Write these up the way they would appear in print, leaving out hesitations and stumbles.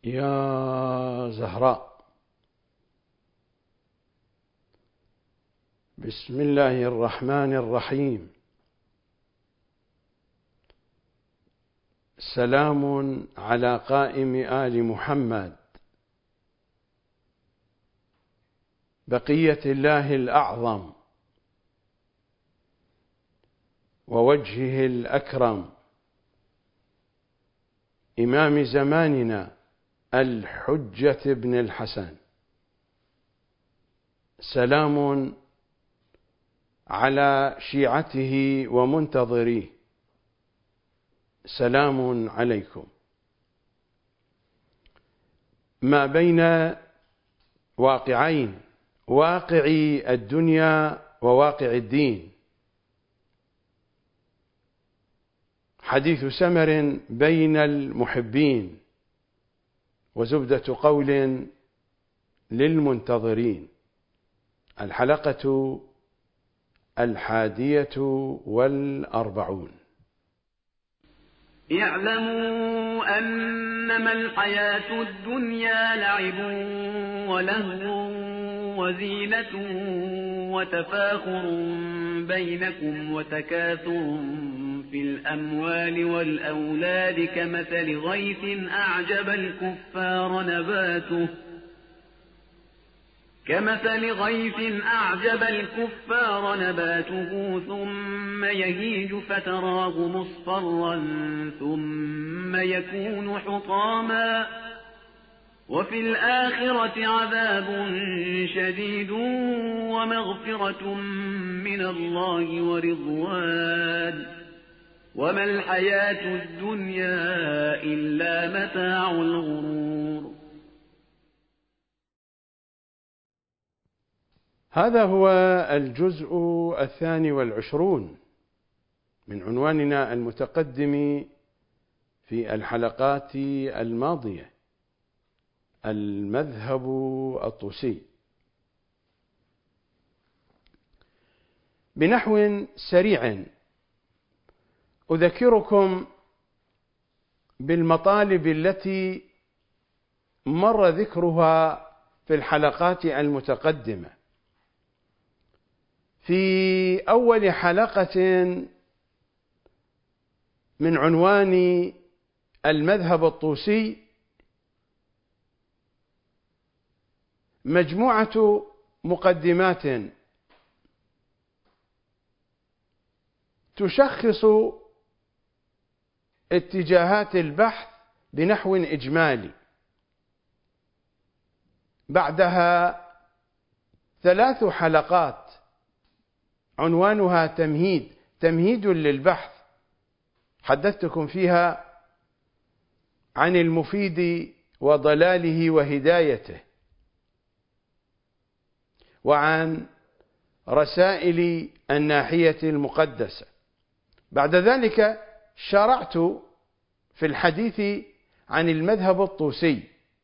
يا زهراء. بسم الله الرحمن الرحيم. سلام على قائم آل محمد، بقية الله الأعظم ووجهه الأكرم، إمام زماننا الحجة بن الحسن. سلام على شيعته ومنتظريه. سلام عليكم. ما بين واقعين، واقع الدنيا وواقع الدين، حديث سمر بين المحبين وزبدة قول للمنتظرين. الحلقة 41. اعلموا أنما الحياة الدنيا لعب ولهو وزينة وتفاخر بينكم وتكاثر في الأموال والأولاد كمثل غيث أعجب الكفار نباته ثم يهيج فتراه مصفرا ثم يكون حطاما وفي الآخرة عذاب شديد ومغفرة من الله ورضوان وما الحياة الدنيا إلا متاع الغرور. هذا هو الجزء 22 من عنواننا المتقدم في الحلقات الماضية، المذهب الطوسي. بنحو سريع أذكركم بالمطالب التي مر ذكرها في الحلقات المتقدمة. في أول حلقة من عنوان المذهب الطوسي مجموعة مقدمات تشخص اتجاهات البحث بنحو إجمالي. بعدها 3 حلقات عنوانها تمهيد للبحث، حدثتكم فيها عن المفيد وضلاله وهدايته، وعن رسائل الناحية المقدسة. بعد ذلك شرعت في الحديث عن المذهب الطوسي.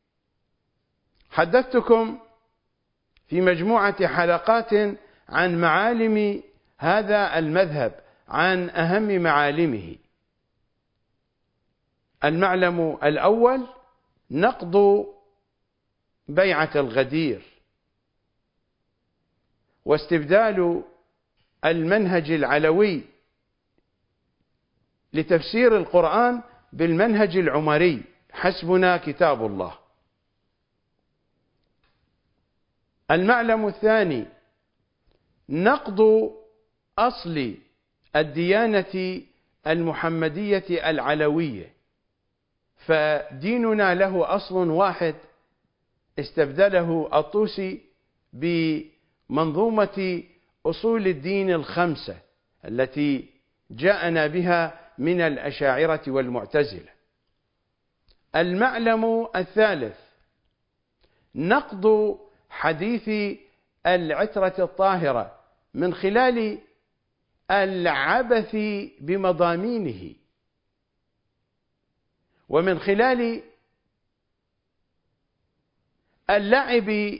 حدثتكم في مجموعة حلقات عن معالم هذا المذهب، عن أهم معالمه. المعلم الأول نقض بيعة الغدير، واستبدال المنهج العلوي لتفسير القرآن بالمنهج العمري، حسبنا كتاب الله. المعلم الثاني نقض أصل الديانة المحمدية العلوية، فديننا له أصل واحد استبدله الطوسي بمنظومة أصول الدين 5 التي جاءنا بها من الأشاعرة والمعتزلة. المعلم الثالث نقض حديث العترة الطاهرة من خلال العبث بمضامينه، ومن خلال اللعب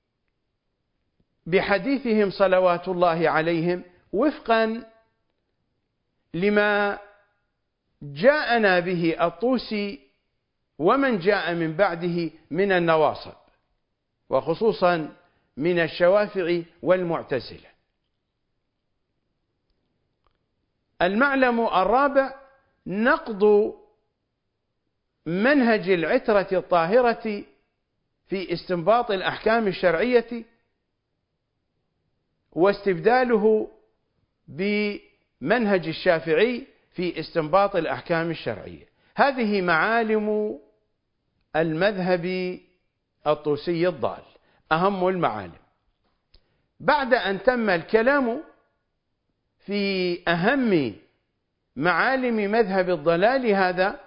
بحديثهم صلوات الله عليهم وفقا لما جاءنا به الطوسي ومن جاء من بعده من النواصب، وخصوصا من الشوافع والمعتزلة. المعلم الرابع نقض منهج العترة الطاهرة في استنباط الأحكام الشرعية واستبداله بمنهج الشافعي في استنباط الأحكام الشرعية. هذه معالم المذهب الطوسي الضال، أهم المعالم. بعد أن تم الكلام في أهم معالم مذهب الضلال هذا،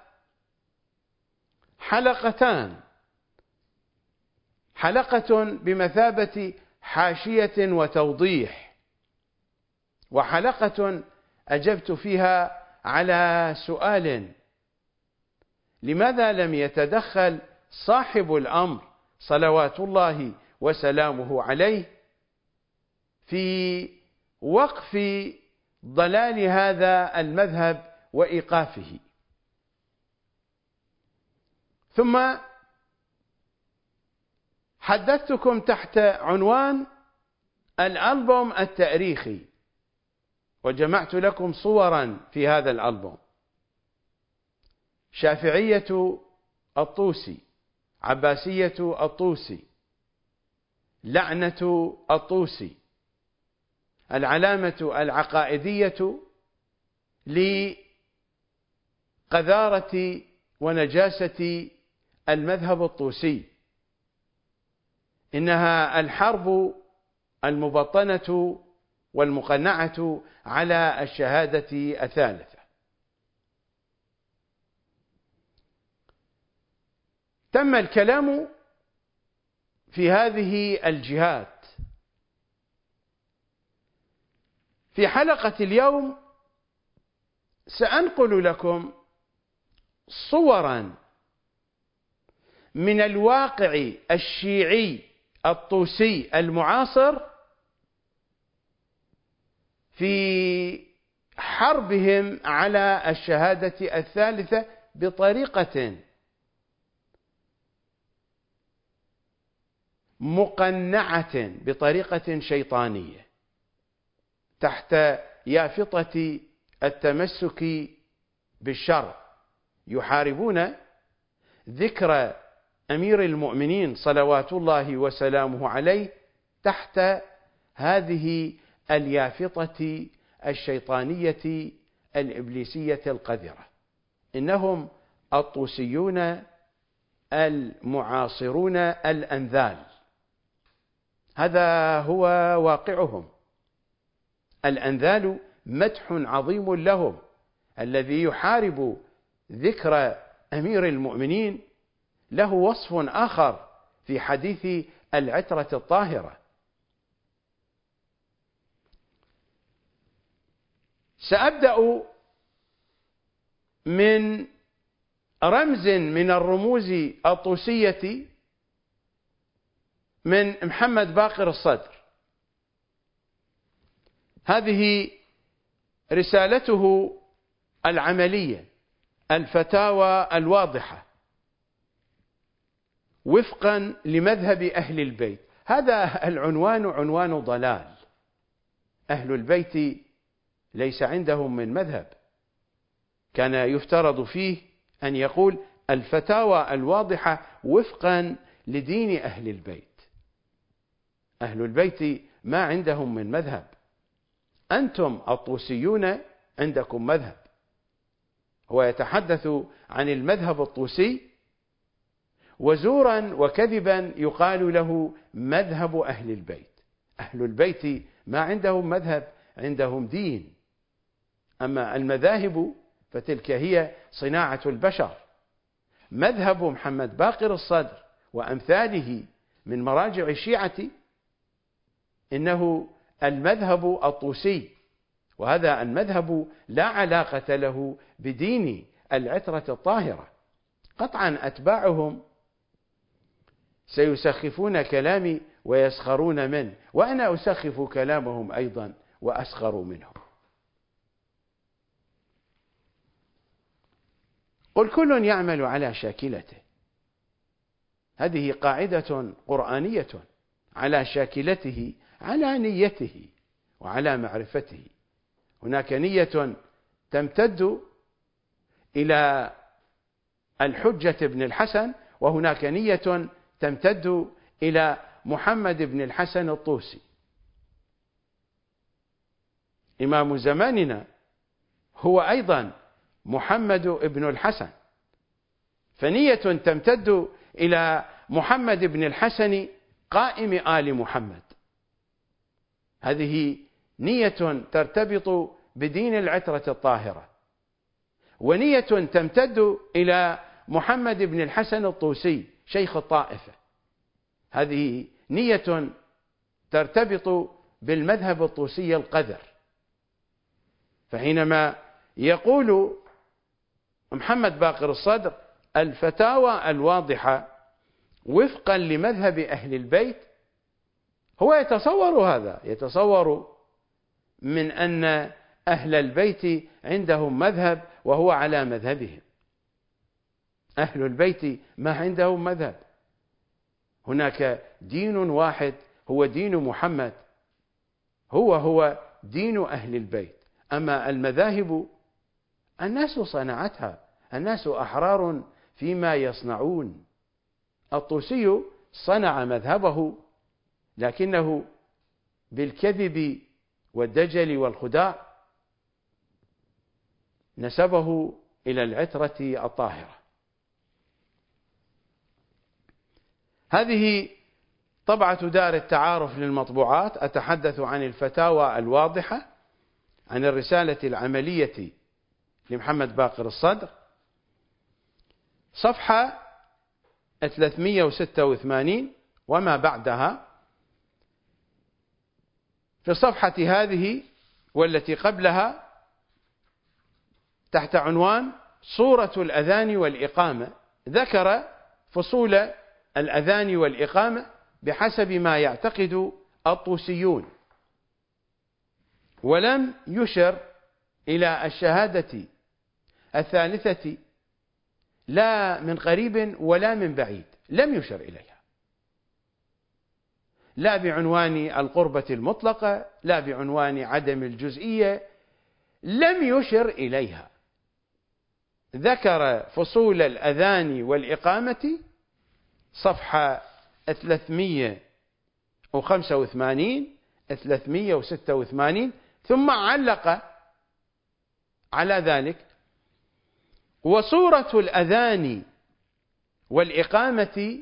حلقتان: حلقة بمثابة حاشية وتوضيح، وحلقة أجبت فيها على سؤال: لماذا لم يتدخل صاحب الأمر صلوات الله وسلامه عليه في وقف ضلال هذا المذهب وإيقافه؟ ثم حدثتكم تحت عنوان الألبوم التاريخي، وجمعت لكم صورا في هذا الألبوم: شافعية الطوسي، عباسية الطوسي، لعنة الطوسي، العلامة العقائدية لقذارة ونجاسة المذهب الطوسي. إنها الحرب المبطنة والمقنعة على الشهادة الثالثة. تم الكلام في هذه الجهات. في حلقة اليوم سأنقل لكم صورا من الواقع الشيعي الطوسي المعاصر في حربهم على الشهادة الثالثة بطريقة مقنعة، بطريقة شيطانية، تحت يافطة التمسك بالشرع. يحاربون ذكرى أمير المؤمنين صلوات الله وسلامه عليه تحت هذه اليافطة الشيطانية الإبليسية القذرة. إنهم الطوسيون المعاصرون الأنذال، هذا هو واقعهم. الأنذال مدح عظيم لهم. الذي يحارب ذكرى أمير المؤمنين له وصف آخر في حديث العترة الطاهرة. سأبدأ من رمز من الرموز الطوسية من محمد باقر الصدر. هذه رسالته العملية، الفتاوى الواضحة وفقا لمذهب أهل البيت. هذا العنوان عنوان ضلال. أهل البيت ليس عندهم من مذهب. كان يفترض فيه أن يقول الفتاوى الواضحة وفقا لدين أهل البيت. أهل البيت ما عندهم من مذهب. أنتم الطوسيون عندكم مذهب. هو يتحدث عن المذهب الطوسي، وزورا وكذبا يقال له مذهب أهل البيت. أهل البيت ما عندهم مذهب، عندهم دين. أما المذاهب فتلك هي صناعة البشر. مذهب محمد باقر الصدر وأمثاله من مراجع الشيعة إنه المذهب الطوسي، وهذا المذهب لا علاقة له بدين العترة الطاهرة. قطعا أتباعهم سيسخفون كلامي ويسخرون منه، وأنا أسخف كلامهم أيضا وأسخر منهم. قل كل يعمل على شاكلته. هذه قاعدة قرآنية، على شاكلته، على نيته وعلى معرفته. هناك نية تمتد إلى الحجة بن الحسن، وهناك نية تمتد إلى محمد بن الحسن الطوسي إمام زماننا، هو أيضا محمد بن الحسن، فنية تمتد إلى محمد بن الحسن قائم آل محمد. هذه نية ترتبط بدين العترة الطاهرة، ونية تمتد إلى محمد بن الحسن الطوسي شيخ الطائفة. هذه نية ترتبط بالمذهب الطوسي القذر. فحينما يقول محمد باقر الصدر الفتاوى الواضحة وفقا لمذهب أهل البيت، هو يتصور هذا، يتصور من أن أهل البيت عندهم مذهب وهو على مذهبهم. أهل البيت ما عندهم مذهب، هناك دين واحد هو دين محمد، هو دين أهل البيت. أما المذاهب الناس صنعتها، الناس أحرار فيما يصنعون. الطوسي صنع مذهبه، لكنه بالكذب والدجل والخداع نسبه إلى العترة الطاهرة. هذه طبعة دار التعارف للمطبوعات، أتحدث عن الفتاوى الواضحة، عن الرسالة العملية لمحمد باقر الصدر، صفحة 386 وما بعدها. في الصفحة هذه والتي قبلها تحت عنوان صورة الأذان والإقامة، ذكر فصول الأذان والإقامة بحسب ما يعتقد الطوسيون، ولم يشر إلى الشهادة الثالثة لا من قريب ولا من بعيد، لم يشر إليها، لا بعنوان القربة المطلقة، لا بعنوان عدم الجزئية، لم يشر إليها. ذكر فصول الأذان والإقامة صفحة 385 386، ثم علق على ذلك: وصورة الأذان والإقامة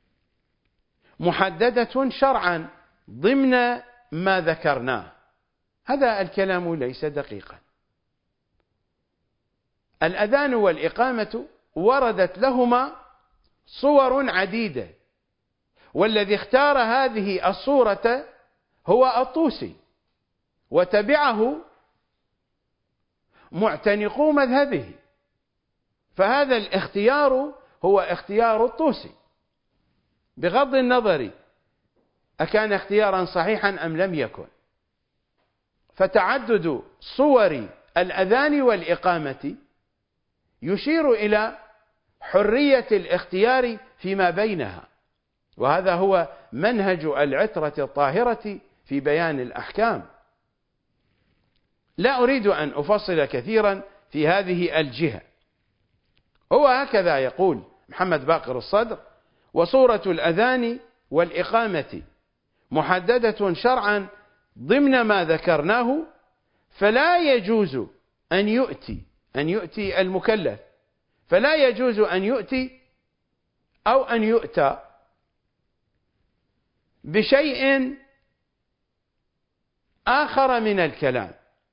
محددة شرعا ضمن ما ذكرناه. هذا الكلام ليس دقيقا. الأذان والإقامة وردت لهما صور عديدة، والذي اختار هذه الصورة هو الطوسي، وتبعه معتنقو مذهبه، فهذا الاختيار هو اختيار الطوسي، بغض النظر أكان اختيارا صحيحا أم لم يكن. فتعدد صور الأذان والإقامة يشير إلى حرية الاختيار فيما بينها، وهذا هو منهج العترة الطاهرة في بيان الأحكام. لا أريد أن أفصل كثيرا في هذه الجهة. هو هكذا يقول محمد باقر الصدر: وصورة الأذان والإقامة محددة شرعا ضمن ما ذكرناه، فلا يجوز أن يؤتي المكلف، فلا يجوز أن يؤتي أو أن يؤتى بشيء آخر من الكلام،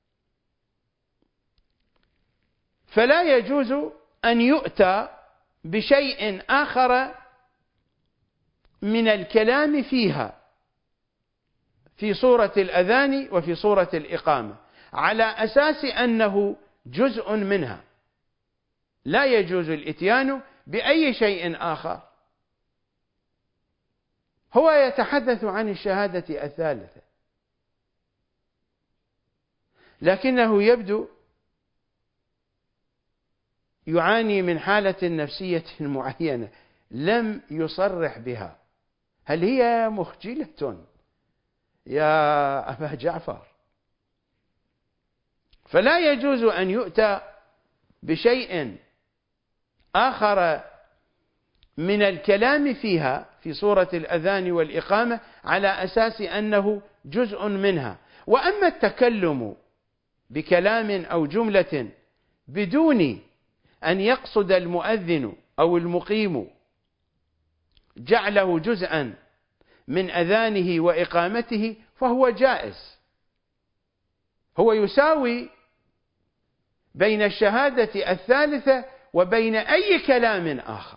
فلا يجوز أن يؤتى بشيء آخر من الكلام فيها، في صورة الأذان وفي صورة الإقامة، على أساس أنه جزء منها. لا يجوز الإتيان بأي شيء آخر. هو يتحدث عن الشهادة الثالثة، لكنه يبدو يعاني من حالة نفسية معينة لم يصرح بها، هل هي مخجلة يا أبا جعفر؟ فلا يجوز أن يؤتى بشيء آخر من الكلام فيها في صورة الأذان والإقامة على أساس أنه جزء منها. وأما التكلم بكلام أو جملة بدون أن يقصد المؤذن أو المقيم جعله جزءا من أذانه وإقامته فهو جائز، هو يساوي بين الشهادة الثالثة وبين أي كلام آخر.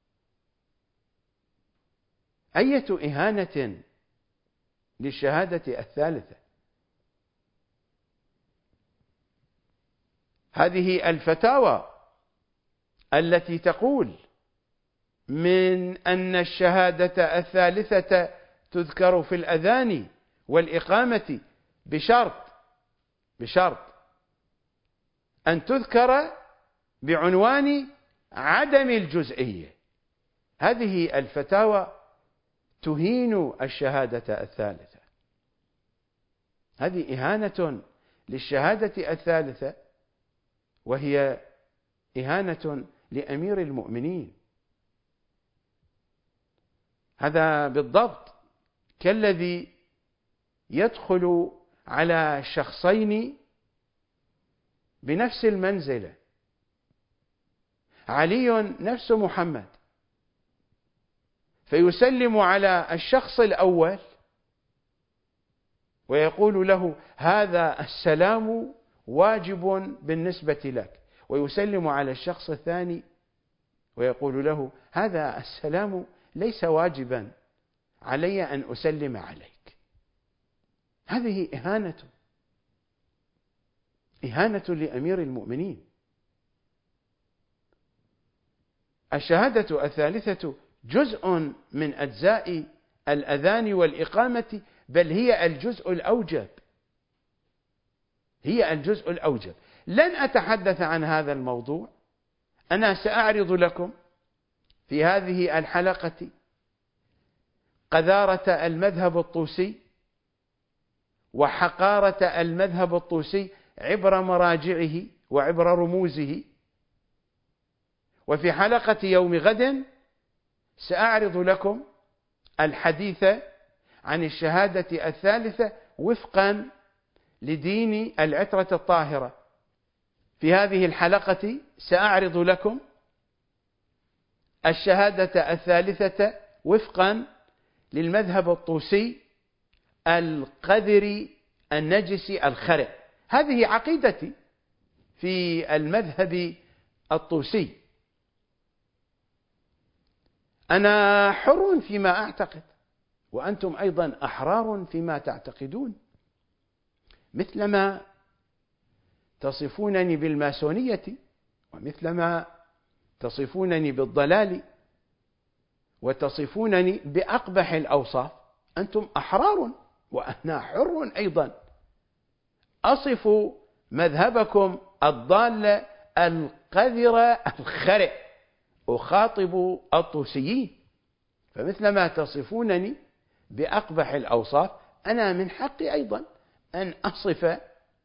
أية إهانة للشهادة الثالثة! هذه الفتاوى التي تقول من أن الشهادة الثالثة تذكر في الأذان والإقامة بشرط أن تذكر بعنوان عدم الجزئية، هذه الفتاوى تهين الشهادة الثالثة، هذه إهانة للشهادة الثالثة، وهي إهانة لأمير المؤمنين. هذا بالضبط كالذي يدخل على شخصين بنفس المنزلة، علي نفس محمد، فيسلم على الشخص الأول ويقول له هذا السلام واجب بالنسبة لك، ويسلم على الشخص الثاني ويقول له هذا السلام ليس واجبا علي أن أسلم عليك. هذه إهانة لأمير المؤمنين. الشهادة الثالثة جزء من أجزاء الأذان والإقامة، بل هي الجزء الأوجب، هي الجزء الأوجب. لن أتحدث عن هذا الموضوع، أنا سأعرض لكم في هذه الحلقة قذارة المذهب الطوسي وحقارة المذهب الطوسي عبر مراجعه وعبر رموزه. وفي حلقة يوم غد سأعرض لكم الحديث عن الشهادة الثالثة وفقا لدين العترة الطاهرة. في هذه الحلقة سأعرض لكم الشهادة الثالثة وفقا للمذهب الطوسي القذري النجسي الخرع. هذه عقيدتي في المذهب الطوسي، أنا حر فيما أعتقد وأنتم أيضا أحرار فيما تعتقدون، مثلما تصفونني بالماسونية ومثلما تصفونني بالضلال وتصفونني بأقبح الأوصاف، أنتم أحرار وأنا حر أيضا أصف مذهبكم الضال القذر الخرع، أخاطب الطوسيين، فمثلما تصفونني بأقبح الأوصاف أنا من حقي أيضا أن أصف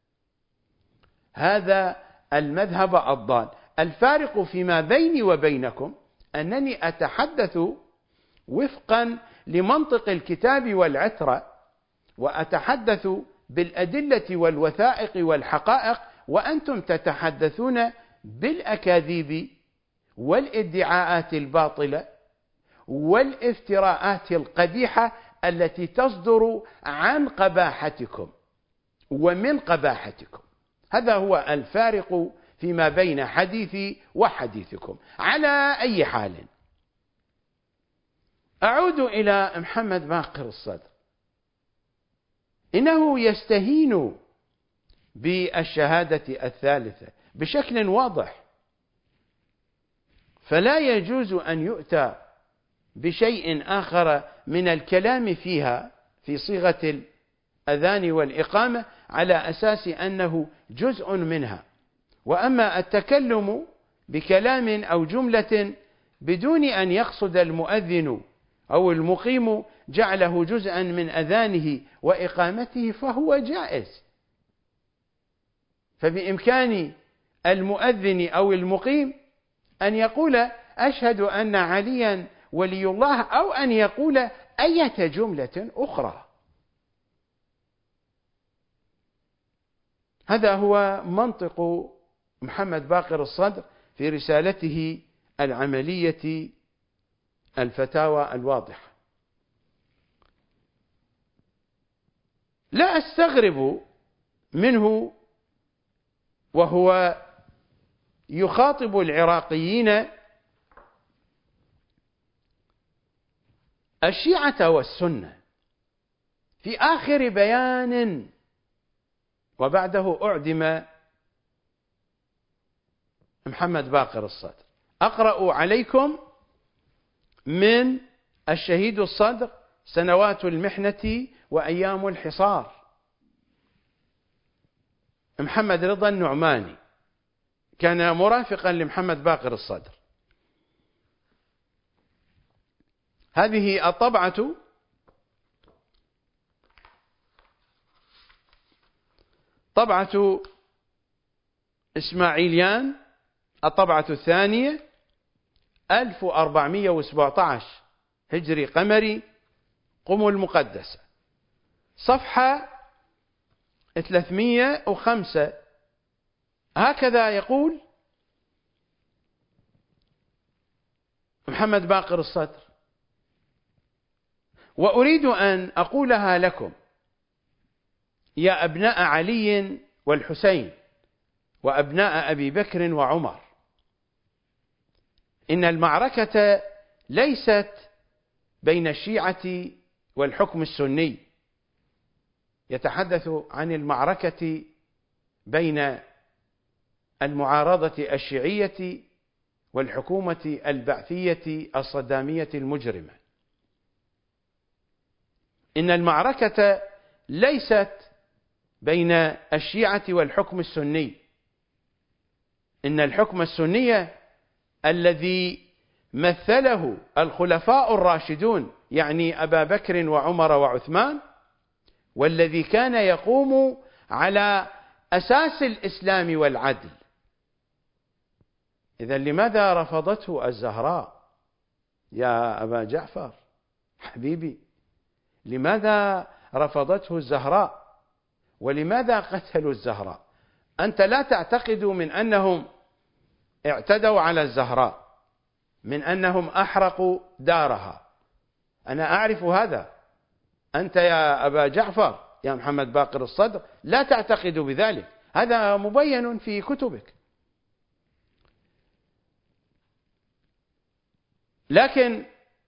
هذا المذهب الضال. الفارق فيما بيني وبينكم أنني أتحدث وفقا لمنطق الكتاب والعترة، وأتحدث بالأدلة والوثائق والحقائق، وأنتم تتحدثون بالأكاذيب والادعاءات الباطلة والافتراءات القبيحة التي تصدر عن قباحتكم ومن قباحتكم. هذا هو الفارق فيما بين حديثي وحديثكم. على أي حال، أعود إلى محمد باقر الصدر، إنه يستهين بالشهادة الثالثة بشكل واضح، فلا يجوز أن يؤتى بشيء آخر من الكلام فيها في صيغة الأذان والإقامة على أساس أنه جزء منها. وأما التكلم بكلام أو جملة بدون أن يقصد المؤذن أو المقيم جعله جزءا من أذانه وإقامته فهو جائز. فبإمكان المؤذن أو المقيم أن يقول أشهد أن عليا ولي الله، أو أن يقول أية جملة أخرى. هذا هو منطق محمد باقر الصدر في رسالته العملية الفتاوى الواضحة. لا أستغرب منه وهو يخاطب العراقيين الشيعة والسنة في آخر بيان، وبعده أعدم محمد باقر الصدر. أقرأ عليكم من الشهيد الصدر، سنوات المحنة وأيام الحصار، محمد رضا النعماني كان مرافقا لمحمد باقر الصدر. هذه الطبعة طبعة إسماعيليان، الطبعة الثانية 1417 هجري قمري، قم المقدسة، صفحة 305. هكذا يقول محمد باقر الصدر: وأريد أن أقولها لكم يا أبناء علي والحسين وأبناء أبي بكر وعمر، إن المعركة ليست بين الشيعة والحكم السني، يتحدث عن المعركة بين المعارضة الشيعية والحكومة البعثية الصدامية المجرمة. إن المعركة ليست بين الشيعة والحكم السني، إن الحكم السني الذي مثله الخلفاء الراشدون، يعني أبا بكر وعمر وعثمان، والذي كان يقوم على أساس الإسلام والعدل. إذن لماذا رفضته الزهراء يا أبا جعفر حبيبي؟ لماذا رفضته الزهراء؟ ولماذا قتلوا الزهراء؟ أنت لا تعتقد من أنهم اعتدوا على الزهراء، من أنهم أحرقوا دارها. أنا أعرف هذا. أنت يا أبا جعفر يا محمد باقر الصدر لا تعتقد بذلك، هذا مبين في كتبك. لكن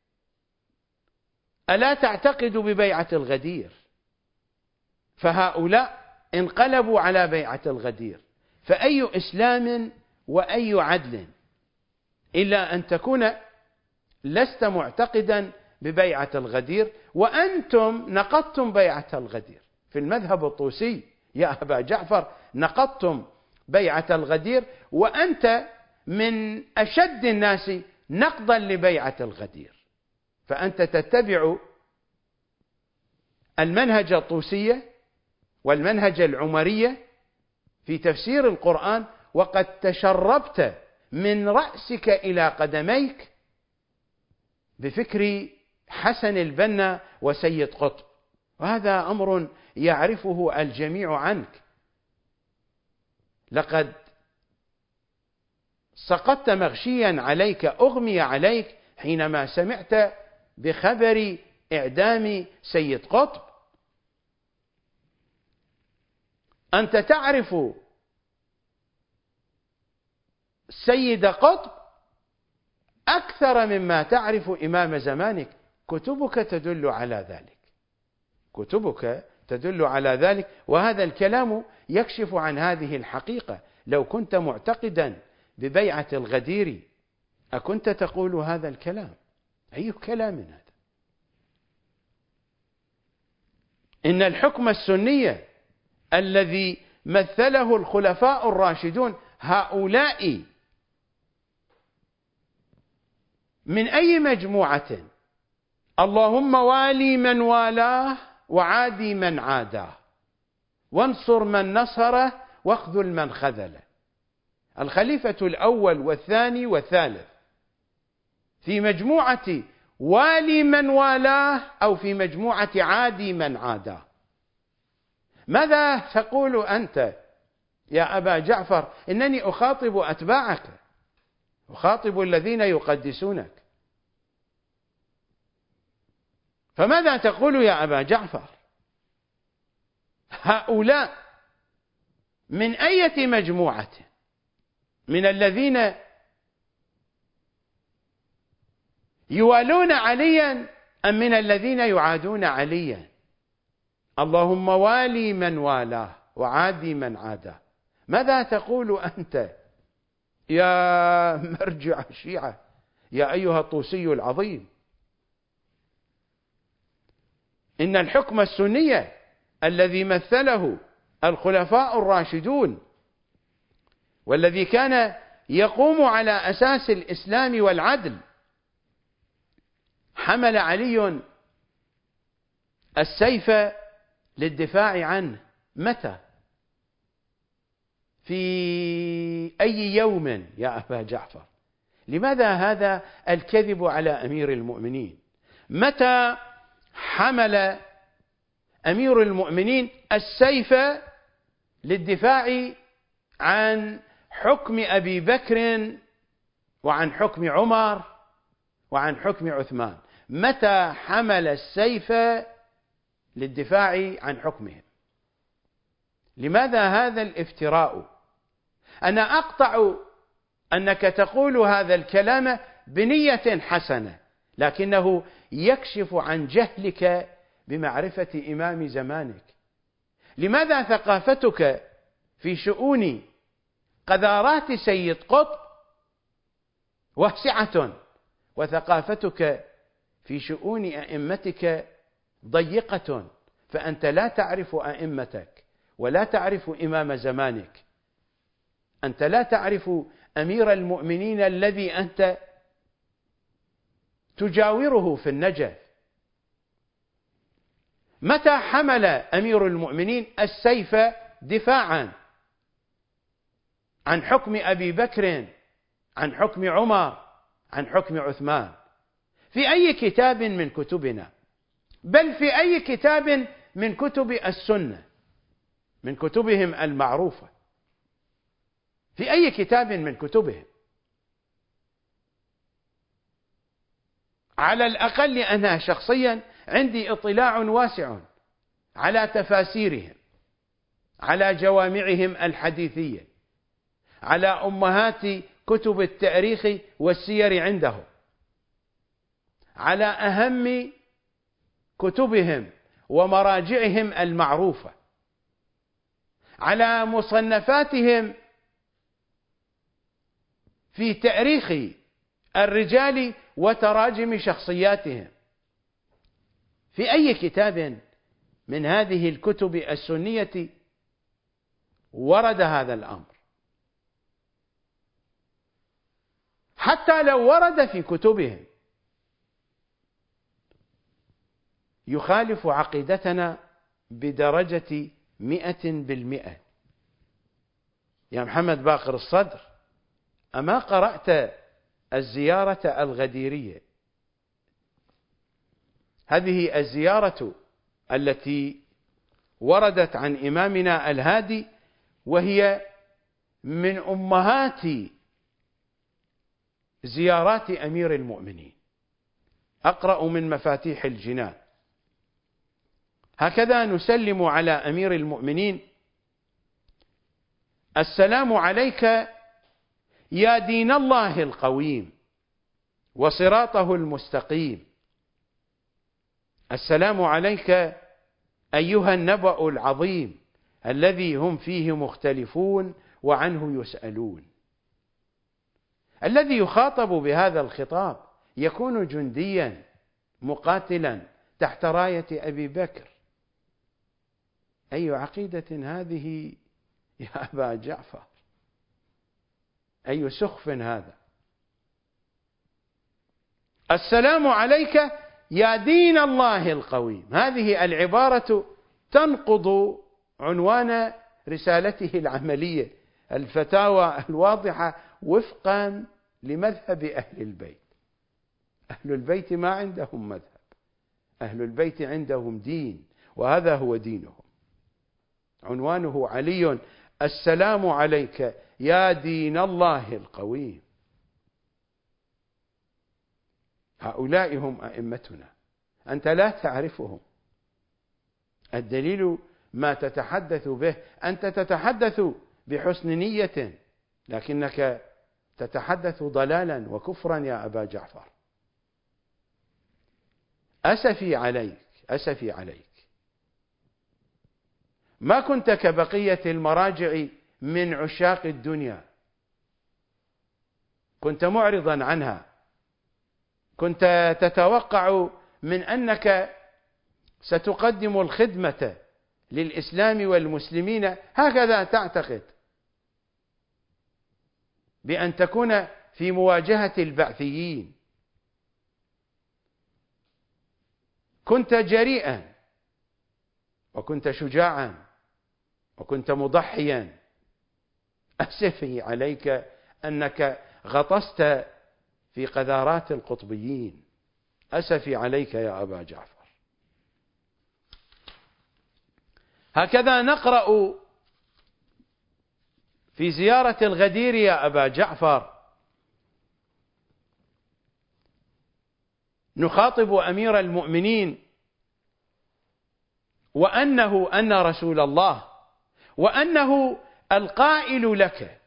ألا تعتقد ببيعة الغدير؟ فهؤلاء انقلبوا على بيعة الغدير، فأي إسلام وأي عدل إلا أن تكون لست معتقدا ببيعة الغدير، وأنتم نقضتم بيعة الغدير في المذهب الطوسي يا أبا جعفر، نقضتم بيعة الغدير، وأنت من أشد الناس نقضا لبيعة الغدير. فأنت تتبع المنهج الطوسي والمنهج العمري في تفسير القرآن، وقد تشربت من رأسك إلى قدميك بفكر حسن البنا وسيد قطب، وهذا أمر يعرفه الجميع عنك. لقد سقطت مغشيا عليك، أغمي عليك حينما سمعت بخبر إعدام سيد قطب. أنت تعرف سيد قطب أكثر مما تعرف إمام زمانك، كتبك تدل على ذلك، كتبك تدل على ذلك، وهذا الكلام يكشف عن هذه الحقيقة. لو كنت معتقدا ببيعة الغدير أكنت تقول هذا الكلام؟ أي كلام هذا؟ إن الحكم السني الذي مثله الخلفاء الراشدون، هؤلاء من أي مجموعة؟ اللهم والي من والاه وعادي من عاداه وانصر من نصره واخذل من خذله. الخليفة الأول والثاني والثالث في مجموعة والي من والاه أو في مجموعة عادي من عاداه؟ ماذا تقول أنت يا أبا جعفر؟ إنني أخاطب أتباعك، أخاطب الذين يقدسونك، فماذا تقول يا أبا جعفر؟ هؤلاء من أية مجموعة؟ من الذين يوالون عليا أم من الذين يعادون عليا؟ اللهم والي من والاه وعادي من عاداه. ماذا تقول أنت يا مرجع الشيعة، يا أيها الطوسي العظيم؟ إن الحكم السني الذي مثله الخلفاء الراشدون والذي كان يقوم على أساس الإسلام والعدل، حمل علي السيف للدفاع عنه. متى؟ في أي يوم يا أبا جعفر؟ لماذا هذا الكذب على أمير المؤمنين؟ متى حمل أمير المؤمنين السيف للدفاع عن حكم أبي بكر وعن حكم عمر وعن حكم عثمان؟ متى حمل السيف للدفاع عن حكمهم؟ لماذا هذا الافتراء؟ أنا أقطع أنك تقول هذا الكلام بنية حسنة، لكنه يكشف عن جهلك بمعرفة إمام زمانك. لماذا ثقافتك في شؤون قذارات سيد قطب واسعة وثقافتك في شؤون أئمتك ضيقة؟ فأنت لا تعرف أئمتك ولا تعرف إمام زمانك، أنت لا تعرف أمير المؤمنين الذي أنت تجاوره في النجف. متى حمل أمير المؤمنين السيف دفاعا عن حكم أبي بكر، عن حكم عمر، عن حكم عثمان؟ في أي كتاب من كتبنا؟ بل في أي كتاب من كتب السنة، من كتبهم المعروفة؟ في أي كتاب من كتبهم؟ على الأقل أنا شخصيا عندي اطلاع واسع على تفاسيرهم، على جوامعهم الحديثية، على أمهات كتب التاريخ والسير عندهم، على أهم كتبهم ومراجعهم المعروفة، على مصنفاتهم في تاريخ الرجال وتراجم شخصياتهم. في أي كتاب من هذه الكتب السنية ورد هذا الأمر؟ حتى لو ورد في كتبهم يخالف عقيدتنا بدرجة 100%. يا محمد باقر الصدر، أما قرأت الزيارة الغديرية؟ هذه الزيارة التي وردت عن إمامنا الهادي، وهي من أمهات زيارات أمير المؤمنين. أقرأ من مفاتيح الجنان: هكذا نسلم على أمير المؤمنين: السلام عليك يا دين الله القويم وصراطه المستقيم. السلام عليك أيها النبأ العظيم الذي هم فيه مختلفون وعنه يسألون. الذي يخاطب بهذا الخطاب يكون جنديا مقاتلا تحت راية أبي بكر. أي عقيدة هذه يا أبا جعفر؟ أي سخف هذا؟ السلام عليك يا دين الله القويم. هذه العبارة تنقض عنوان رسالته العملية، الفتاوى الواضحة وفقا لمذهب أهل البيت. أهل البيت ما عندهم مذهب، أهل البيت عندهم دين، وهذا هو دينهم. عنوانه علي السلام عليك يا دين الله القويم. هؤلاء هم أئمتنا، أنت لا تعرفهم. الدليل ما تتحدث به، أنت تتحدث بحسن نية لكنك تتحدث ضلالا وكفرا يا أبا جعفر. أسفي عليك، أسفي عليك. ما كنت كبقية المراجع من عشاق الدنيا، كنت معرضا عنها، كنت تتوقع من أنك ستقدم الخدمة للإسلام والمسلمين، هكذا تعتقد، بأن تكون في مواجهة البعثيين. كنت جريئا وكنت شجاعا وكنت مضحيا. أسفي عليك أنك غطست في قذارات القطبيين. أسفي عليك يا أبا جعفر. هكذا نقرأ في زيارة الغدير يا أبا جعفر، نخاطب أمير المؤمنين أن رسول الله وأنه القائل لك.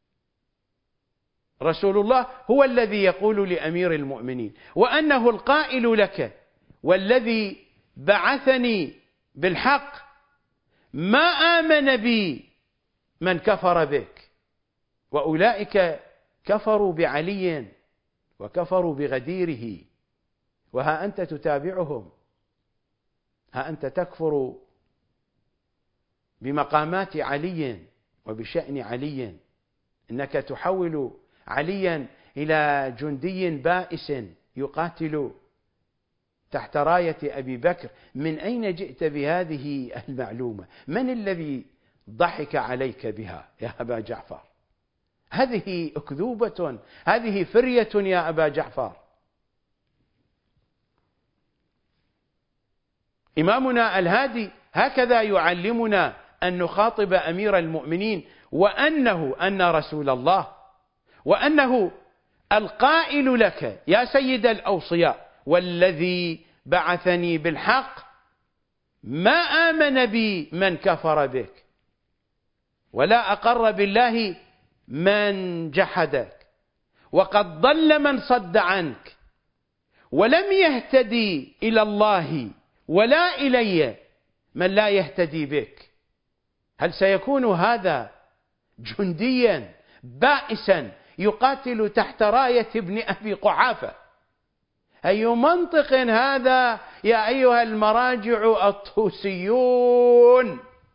رسول الله هو الذي يقول لأمير المؤمنين وأنه القائل لك والذي بعثني بالحق ما آمن بي من كفر بك، وأولئك كفروا بعلي وكفروا بغديره، وها أنت تتابعهم، ها أنت تكفر بمقامات علي وبشأن علي، إنك تحول عليا إلى جندي بائس يقاتل تحت راية أبي بكر. من أين جئت بهذه المعلومة؟ من الذي ضحك عليك بها يا أبا جعفر؟ هذه أكذوبة، هذه فرية يا أبا جعفر. إمامنا الهادي هكذا يعلمنا أن نخاطب أمير المؤمنين أن رسول الله وأنه القائل لك يا سيد الأوصياء والذي بعثني بالحق ما آمن بي من كفر بك ولا أقر بالله من جحدك، وقد ضل من صد عنك ولم يهتدي إلى الله ولا إلي من لا يهتدي بك. هل سيكون هذا جنديا بائسا يقاتل تحت راية ابن أبي قحافة؟ أي منطق هذا يا أيها المراجع الطوسيون؟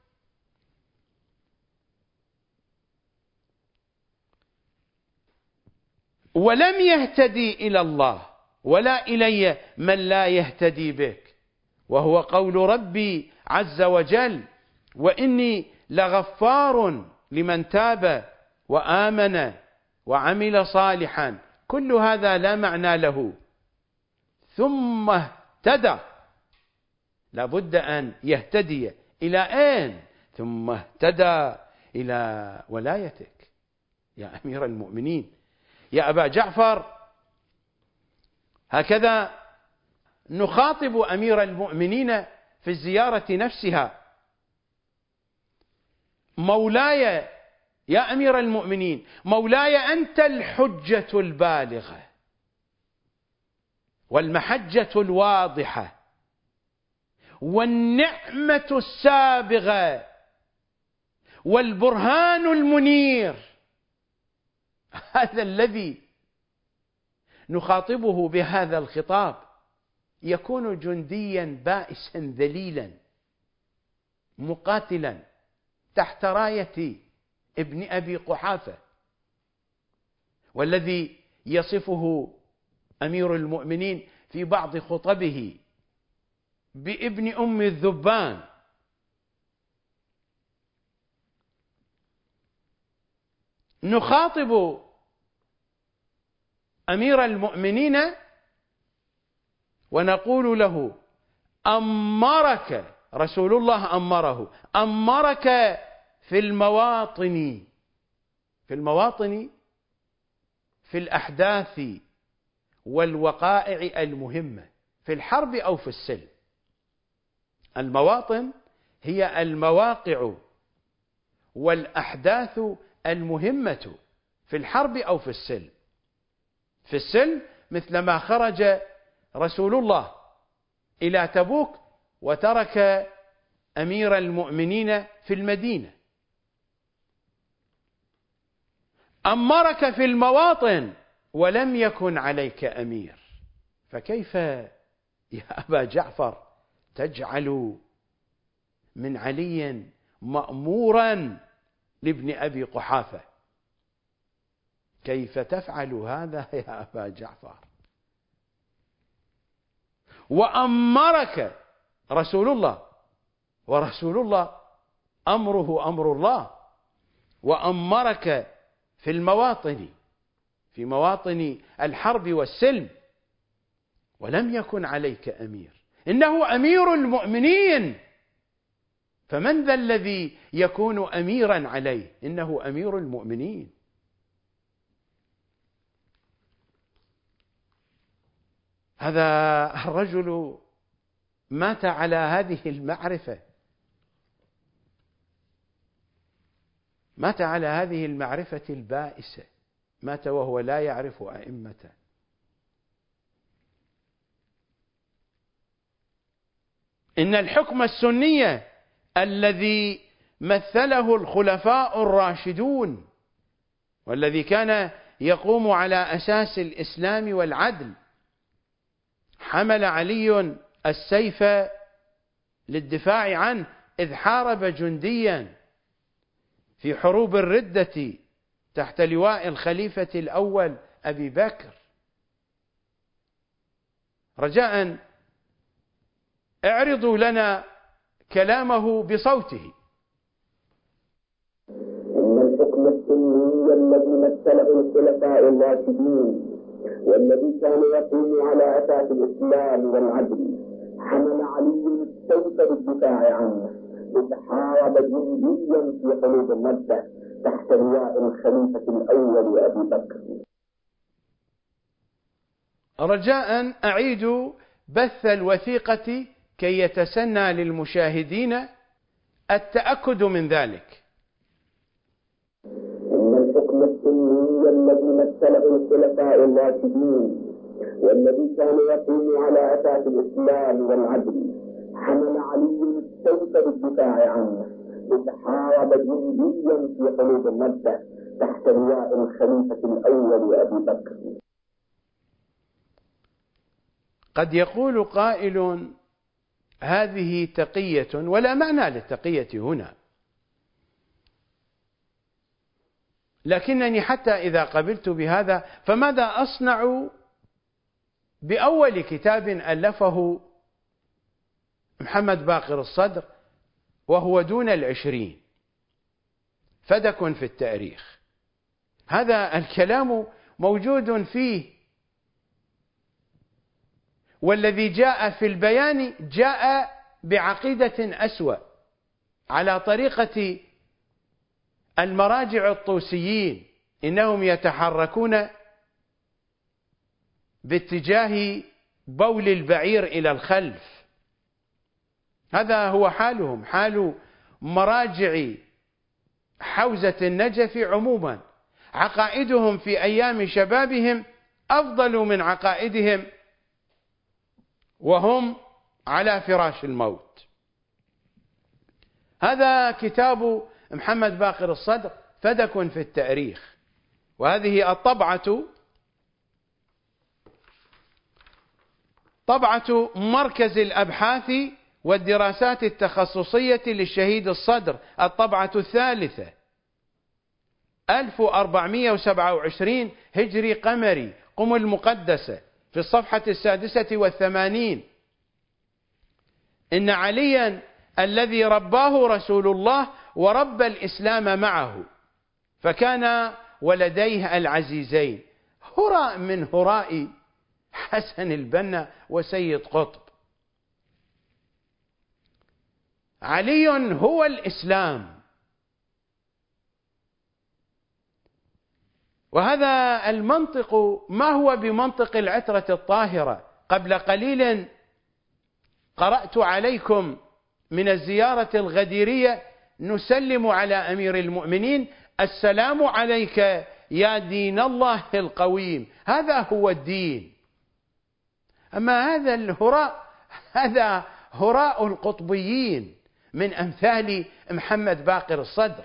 ولم يهتدي إلى الله ولا إلي من لا يهتدي بك، وهو قول ربي عز وجل وإني لغفار لمن تاب وآمن وعمل صالحا. كل هذا لا معنى له. ثم اهتدى، لابد أن يهتدي إلى أين؟ ثم اهتدى إلى ولايتك يا أمير المؤمنين يا أبا جعفر. هكذا نخاطب أمير المؤمنين في الزيارة نفسها. مولاي يا أمير المؤمنين، مولاي أنت الحجة البالغة والمحجة الواضحة والنعمة السابغة والبرهان المنير. هذا الذي نخاطبه بهذا الخطاب يكون جنديا بائسا ذليلا مقاتلا تحت راية ابن أبي قحافة، والذي يصفه أمير المؤمنين في بعض خطبه بابن أم الذبان: نخاطب أمير المؤمنين ونقول له: أمرك رسول الله، أمرك في المواطن، في الأحداث والوقائع المهمة، في الحرب أو في السلم. المواطن هي المواقع والأحداث المهمة في الحرب أو في السلم. في السلم مثلما خرج رسول الله إلى تبوك وترك أمير المؤمنين في المدينة. أمرك في المواطن ولم يكن عليك أمير، فكيف يا أبا جعفر تجعل من علي مأمورا لابن أبي قحافة؟ كيف تفعل هذا يا أبا جعفر؟ وأمرك رسول الله، ورسول الله أمره أمر الله، وأمرك في المواطن، في مواطن الحرب والسلم، ولم يكن عليك أمير. إنه أمير المؤمنين، فمن ذا الذي يكون أميرا عليه؟ إنه أمير المؤمنين. هذا الرجل مات على هذه المعرفة، مات على هذه المعرفة البائسة، مات وهو لا يعرف أئمته. إن الحكم السني الذي مثله الخلفاء الراشدون، والذي كان يقوم على أساس الإسلام والعدل، حمل علي السيف للدفاع عنه إذ حارب جنديا في حروب الردة تحت لواء الخليفة الأول أبي بكر. رجاء اعرضوا لنا كلامه بصوته. إن الحكم السني الذي مثله الخلفاء الراشدين والذي كان يقوم على أساس الإسلام والعدل، حمل علي السيف للدفاع عنه إذ حارب جنديا في حروب الردة تحت لواء الخليفة الأول أبي بكر. رجاء أعيد بث الوثيقة كي يتسنى للمشاهدين التأكد من ذلك. إن الحكم السني الذي مثله الخلفاء الراشدين والذي كان يقوم على أساس الإسلام والعدل، حمل علي السيف للدفاع عنه إذ حارب جنديا في حروب الردة تحت لواء الخليفة الأول أبي بكر. قد يقول قائل: هذه تقية، ولا معنى للتقية هنا. لكنني حتى إذا قبلت بهذا فماذا أصنع بأول كتاب ألفه محمد باقر الصدر وهو دون 20، فدك في التاريخ؟ هذا الكلام موجود فيه، والذي جاء في البيان جاء بعقيدة أسوأ على طريقة المراجع الطوسيين. إنهم يتحركون باتجاه بول البعير إلى الخلف. هذا هو حالهم، حال مراجع حوزة النجف عموما. عقائدهم في أيام شبابهم أفضل من عقائدهم وهم على فراش الموت. هذا كتاب محمد باقر الصدر فدك في التاريخ، وهذه الطبعة طبعة مركز الأبحاث والدراسات التخصصية للشهيد الصدر، الطبعة الثالثة، 1427 هجري قمري، قم المقدسة، في الصفحة 86: إن عليا الذي رباه رسول الله وربى الإسلام معه فكان ولديه العزيزين هراء من هراء حسن البنا وسيد قطب. علي هو الإسلام. وهذا المنطق ما هو بمنطق العترة الطاهرة. قبل قليل قرأت عليكم من الزيارة الغديرية: نسلم على أمير المؤمنين، السلام عليك يا دين الله القويم. هذا هو الدين. أما هذا الهراء هذا هراء القطبيين من أمثال محمد باقر الصدر.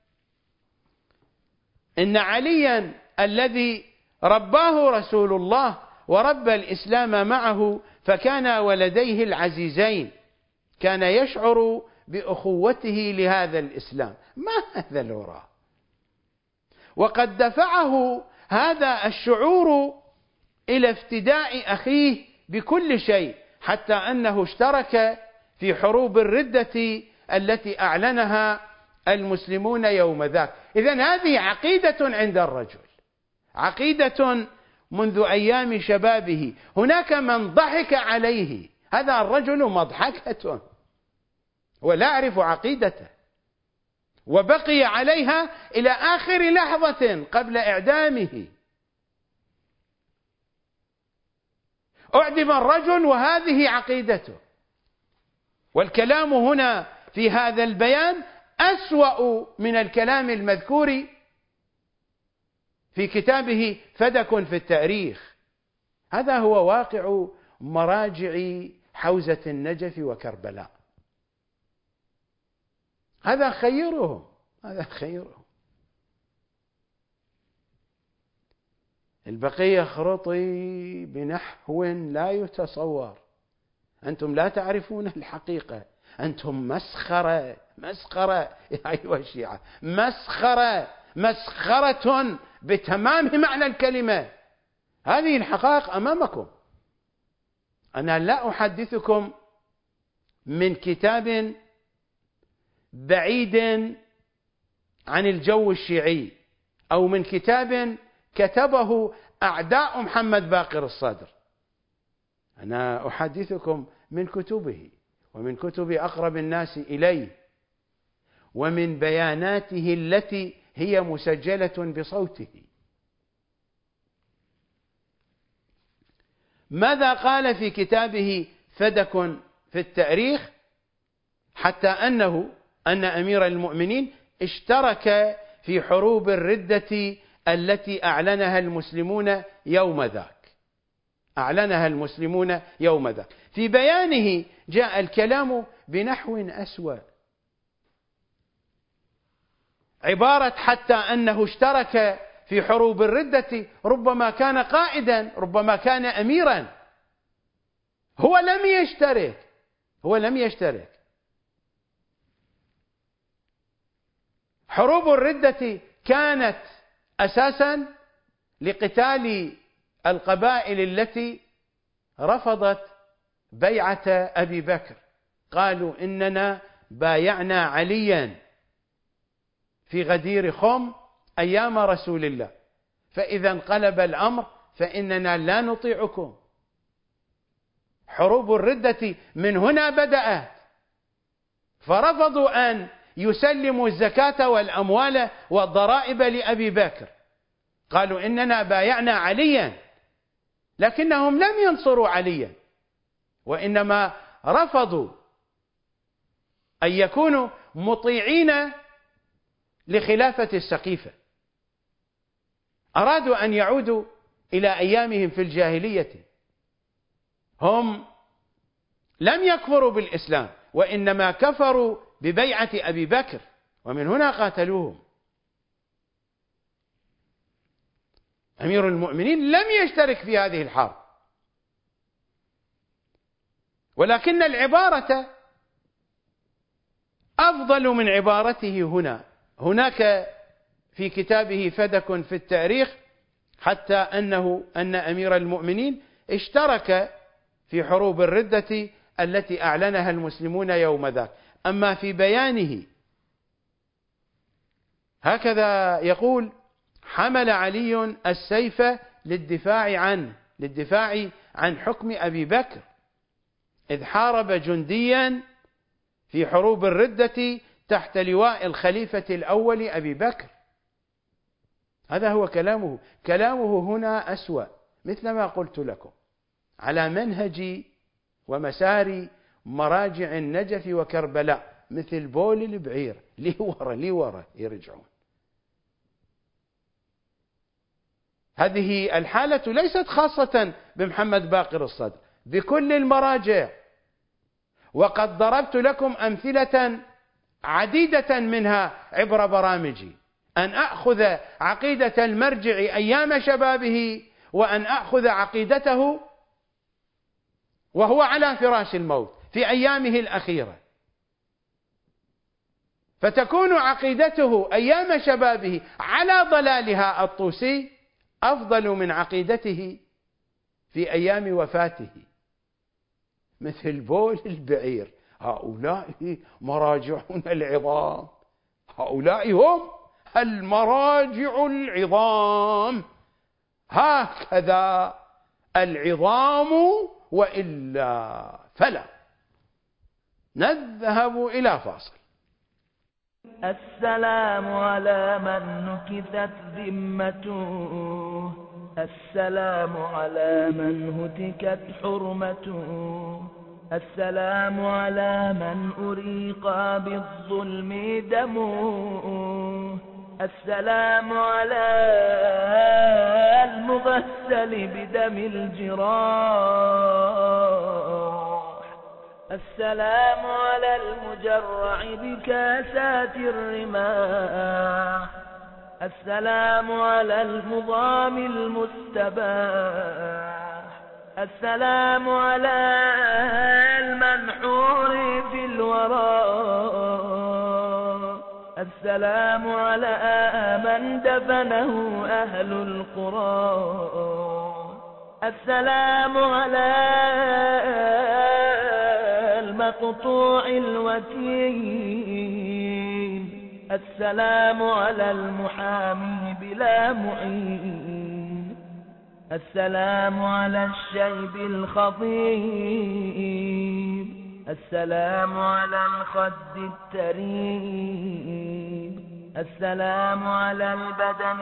إن عليا الذي رباه رسول الله وربى الإسلام معه فكان ولديه العزيزين كان يشعر بأخوته لهذا الإسلام. ما هذا الهراء؟ وقد دفعه هذا الشعور إلى افتداء أخيه بكل شيء، حتى أنه اشترك في حروب الردة التي أعلنها المسلمون يوم ذاك. إذن هذه عقيدة عند الرجل، عقيدة منذ أيام شبابه. هناك من ضحك عليه، هذا الرجل مضحكة ولا يعرف عقيدته، وبقي عليها إلى آخر لحظة قبل إعدامه. أعدم الرجل وهذه عقيدته. والكلام هنا في هذا البيان أسوأ من الكلام المذكور في كتابه فدك في التاريخ. هذا هو واقع مراجع حوزة النجف وكربلاء. هذا خيرهم، هذا خيرهم. البقية خرطي بنحو لا يتصور. أنتم لا تعرفون الحقيقة، أنتم مسخرة، مسخرة يا أيها الشيعة، مسخرة، مسخرة بتمام معنى الكلمة. هذه الحقائق أمامكم. أنا لا أحدثكم من كتاب بعيد عن الجو الشيعي أو من كتاب كتبه أعداء محمد باقر الصدر. أنا أحدثكم من كتبه ومن كتب أقرب الناس إليه ومن بياناته التي هي مسجلة بصوته. ماذا قال في كتابه فدك في التاريخ؟ حتى أن أمير المؤمنين اشترك في حروب الردة التي أعلنها المسلمون يوم ذاك، أعلنها المسلمون يوم ذاك. في بيانه جاء الكلام بنحو أسوأ، عبارة حتى أنه اشترك في حروب الردة. ربما كان قائدا، ربما كان أميرا، هو لم يشترك، هو لم يشترك. حروب الردة كانت أساسا لقتال القبائل التي رفضت بيعة أبي بكر. قالوا إننا بايعنا عليا في غدير خم أيام رسول الله، فإذا انقلب الأمر فإننا لا نطيعكم. حروب الردة من هنا بدأت، فرفضوا أن يسلموا الزكاة والأموال والضرائب لأبي بكر. قالوا إننا بايعنا عليا، لكنهم لم ينصروا عليا، وإنما رفضوا أن يكونوا مطيعين لخلافة السقيفة. أرادوا أن يعودوا إلى أيامهم في الجاهلية. هم لم يكفروا بالإسلام، وإنما كفروا ببيعة أبي بكر، ومن هنا قاتلوهم. أمير المؤمنين لم يشترك في هذه الحرب، ولكن العبارة أفضل من عبارته هنا. هناك في كتابه فدك في التاريخ حتى أن أمير المؤمنين اشترك في حروب الردة التي أعلنها المسلمون يوم ذاك. أما في بيانه هكذا يقول: حمل علي السيف للدفاع عن حكم أبي بكر، إذ حارب جنديا في حروب الردة تحت لواء الخليفة الأول أبي بكر. هذا هو كلامه. كلامه هنا أسوأ، مثل ما قلت لكم، على منهج ومسار مراجع النجف وكربلاء، مثل بول البعير، لي ورا يرجعون. هذه الحالة ليست خاصة بمحمد باقر الصدر، بكل المراجع، وقد ضربت لكم أمثلة عديدة منها عبر برامجي، أن أخذ عقيدة المرجع أيام شبابه، وأن أخذ عقيدته وهو على فراش الموت في أيامه الأخيرة، فتكون عقيدته أيام شبابه على ضلالها الطوسي أفضل من عقيدته في أيام وفاته، مثل بول البعير. هؤلاء مراجعون العظام، هؤلاء هم المراجع العظام، هكذا العظام وإلا فلا. نذهب إلى فاصل. السلام على من نكثت ذمته، السلام على من هتكت حرمته، السلام على من أريق بالظلم دمه، السلام على المغسل بدم الجراح، السلام على المجرع بكاسات الرماح، السلام على المضام المستباح، السلام على المنحور في الوراء، السلام على من دفنه أهل القرى، السلام على المقطوع الوتين، السلام على المحامي بلا معين، السلام على الشيب الخضيب، السلام على الخد التريب، السلام على البدن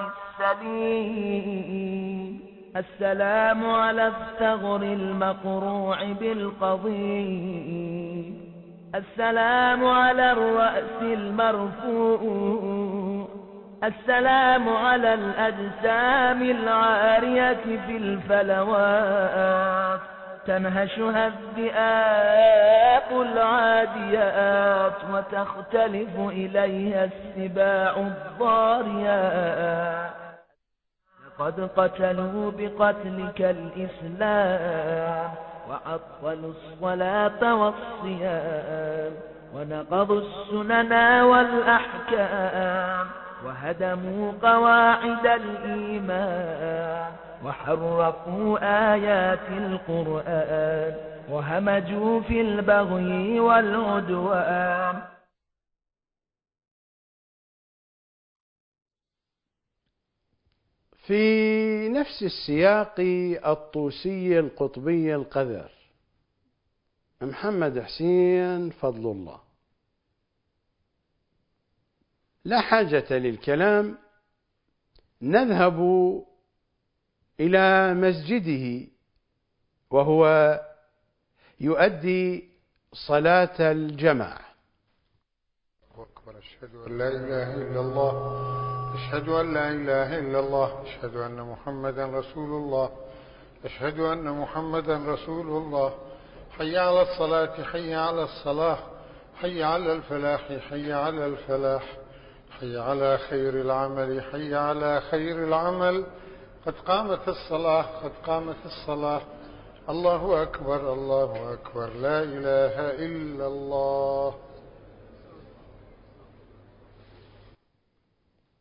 السليم، السلام على الثغر المقروع بالقضيب، السلام على الرأس المرفوع، السلام على الأجسام العارية في الفلوات تنهشها الذئاب العاديات وتختلف إليها السباع الضاريات. لقد قتلوا بقتلك الإسلام، وعطلوا الصلاة والصيام، ونقضوا السنن والأحكام، وهدموا قواعد الإيمان، وحرفوا آيات القرآن، وهمجوا في البغي والعدوان. في نفس السياق الطوسي القطبي القذر، محمد حسين فضل الله، لا حاجة للكلام، نذهب إلى مسجده وهو يؤدي صلاة الجماعة. أكبر. أشهد أن لا إله إلا الله، أشهد أن لا إله إلا الله، أشهد أن محمدا رسول الله، أشهد أن محمدا رسول الله. حي على الصلاة، حي على الصلاة، حي على الفلاح، حي على الفلاح، حي على خير العمل، حي على خير العمل. قد قامت الصلاة، قد قامت الصلاة. الله أكبر، الله أكبر، لا إله إلا الله.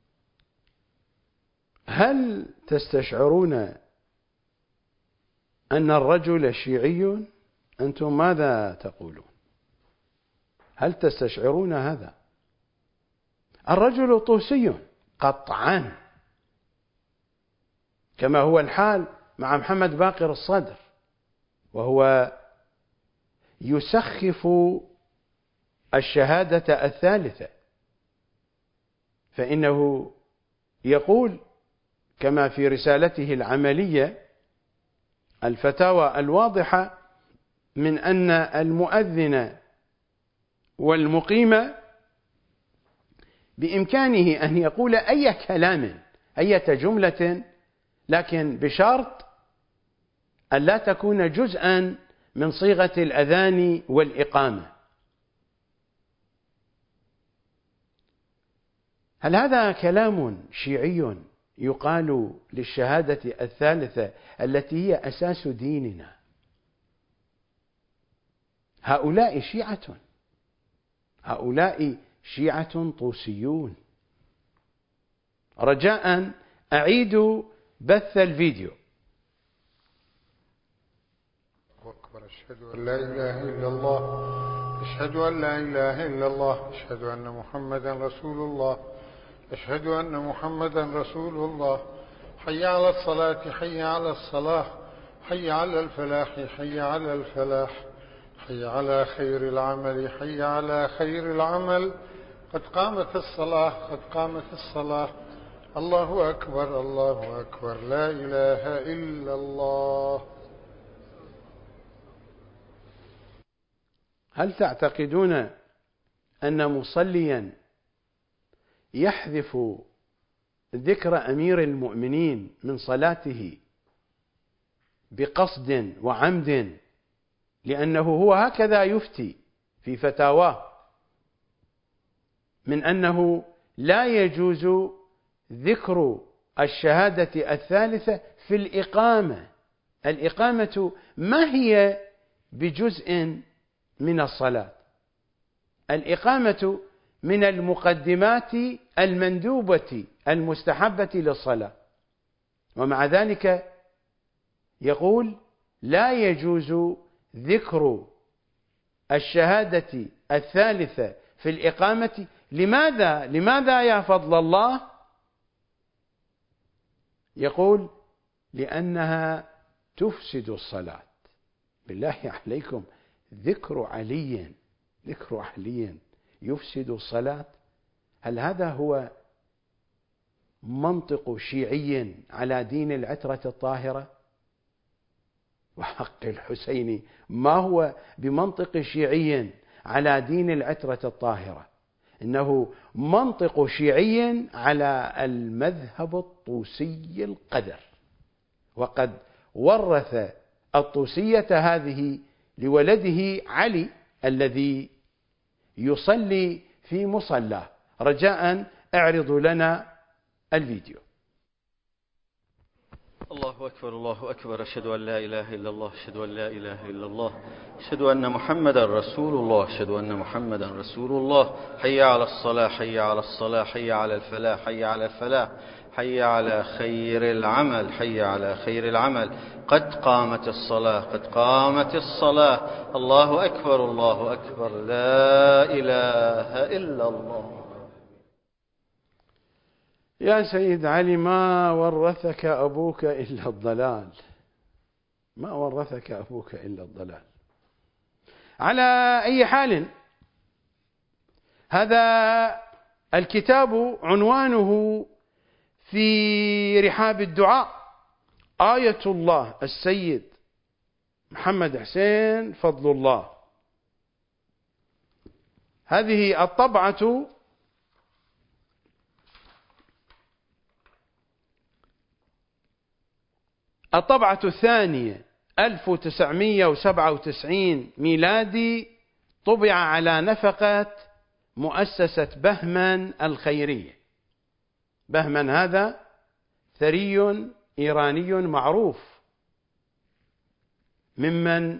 هل تستشعرون أن الرجل شيعي، أنتم ماذا تقولون؟ هل تستشعرون هذا؟ الرجل طوسي قطعا، كما هو الحال مع محمد باقر الصدر، وهو يسخف الشهادة الثالثة، فإنه يقول كما في رسالته العملية الفتاوى الواضحة من أن المؤذن والمقيم بإمكانه أن يقول أي كلام أي جملة، لكن بشرط أن لا تكون جزءا من صيغة الأذان والإقامة. هل هذا كلام شيعي يقال للشهادة الثالثة التي هي أساس ديننا؟ هؤلاء شيعة، هؤلاء شيعة طوسيون. رجاء أعيدوا بث الفيديو. أكبر. أشهد أن لا إله إلا الله، أشهد أن لا إله إلا الله، أشهد أن محمدا رسول الله، أشهد أن محمدا رسول الله. حي على الصلاة، حي على الصلاة، حي على الفلاح، حي على الفلاح، حي على خير العمل، حي على خير العمل. قد قامت الصلاة، قد قامت الصلاة. الله أكبر، الله أكبر، لا إله إلا الله. هل تعتقدون أن مصليا يحذف ذكر أمير المؤمنين من صلاته بقصد وعمد لأنه هو هكذا يفتي في فتاواه من أنه لا يجوز ذكر الشهادة الثالثة في الإقامة؟ الإقامة ما هي بجزء من الصلاة، الإقامة من المقدمات المندوبة المستحبة للصلاة، ومع ذلك يقول لا يجوز ذكر الشهادة الثالثة في الإقامة. لماذا؟ لماذا يا فضل الله؟ يقول لأنها تفسد الصلاة. بالله عليكم، ذكر علي يفسد الصلاة؟ هل هذا هو منطق شيعي على دين العترة الطاهرة؟ وحق الحسين ما هو بمنطق شيعي على دين العترة الطاهرة، إنه منطق شيعي على المذهب الطوسي القدر، وقد ورث الطوسية هذه لولده علي الذي يصلي في مصلاه. رجاء اعرضوا لنا الفيديو. الله أكبر، الله أكبر. أشهد أن لا إله إلا الله، أشهد أن لا إله إلا الله، أشهد أن محمدا رسول الله، أشهد أن محمدا رسول الله. حي على الصلاة، حي على الصلاة، حي على الفلاح، حي على الفلاح، حي على خير العمل، حي على خير العمل. قد قامت الصلاة، قد قامت الصلاة. الله أكبر، الله أكبر، لا إله إلا الله. يا سيد علي، ما ورثك أبوك إلا الضلال، ما ورثك أبوك إلا الضلال. على أي حال، هذا الكتاب عنوانه في رحاب الدعاء آية الله السيد محمد حسين فضل الله. هذه الطبعة الثانية 1997 ميلادي، طبع على نفقة مؤسسة بهمن الخيرية. بهمن هذا ثري إيراني معروف ممن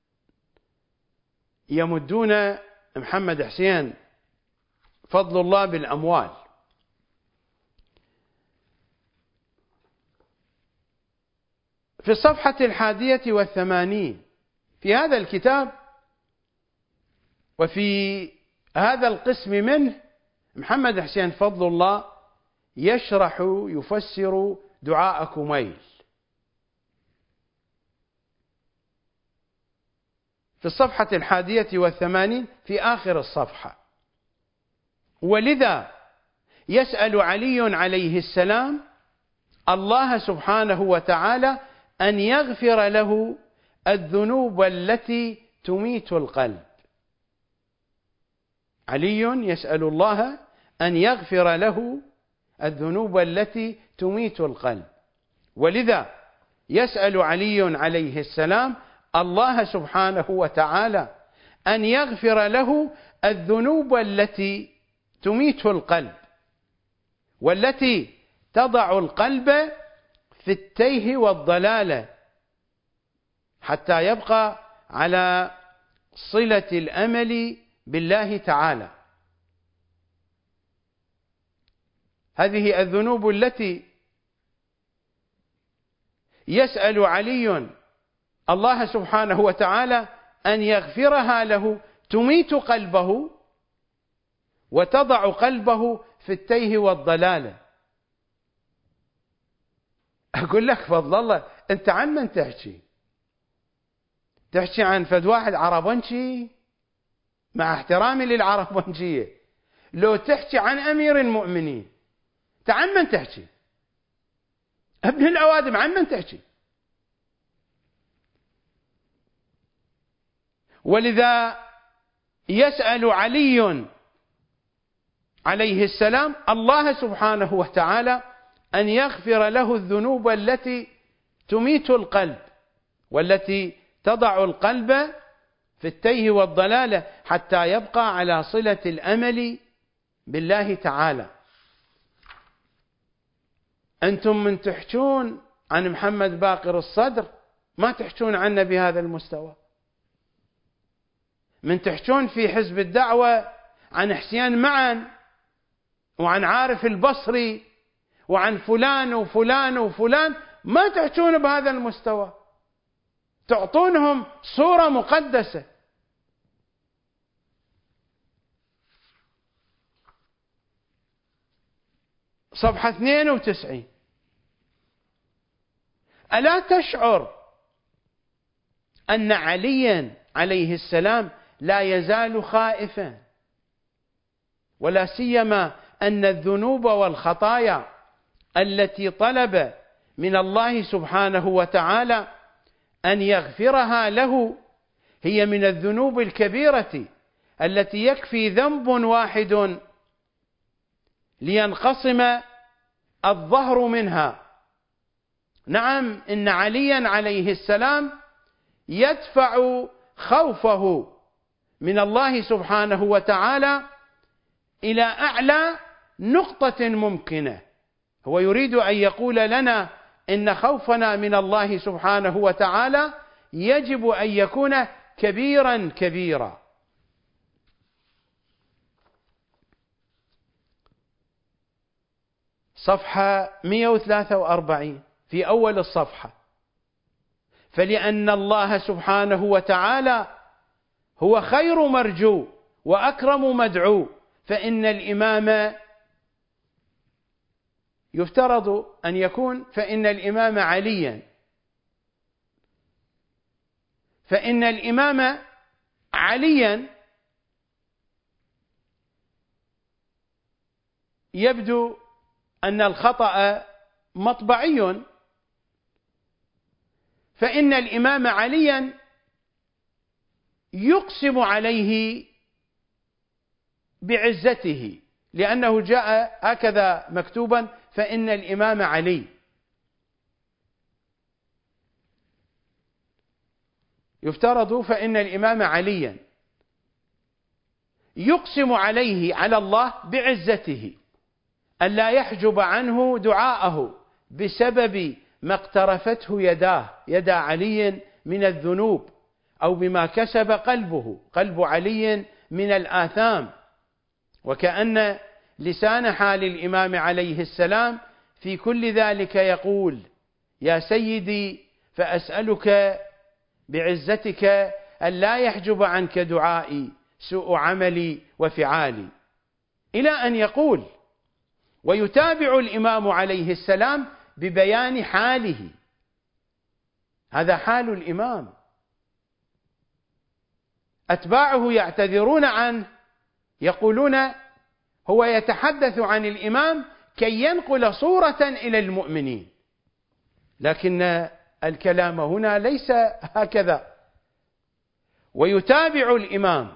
يمدون محمد حسين فضل الله بالأموال. في الصفحة 81 في هذا الكتاب وفي هذا القسم منه محمد حسين فضل الله يشرح يفسر دعاء كميل. في الصفحة 81 في آخر الصفحة: ولذا يسأل علي عليه السلام الله سبحانه وتعالى أن يغفر له الذنوب التي تميت القلب. علي يسأل الله أن يغفر له الذنوب التي تميت القلب، ولذا يسأل علي عليه السلام الله سبحانه وتعالى أن يغفر له الذنوب التي تميت القلب والتي تضع القلب في التيه والضلالة حتى يبقى على صلة الأمل بالله تعالى. هذه الذنوب التي يسأل علي الله سبحانه وتعالى أن يغفرها له تميت قلبه وتضع قلبه في التيه والضلالة. أقول لك فضل الله، أنت عن من تحكي؟ تحكي عن فد واحد عربنشي؟ مع احترامي للعربنشية، لو تحكي عن أمير المؤمنين أنت عن من تحكي؟ ابن الأوادم عن من تحكي؟ ولذا يسأل علي عليه السلام الله سبحانه وتعالى أن يغفر له الذنوب التي تميت القلب والتي تضع القلب في التيه والضلالة حتى يبقى على صلة الأمل بالله تعالى. أنتم من تحجون عن محمد باقر الصدر ما تحجون عنه بهذا المستوى. من تحجون في حزب الدعوة عن حسين معن وعن عارف البصري وعن فلان وفلان وفلان، ما تحجون بهذا المستوى، تعطونهم صورة مقدسة. صفحة 92: ألا تشعر أن عليا عليه السلام لا يزال خائفا، ولا سيما أن الذنوب والخطايا التي طلب من الله سبحانه وتعالى أن يغفرها له هي من الذنوب الكبيرة التي يكفي ذنب واحد لينقسم الظهر منها. نعم، إن عليا عليه السلام يدفع خوفه من الله سبحانه وتعالى إلى أعلى نقطة ممكنة. هو يريد أن يقول لنا إن خوفنا من الله سبحانه وتعالى يجب أن يكون كبيرا كبيرا. صفحة 143 في أول الصفحة: فلأن الله سبحانه وتعالى هو خير مرجو وأكرم مدعو، فإن الإمام يفترض أن يكون فإن الإمام عليا، فإن الإمام عليا يبدو أن الخطأ مطبعي، فإن الإمام عليا يقسم عليه بعزته، لأنه جاء هكذا مكتوبا فإن الإمام علي. يفترض فإن الإمام عليا يقسم عليه على الله بعزته ألا يحجب عنه دعاءه بسبب ما اقترفته يدا علي من الذنوب، أو بما كسب قلب علي من الآثام. وكأن لسان حال الإمام عليه السلام في كل ذلك يقول: يا سيدي فأسألك بعزتك أن لا يحجب عنك دعائي سوء عملي وفعالي، إلى أن يقول: ويتابع الإمام عليه السلام ببيان حاله. هذا حال الإمام، أتباعه يعتذرون عنه، يقولون هو يتحدث عن الإمام كي ينقل صورة إلى المؤمنين، لكن الكلام هنا ليس هكذا. ويتابع الإمام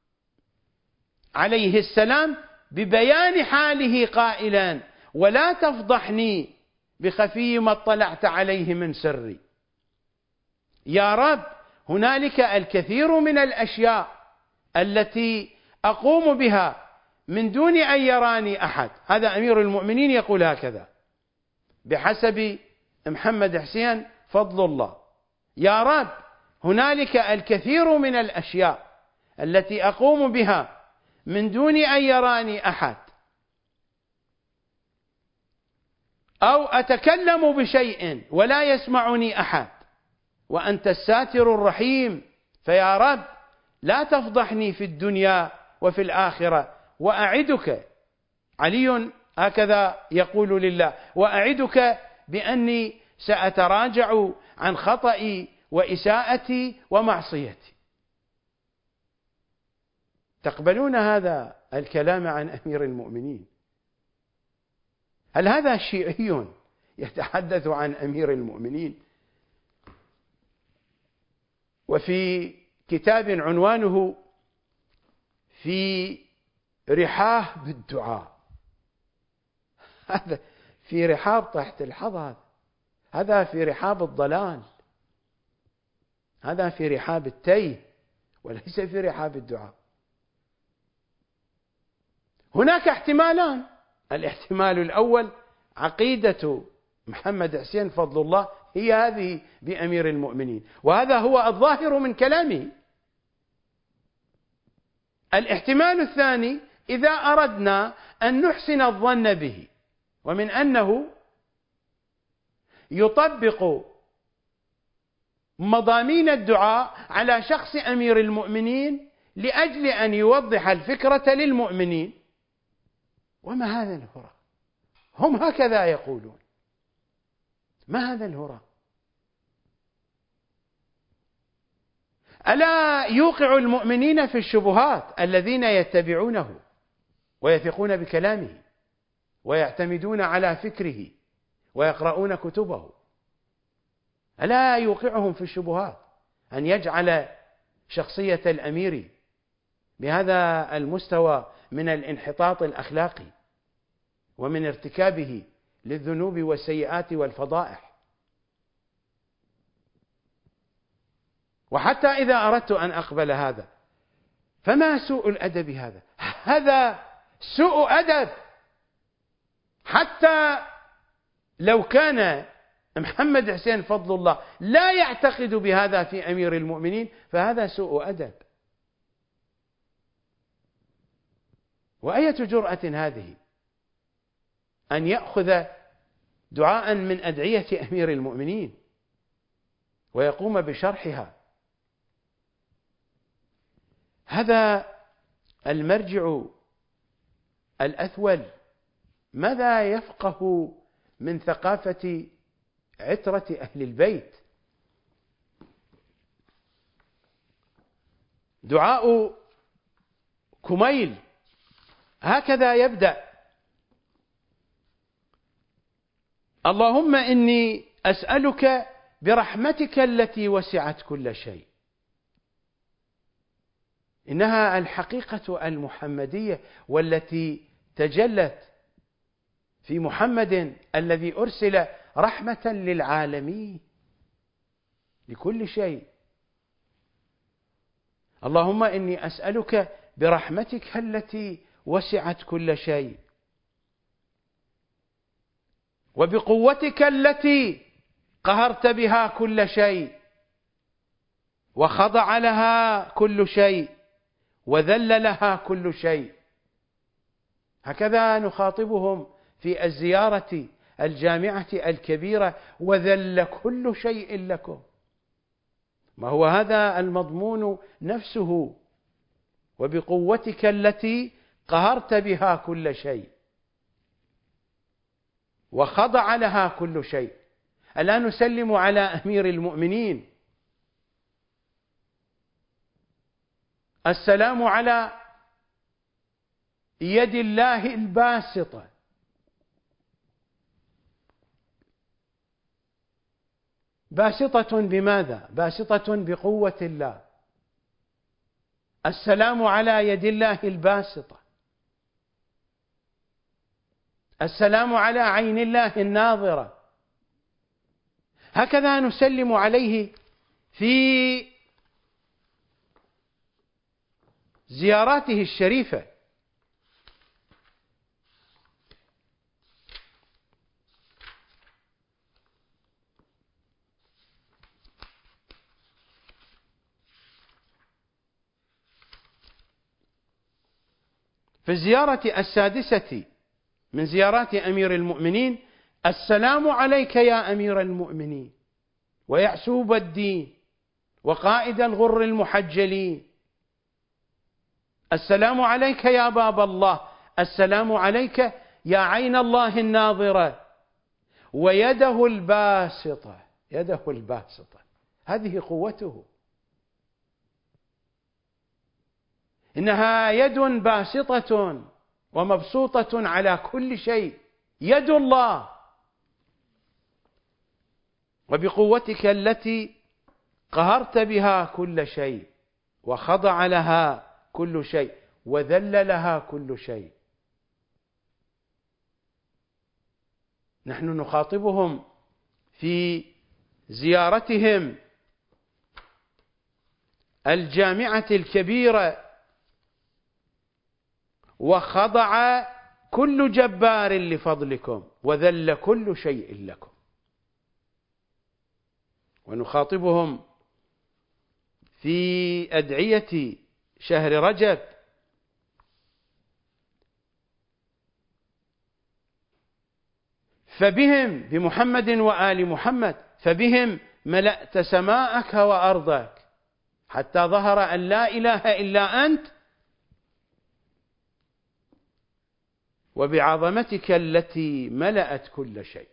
عليه السلام ببيان حاله قائلا: ولا تفضحني بخفي ما اطلعت عليه من سري. يا رب، هنالك الكثير من الأشياء التي أقوم بها من دون أن يراني أحد. هذا أمير المؤمنين يقول هكذا بحسب محمد حسين فضل الله: يا رب، هنالك الكثير من الأشياء التي أقوم بها من دون أن يراني أحد، أو أتكلم بشيء ولا يسمعني أحد، وأنت الساتر الرحيم، فيا رب لا تفضحني في الدنيا وفي الآخرة. وأعدك، علي هكذا يقول لله، وأعدك بأني سأتراجع عن خطئي وإساءتي ومعصيتي. تقبلون هذا الكلام عن أمير المؤمنين؟ هل هذا شيعي يتحدث عن أمير المؤمنين؟ وفي كتاب عنوانه في رحاب بالدعاء، هذا في رحاب تحت الحظ، هذا في رحاب الضلال، هذا في رحاب التيه، وليس في رحاب الدعاء. هناك احتمالان: الاحتمال الأول عقيدة محمد حسين فضل الله هي هذه بأمير المؤمنين، وهذا هو الظاهر من كلامه. الاحتمال الثاني: إذا أردنا أن نحسن الظن به، ومن أنه يطبق مضامين الدعاء على شخص أمير المؤمنين لأجل أن يوضح الفكرة للمؤمنين. وما هذا الهراء؟ هم هكذا يقولون. ما هذا الهراء؟ ألا يوقع المؤمنين في الشبهات الذين يتبعونه ويثقون بكلامه ويعتمدون على فكره ويقرؤون كتبه؟ ألا يوقعهم في الشبهات أن يجعل شخصية الأمير بهذا المستوى من الانحطاط الأخلاقي ومن ارتكابه للذنوب والسيئات والفضائح؟ وحتى إذا أردت أن أقبل هذا، فما سوء الأدب هذا؟ هذا سوء أدب. حتى لو كان محمد حسين فضل الله لا يعتقد بهذا في أمير المؤمنين، فهذا سوء أدب. وأية جرأة هذه أن يأخذ دعاء من أدعية أمير المؤمنين ويقوم بشرحها؟ هذا المرجع الأثول ماذا يفقه من ثقافة عترة أهل البيت؟ دعاء كميل هكذا يبدأ: اللهم إني أسألك برحمتك التي وسعت كل شيء. إنها الحقيقة المحمدية والتي تجلت في محمد الذي أرسل رحمة للعالمين لكل شيء. اللهم إني أسألك برحمتك التي وسعت كل شيء، وبقوتك التي قهرت بها كل شيء، وخضع لها كل شيء، وذل لها كل شيء. هكذا نخاطبهم في الزيارة الجامعة الكبيرة وذل كل شيء لكم. ما هو هذا المضمون نفسه، وبقوتك التي قهرت بها كل شيء وخضع لها كل شيء. ألا نسلم على أمير المؤمنين؟ السلام على يد الله الباسطة، باسطة بماذا؟ باسطة بقوة الله. السلام على يد الله الباسطة، السلام على عين الله الناظرة. هكذا نسلم عليه في زياراته الشريفة. في الزيارة السادسة من زيارات أمير المؤمنين: السلام عليك يا أمير المؤمنين ويعسوب الدين وقائد الغر المحجلين، السلام عليك يا باب الله، السلام عليك يا عين الله الناظرة ويده الباسطة. يده الباسطة هذه قوته، إنها يد باسطة ومبسوطة على كل شيء، يد الله. وبقوتك التي قهرت بها كل شيء وخضع لها كل شيء وذل لها كل شيء. نحن نخاطبهم في زيارتهم الجامعة الكبيرة: وخضع كل جبار لفضلكم وذل كل شيء لكم. ونخاطبهم في أدعية شهر رجب: فبهم، بمحمد وآل محمد، فبهم ملأت سماءك وأرضك حتى ظهر أن لا إله إلا أنت، وبعظمتك التي ملأت كل شيء،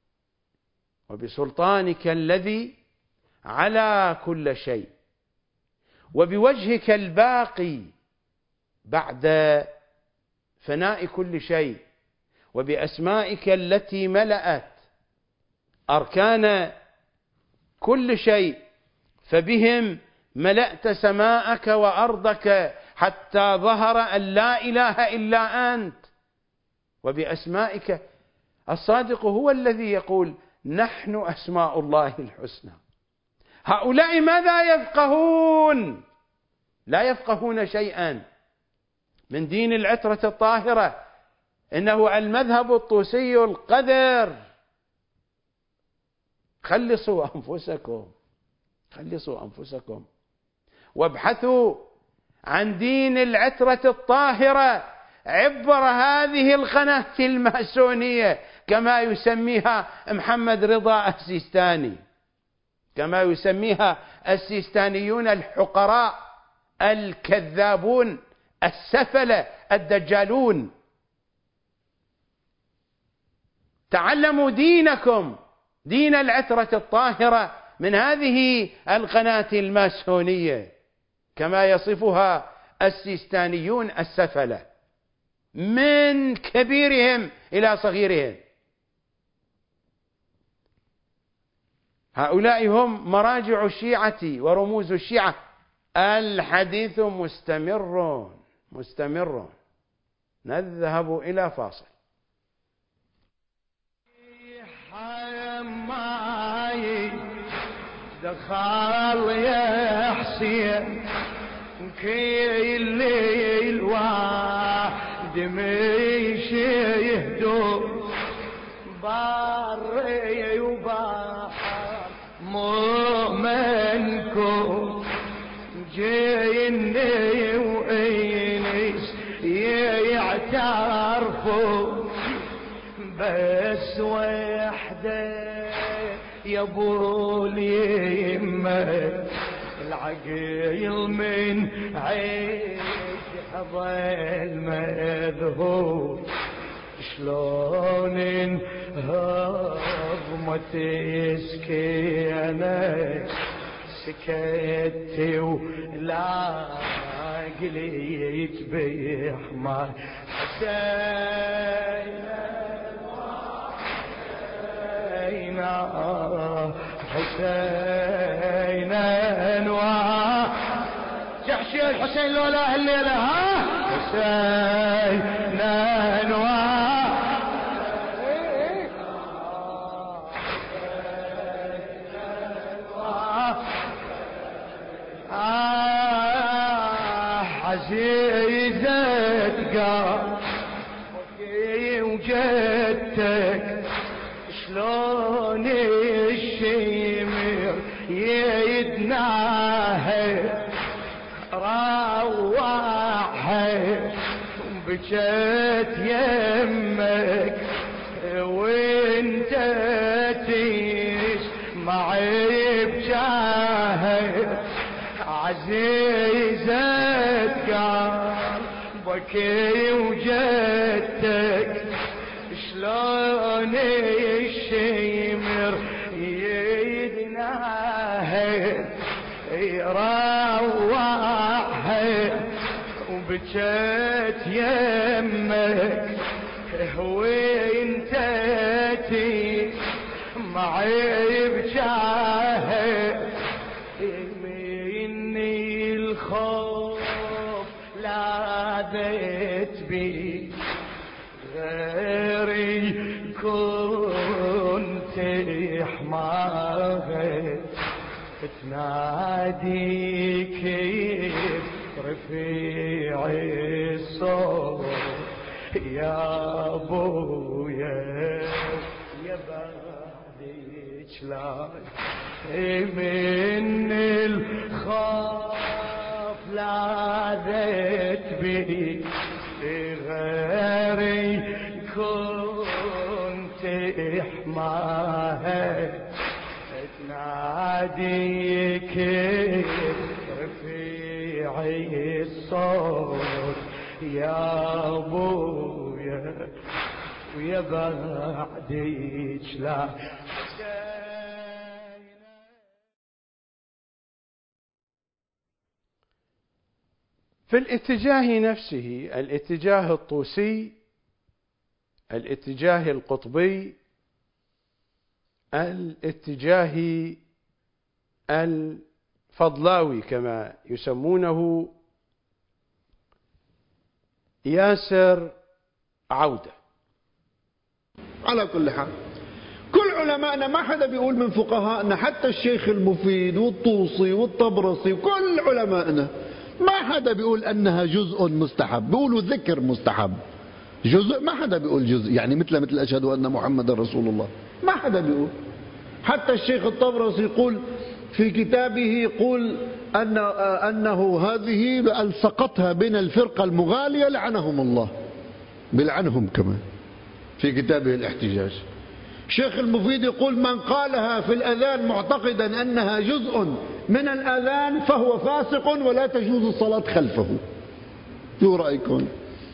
وبسلطانك الذي على كل شيء، وبوجهك الباقي بعد فناء كل شيء، وبأسمائك التي ملأت أركان كل شيء. فبهم ملأت سماءك وأرضك حتى ظهر أن لا إله إلا أنت. وبأسمائك، الصادق هو الذي يقول: نحن أسماء الله الحسنى. هؤلاء ماذا يفقهون؟ لا يفقهون شيئا من دين العترة الطاهرة، إنه المذهب الطوسي القذر. خلصوا أنفسكم، خلصوا أنفسكم وابحثوا عن دين العترة الطاهرة عبر هذه القناة الماسونية كما يسميها محمد رضا السيستاني، كما يسميها السيستانيون الحقراء الكذابون السفلة الدجالون. تعلموا دينكم، دين العترة الطاهرة، من هذه القناة الماسونية كما يصفها السيستانيون السفلة، من كبيرهم إلى صغيرهم. هؤلاء هم مراجع الشيعة ورموز الشيعة. الحديث مستمر. نذهب إلى فاصل. دخل يا حسين كي الليل واحد مشي يهدو باري وبحر مؤمنكو جيني وإنس يعترفوا بس وحده يا ابو اليمه العقيل من عيش ظل مذهول شلون انهضمت سكينه سكتي ولا قليت بحمار حسينا جحشي الحسين لولا الليلة ها حسينا عزيزتك وجدتك شلون الشمر يدناها روعها بجت يمك وانت تسمع بجاهك عزيزتك قلبك وجدتك شلون الشمر يدناها يروعها وبجت يمك وانت تسمع بجاهك مني الخوف لاذت بي غيري كنت حماها تناديك رفيع الصوت يا ابويا يا بعدك لا من الخوف لاذت بي غيري كنت حماها تناديك رفيعي الصوت يا ابويا ويا بعدك لا في الاتجاه نفسه الاتجاه الطوسي الاتجاه القطبي الاتجاه الفضلاوي كما يسمونه ياسر عودة. على كل حال كل علماءنا ما حدا بيقول من فقهاءنا حتى الشيخ المفيد والطوسي والطبرسي وكل علماءنا ما حدا بيقول أنها جزء مستحب، بيقولوا ذكر مستحب. جزء ما حدا بيقول جزء، يعني مثل أشهد أن محمد رسول الله ما حدا بيقول. حتى الشيخ الطبرسي يقول في كتابه يقول أنه هذه ألصقتها بين الفرقة المغالية لعنهم الله، بلعنهم كمان في كتابه الاحتجاج. الشيخ المفيد يقول من قالها في الأذان معتقدا أنها جزء من الأذان فهو فاسق ولا تجوز الصلاة خلفه. شو رأيكم؟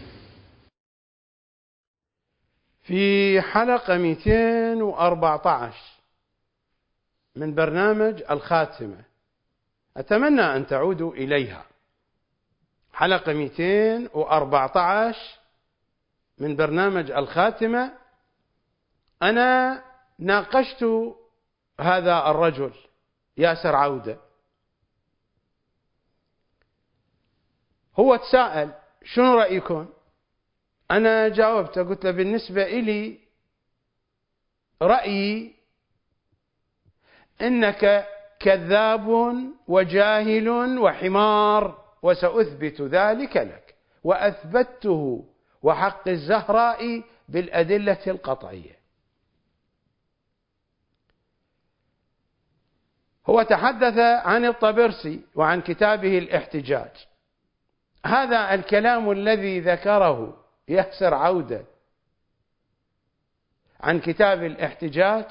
في حلقة 214 من برنامج الخاتمة، أتمنى أن تعودوا إليها. حلقة 214 من برنامج الخاتمة، أنا ناقشت هذا الرجل ياسر عودة. هو تساءل شنو رأيكم؟ أنا جاوبت قلت له بالنسبة إلي رأيي إنك كذاب وجاهل وحمار، وسأثبت ذلك لك، وأثبته وحق الزهراء بالأدلة القطعية. هو تحدث عن الطبرسي وعن كتابه الاحتجاج. هذا الكلام الذي ذكره ياسر عودة عن كتاب الاحتجاج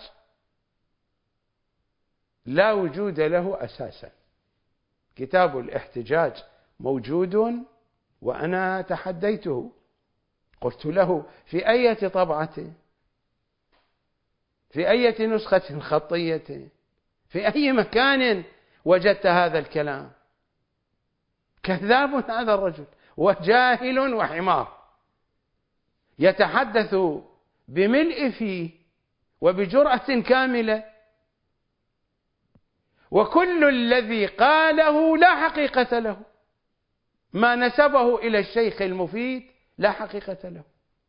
لا وجود له أساسا. كتاب الاحتجاج موجود وأنا تحديته، قلت له في أي طبعة، في أي نسخة خطية، في أي مكان وجدت هذا الكلام؟ كذاب هذا الرجل وجاهل وحمار، يتحدث بملء فيه وبجرأة كاملة، وكل الذي قاله لا حقيقة له. ما نسبه إلى الشيخ المفيد لا حقيقة له.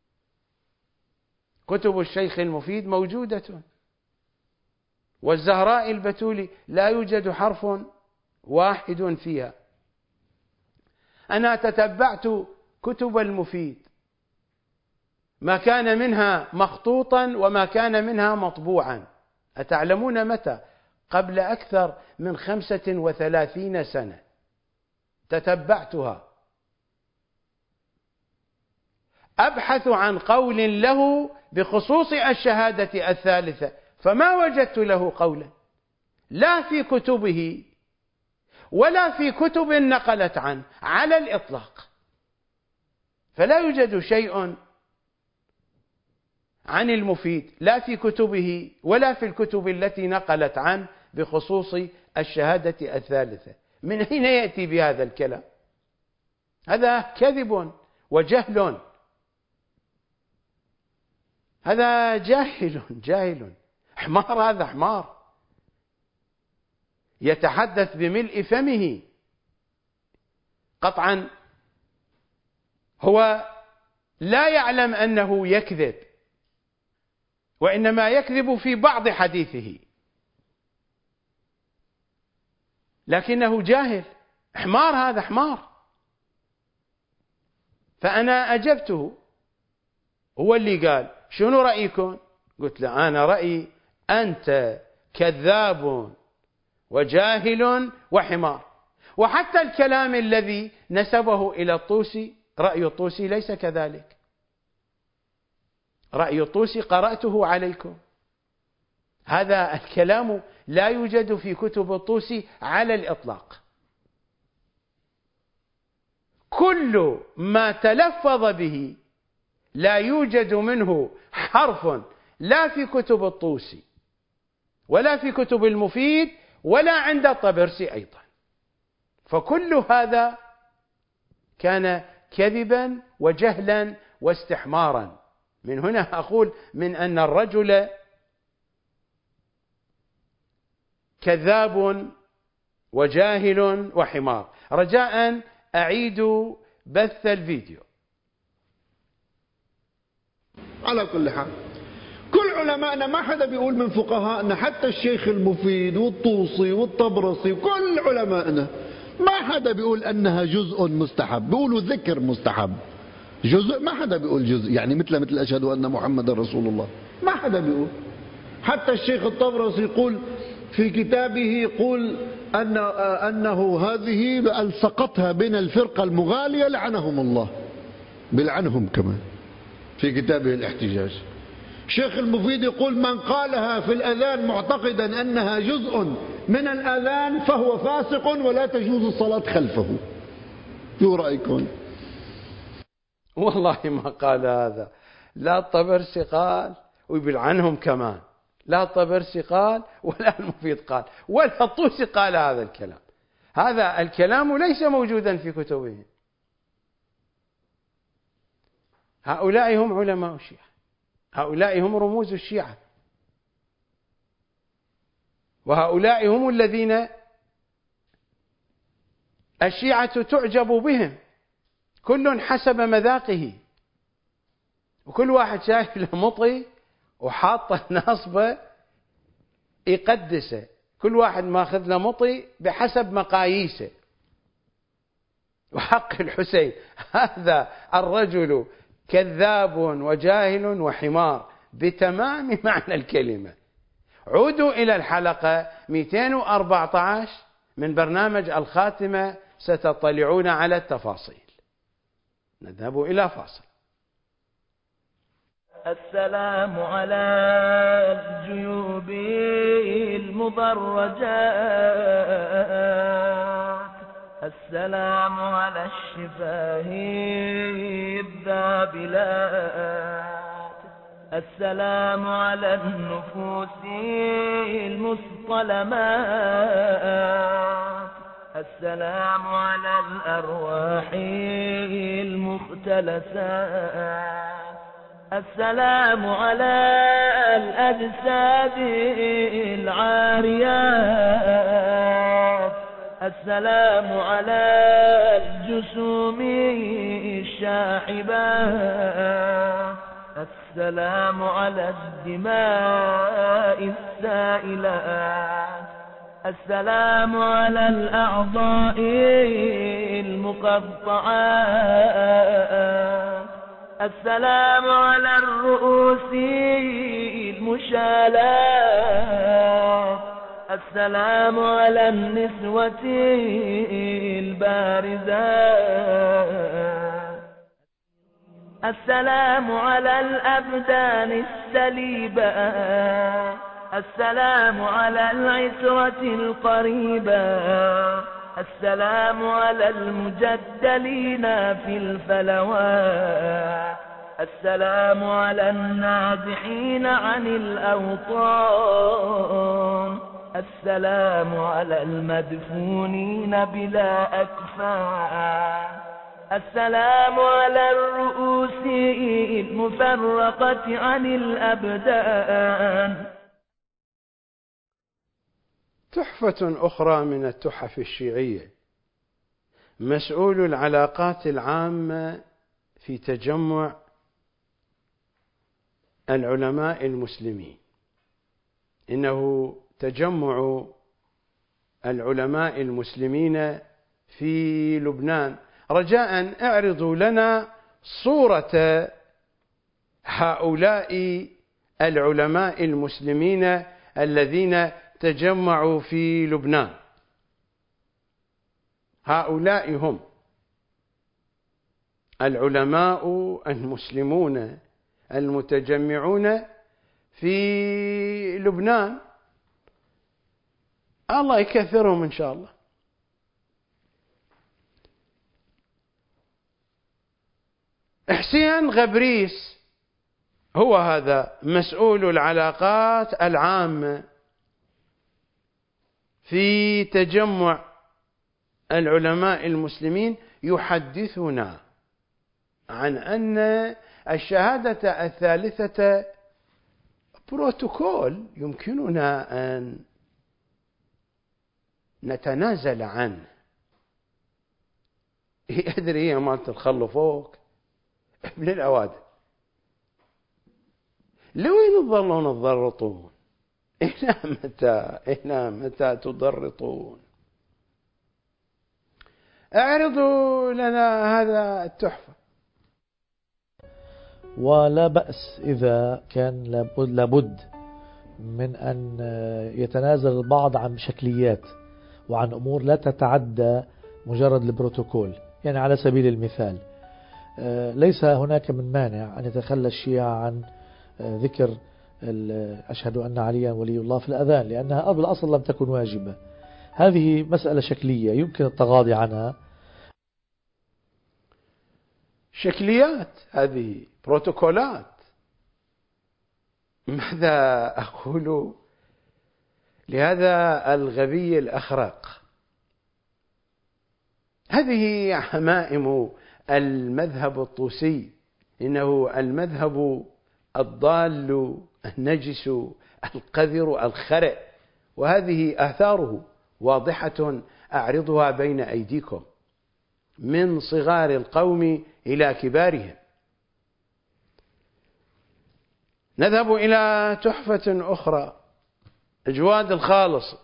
كتب الشيخ المفيد موجودة، والزهراء البتولي لا يوجد حرف واحد فيها. أنا تتبعت كتب المفيد، ما كان منها مخطوطا وما كان منها مطبوعا. أتعلمون متى؟ قبل أكثر من 35 سنة تتبعتها أبحث عن قول له بخصوص الشهادة الثالثة، فما وجدت له قولا، لا في كتبه ولا في كتب نقلت عنه على الإطلاق. فلا يوجد شيء عن المفيد لا في كتبه ولا في الكتب التي نقلت عنه بخصوص الشهادة الثالثة. من أين يأتي بهذا الكلام؟ هذا كذب وجهل، هذا جاهل حمار، هذا حمار يتحدث بملء فمه. قطعا هو لا يعلم أنه يكذب، وإنما يكذب في بعض حديثه، لكنه جاهل حمار، هذا حمار. فأنا أجبته، هو اللي قال شنو رأيكم؟ قلت له أنا رأيي أنت كذاب وجاهل وحمار. وحتى الكلام الذي نسبه إلى الطوسي، رأي الطوسي ليس كذلك. رأي الطوسي قرأته عليكم، هذا الكلام لا يوجد في كتب الطوسي على الإطلاق. كل ما تلفظ به لا يوجد منه حرف لا في كتب الطوسي ولا في كتب المفيد ولا عند الطبرسي أيضا. فكل هذا كان كذبا وجهلا واستحمارا. من هنا أقول من أن الرجل كذاب وجاهل وحمار. رجاء أعيدوا بث الفيديو. على كل حال كل علماءنا ما حدا بيقول من فقهاءنا، حتى الشيخ المفيد والطوسي والطبرسي وكل علماءنا ما حدا بيقول أنها جزء مستحب، بيقولوا ذكر مستحب. جزء ما حدا بيقول جزء، يعني مثل أشهد أن محمد رسول الله، ما حدا بيقول. حتى الشيخ الطبرسي يقول في كتابه، يقول أنه هذه ألصقتها بين الفرقة المغالية لعنهم الله، بلعنهم كمان في كتابه الاحتجاج. الشيخ المفيد يقول من قالها في الأذان معتقدا أنها جزء من الأذان فهو فاسق ولا تجوز الصلاة خلفه. شو رأيكم؟ والله ما قال هذا، لا الطبرسي قال ويبلعنهم كمان، لا الطبرسي قال ولا المفيد قال ولا الطوسي قال هذا الكلام. هذا الكلام ليس موجودا في كتبهم. هؤلاء هم علماء الشيعة، هؤلاء هم رموز الشيعة، وهؤلاء هم الذين الشيعة تعجب بهم، كل حسب مذاقه، وكل واحد شايف له مطي وحاط ناصبه يقدسه، كل واحد ماخذ له مطي بحسب مقاييسه. وحق الحسين هذا الرجل كذاب وجاهل وحمار بتمام معنى الكلمة. عودوا إلى الحلقة 214 من برنامج الخاتمة ستطلعون على التفاصيل. نذهب إلى فاصل. السلام على الجيوب المضرجات السلام على الشفاه الذابلات السلام على النفوس المصطلمات السلام على الأرواح المختلسات السلام على الأجساد العاريات السلام على الجسوم الشاحبات السلام على الدماء السائلات السلام على الأعضاء المقطعات السلام على الرؤوس المشالات السلام على النسوة البارزات السلام على الأبدان السليبة السلام على العسرة القريبة السلام على المجدلين في الفلوات السلام على النازحين عن الأوطان السلام على المدفونين بلا أكفان السلام على الرؤوس المفرقة عن الأبدان. تحفة أخرى من التحف الشيعية مسؤول العلاقات العامة في تجمع العلماء المسلمين. إنه تجمع العلماء المسلمين في لبنان. رجاء اعرضوا لنا صورة هؤلاء العلماء المسلمين الذين تجمعوا في لبنان. هؤلاء هم العلماء المسلمون المتجمعون في لبنان. الله يكثرهم إن شاء الله. حسين غبريس هو هذا مسؤول العلاقات العامة في تجمع العلماء المسلمين، يحدثنا عن أن الشهادة الثالثة بروتوكول يمكننا أن نتنازل عنه. أدري هي مالت الخلفوك ابن الأوادم، لوين تظلون تضرطون؟ إلى متى تضرطون؟ اعرضوا لنا هذا التحفة. ولا بأس إذا كان لابد من أن يتنازل البعض عن شكليات وعن أمور لا تتعدى مجرد البروتوكول. يعني على سبيل المثال ليس هناك من مانع أن يتخلى الشيعة عن ذكر أشهد أن عليا ولي الله في الأذان، لأنها بالأصل لم تكن واجبة. هذه مسألة شكلية يمكن التغاضي عنها. شكليات، هذه بروتوكولات. ماذا أقول لهذا الغبي الأخرق؟ هذه حمائم المذهب الطوسي. إنه المذهب الضال النجس القذر الخرع، وهذه آثاره واضحة أعرضها بين أيديكم من صغار القوم إلى كبارهم. نذهب إلى تحفة أخرى، جواد الخالص.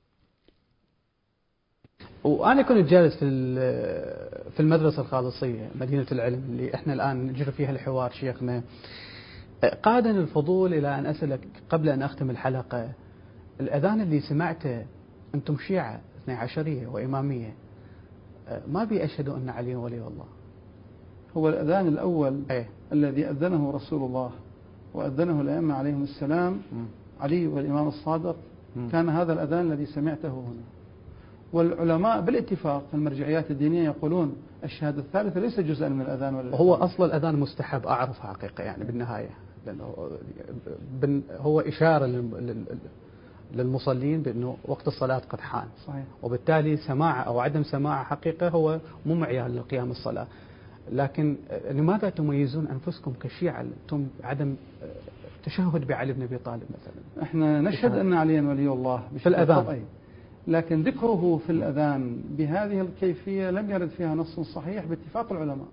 وأنا كنت جالس في المدرسة الخالصية مدينة العلم اللي احنا الآن نجري فيها الحوار شيخنا. قادني الفضول إلى أن أسألك قبل أن أختم الحلقة، الأذان اللي سمعته أنتم شيعة 12 وإمامية ما بيأشهدوا أن علي ولي الله. هو الأذان الأول الذي أذنه رسول الله وأذنه الأئمة عليهم السلام، علي والإمام الصادق، كان هذا الأذان الذي سمعته هنا. والعلماء بالاتفاق في المرجعيات الدينية يقولون الشهادة الثالثة ليس جزءا من الأذان ولا هو أصل الأذان مستحب، أعرف حقيقة يعني بالنهاية، لأنه هو إشارة للمصلين بأنه وقت الصلاة قد حان. صحيح. وبالتالي سماع أو عدم سماع حقيقة هو مو معيار لقيام الصلاة. لكن لماذا تميزون أنفسكم كشيعة أنتم عدم تشهد بعلي بن أبي طالب مثلا؟ احنا نشهد أن عليا ولي الله في الأذان، لكن ذكره في الأذان بهذه الكيفية لم يرد فيها نص صحيح باتفاق العلماء.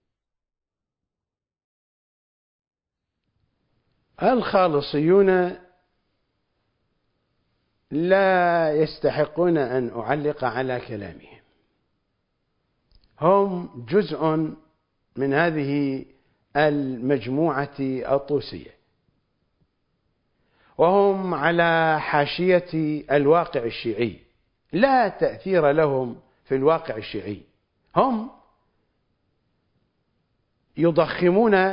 الخالصيون لا يستحقون أن أعلق على كلامهم، هم جزء من هذه المجموعة الطوسية، وهم على حاشية الواقع الشيعي، لا تأثير لهم في الواقع الشيعي، هم يضخمون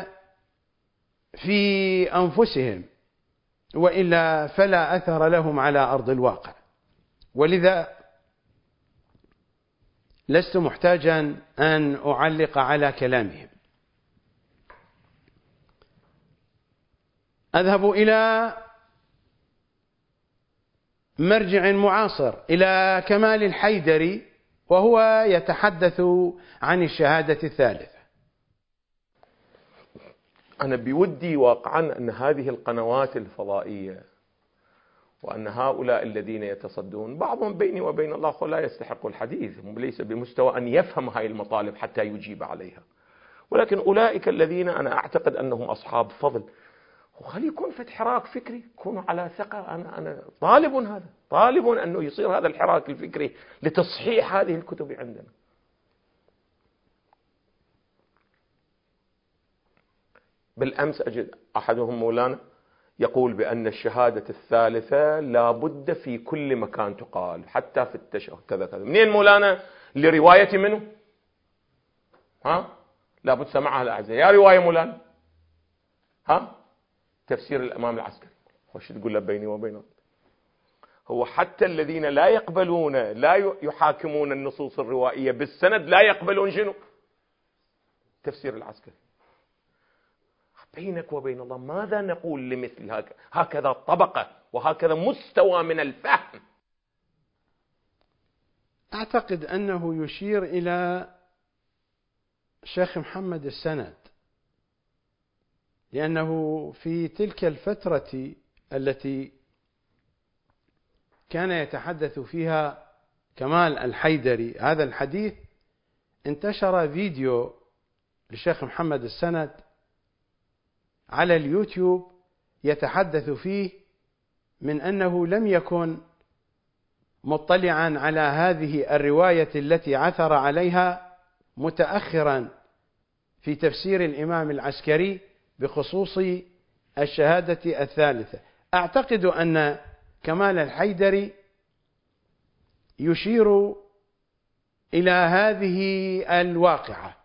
في أنفسهم وإلا فلا أثر لهم على أرض الواقع. ولذا لست محتاجا أن أعلق على كلامهم. أذهب إلى مرجع معاصر، إلى كمال الحيدري، وهو يتحدث عن الشهادة الثالثة. أنا بودي واقعا أن هذه القنوات الفضائية وأن هؤلاء الذين يتصدون بعضهم بيني وبين الله لا يستحق الحديث، ليس بمستوى أن يفهم هذه المطالب حتى يجيب عليها، ولكن أولئك الذين أنا أعتقد أنهم أصحاب فضل، وخلي يكون في حراك فكري، كونوا على ثقة. أنا طالب أنه يصير هذا الحراك الفكري لتصحيح هذه الكتب عندنا. بالأمس أجد أحدهم مولانا يقول بأن الشهادة الثالثة لا بد في كل مكان تقال، حتى في التشهد كذا كذا. منين مولانا؟ لرواية منه؟ لا بد سمعها الأعزاء. يا رواية مولانا؟ تفسير الإمام العسكري. وش تقول له بيني وبينه؟ هو حتى الذين لا يقبلون، لا يحاكمون النصوص الروائية بالسند، لا يقبلون شنو؟ تفسير العسكري. بينك وبين الله ماذا نقول لمثل هكذا طبقة وهكذا مستوى من الفهم؟ أعتقد أنه يشير إلى شيخ محمد السند، لأنه في تلك الفترة التي كان يتحدث فيها كمال الحيدري هذا الحديث، انتشر فيديو للشيخ محمد السند على اليوتيوب يتحدث فيه من أنه لم يكن مطلعا على هذه الرواية التي عثر عليها متأخرا في تفسير الإمام العسكري بخصوص الشهادة الثالثة. أعتقد أن كمال الحيدري يشير إلى هذه الواقعة.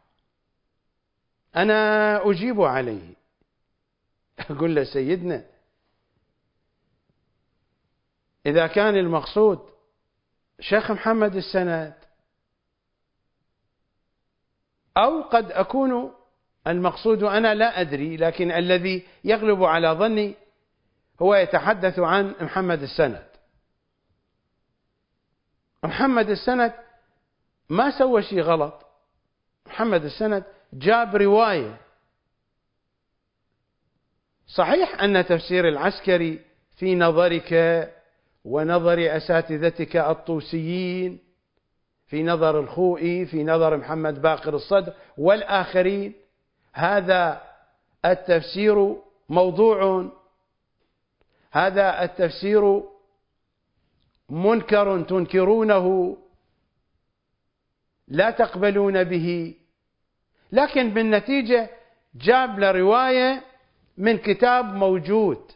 أنا أجيب عليه، أقول له سيدنا إذا كان المقصود شيخ محمد السند، أو قد أكون المقصود أنا لا أدري، لكن الذي يغلب على ظني هو يتحدث عن محمد السند. محمد السند ما سوى شيء غلط، محمد السند جاب رواية. صحيح أن تفسير العسكري في نظرك ونظر أساتذتك الطوسيين، في نظر الخوئي، في نظر محمد باقر الصدر والآخرين، هذا التفسير موضوع، هذا التفسير منكر تنكرونه، لا تقبلون به. لكن بالنتيجة جاب له رواية من كتاب موجود.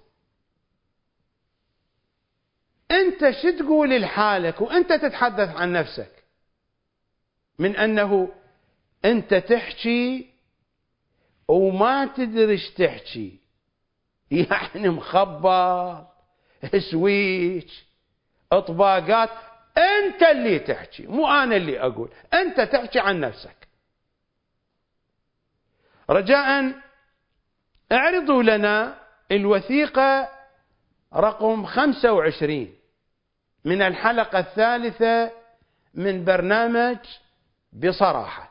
أنت شو تقول لحالك وأنت تتحدث عن نفسك من أنه أنت تحكي وما تدري ايش تحكي؟ يعني مخبط، سويتش، اطباقات. انت اللي تحكي، مو انا اللي اقول، انت تحكي عن نفسك. رجاء اعرضوا لنا الوثيقة رقم 25 من الحلقة الثالثة من برنامج بصراحة.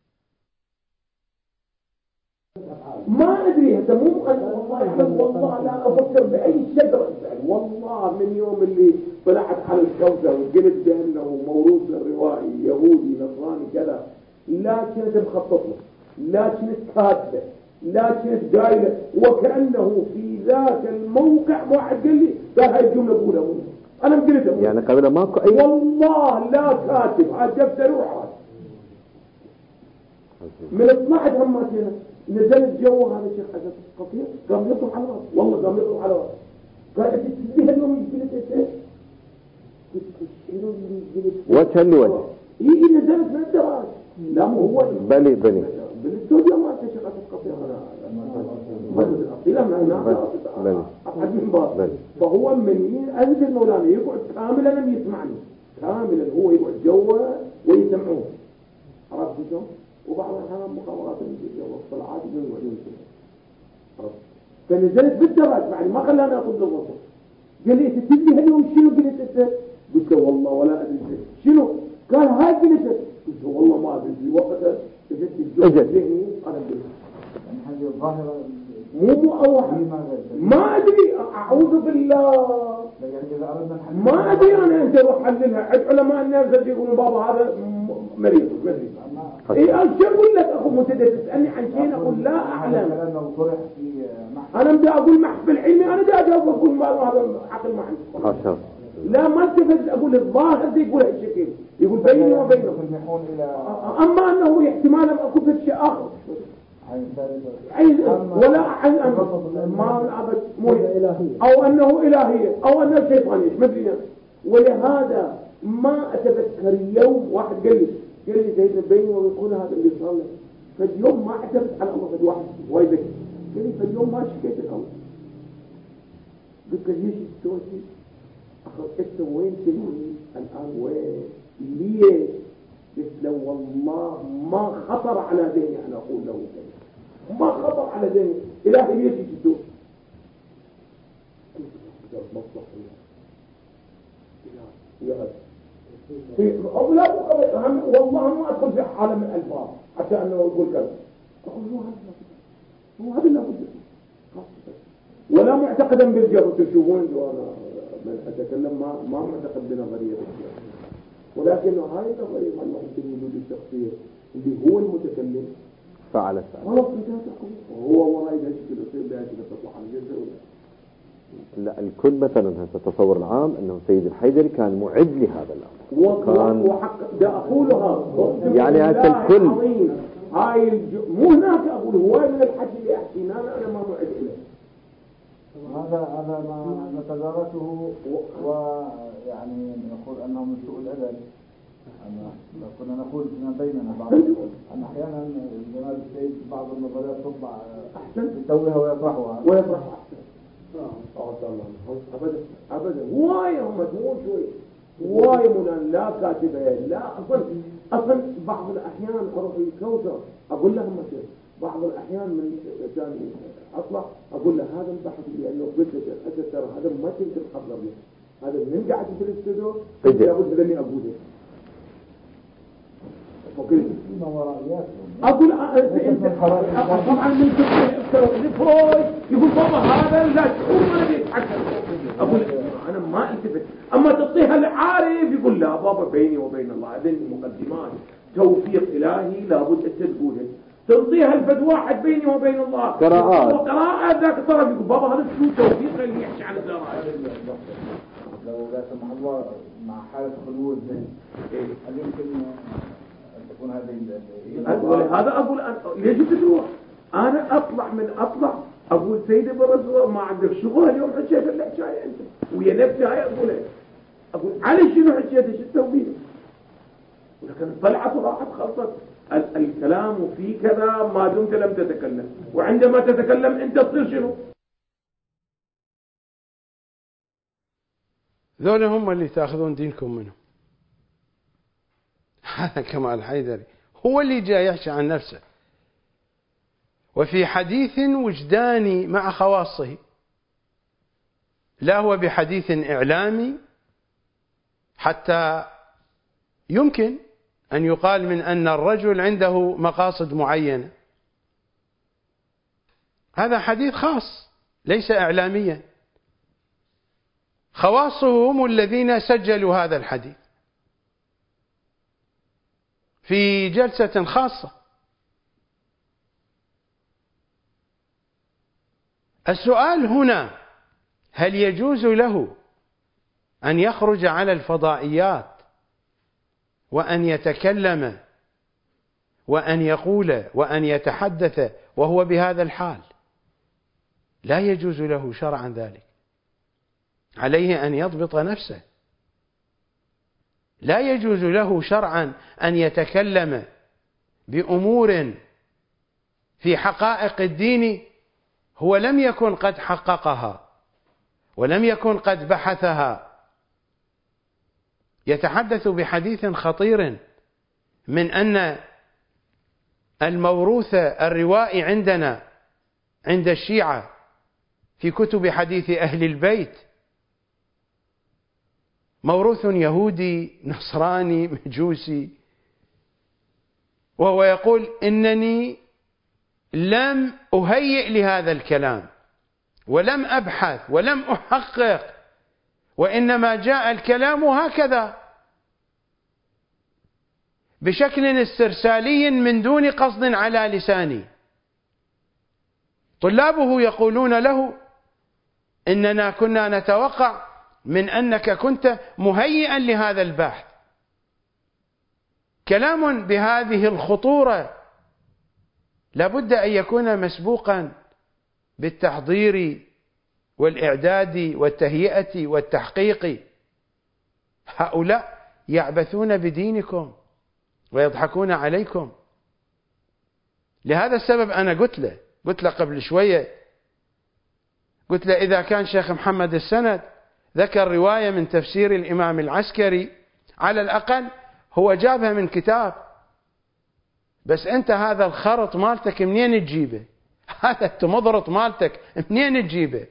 ما ادري هذا مو انا والله يعلم، والله لا افكر باي شجره. والله من يوم اللي طلعت على الكوثر وقلت بانه موروث الروائي يهودي نصراني كذا، لا كنت مخطط له، لا كنت كاتبه، لا كنت قايله، وكانه في ذاك الموقع واحد قال لي قال هاي الجمله بقولها انا قلتها يعني قبل ماكو اي والله لا كاتب هذا دفتر وحاج من 12 هماتنا نزلت جو هذا الشيخ حسن خطير قام يطلع على راسي، والله قام يطلع على راسي. قال انت تسويها اليوم قلت ايش؟ قلت شنو اللي قلت؟ وجه لوجه. اي نزلت من الدراج. لا مو هو بلي بالاستوديو مال الشيخ حسن خطير انا احد من بعض. فهو من انزل مولانا يقعد كاملا يسمعني كاملا، هو يقعد جوا ويسمعوه. عرفت شلون؟ وبعض الأحيان مخابرات والاطلاعات يقعدون كذا. فنزلت بالدرج بعد ما خلاني اطلب الوصف. قال لي انت تدري اليوم شنو قلت انت؟ قلت له والله ولا ادري شنو. قال هاي قلت. قلت له والله ما ادري. في وقتها اجت الجو ذهني انا قلت يعني هذه الظاهره مو اوحى ما ادري اعوذ بالله. يعني اذا اردنا ما ادري انا انت روح حللها. عند علماء النفس يقولون بابا هذا مريض ما ادري. اي ايش اقول لك اخو منتدى تسالني عن شيء اقول لا اعلم. انا بدي اقول محفل علمي، انا بدي اجاوب اقول ما هذا عقل ما عندي. لا ما التفت اقول الظاهر دي يقول هالشكل يقول بيني وبينه. اما انه احتمال اكون في شيء اخر ولا ما ابد او انه الهيه او انه شيطانيه ما ادري. ولهذا ما اتذكر يوم واحد قال لي زيد بيني ويقول هذا اللي صار لي. فاليوم ما اعتمد على الله. فد واحد وايد قال لي فاليوم ما شكيت الله. قلت له ليش تسوي شيء؟ انت وين تلوي الان وين ليش؟ قلت له والله ما خطر على ذهني ان اقول له كذا، ما خطر على ذهني. الهي ليش تسوي؟ أو لا والله ما أدخل في عالم الألفاظ حتى أنه يقول كذا. أقول هو هذا اللي أقول ولا معتقدا بالجبر. تشوفون أنا من أتكلم ما معتقد بنظرية الجبر، ولكن هاي النظرية ما ممكن وجود الشخصية اللي هو المتكلم فعل خلاص انتهت القضية. وهو وراي ده شكل يصير ده شكل تطلع على الجزء ولا لا. الكل مثلا هذا التصور العام انه سيد الحيدري كان معد لهذا الامر وحق ده اقولها يعني هذا الكل هاي مو هناك اقول هواي من الحكي اللي احكينا انا ما معد له. هذا ما نتداركه ويعني نقول انه من سوء الادب. كنا نقول فيما بيننا بعض ان احيانا جناب السيد بعض النظريات تطلع يسويها ويطرحها ابدا هواي هم مو شوي هواي من لا كاتبه لا اصلا بعض الاحيان اروح الكوثر اقول لهم مثلا بعض الاحيان من كان اطلع اقول له هذا البحث اللي انه قلت لك ترى هذا ما كنت محضر له، هذا من قاعد في الاستوديو لابد اني اقوله. اقول طبعا من التليفون يقول بابا هذا لا شعور ما يتحكم. اقول انا ما التفت. اما تعطيها العارف يقول لا بابا بيني وبين الله هذه المقدمات توفيق الهي لابد انت تقوله. تعطيها الفد واحد بيني وبين الله وقراءة ذاك الطرف يقول بابا هذا شو توفيق اللي يحكي عن القراءة. لو لا سمح الله مع حالة خلوة هل يمكن تكون هذا اقول ليش تروح؟ انا اطلع اقول سيدي بالرسول ما عندك شغل اليوم حكيت لك شاي انت ويا نفسي هاي اقول على شنو حكيت ايش تسوي؟ ولكن طلعت وراحت خلصت الكلام في كذا ما دمت لم تتكلم، وعندما تتكلم انت تصير شنو؟ ذول هم اللي تأخذون دينكم منهم. هذا كمال الحيدري هو اللي جاء يحكي عن نفسه، وفي حديث وجداني مع خواصه، لا هو بحديث إعلامي حتى يمكن أن يقال من أن الرجل عنده مقاصد معينة. هذا حديث خاص ليس إعلاميا، خواصه هم الذين سجلوا هذا الحديث في جلسة خاصة. السؤال هنا: هل يجوز له أن يخرج على الفضائيات وأن يتكلم وأن يقول وأن يتحدث وهو بهذا الحال؟ لا يجوز له شرعا ذلك، عليه أن يضبط نفسه. لا يجوز له شرعا أن يتكلم بأمور في حقائق الدين هو لم يكن قد حققها ولم يكن قد بحثها. يتحدث بحديث خطير من أن الموروث الروائي عندنا عند الشيعة في كتب حديث أهل البيت موروث يهودي نصراني مجوسي، وهو يقول: إنني لم أهيئ لهذا الكلام ولم أبحث ولم أحقق، وإنما جاء الكلام هكذا بشكل استرسالي من دون قصد على لساني. طلابه يقولون له: إننا كنا نتوقع من أنك كنت مهيئا لهذا البحث. كلام بهذه الخطورة لابد أن يكون مسبوقا بالتحضير والإعداد والتهيئة والتحقيق. هؤلاء يعبثون بدينكم ويضحكون عليكم. لهذا السبب أنا قلت له قبل شوية، قلت له: إذا كان شيخ محمد السند ذكر رواية من تفسير الإمام العسكري على الأقل هو جابها من كتاب، بس أنت هذا الخرط مالتك منين تجيبه؟ هذا التمضرط مالتك منين تجيبه؟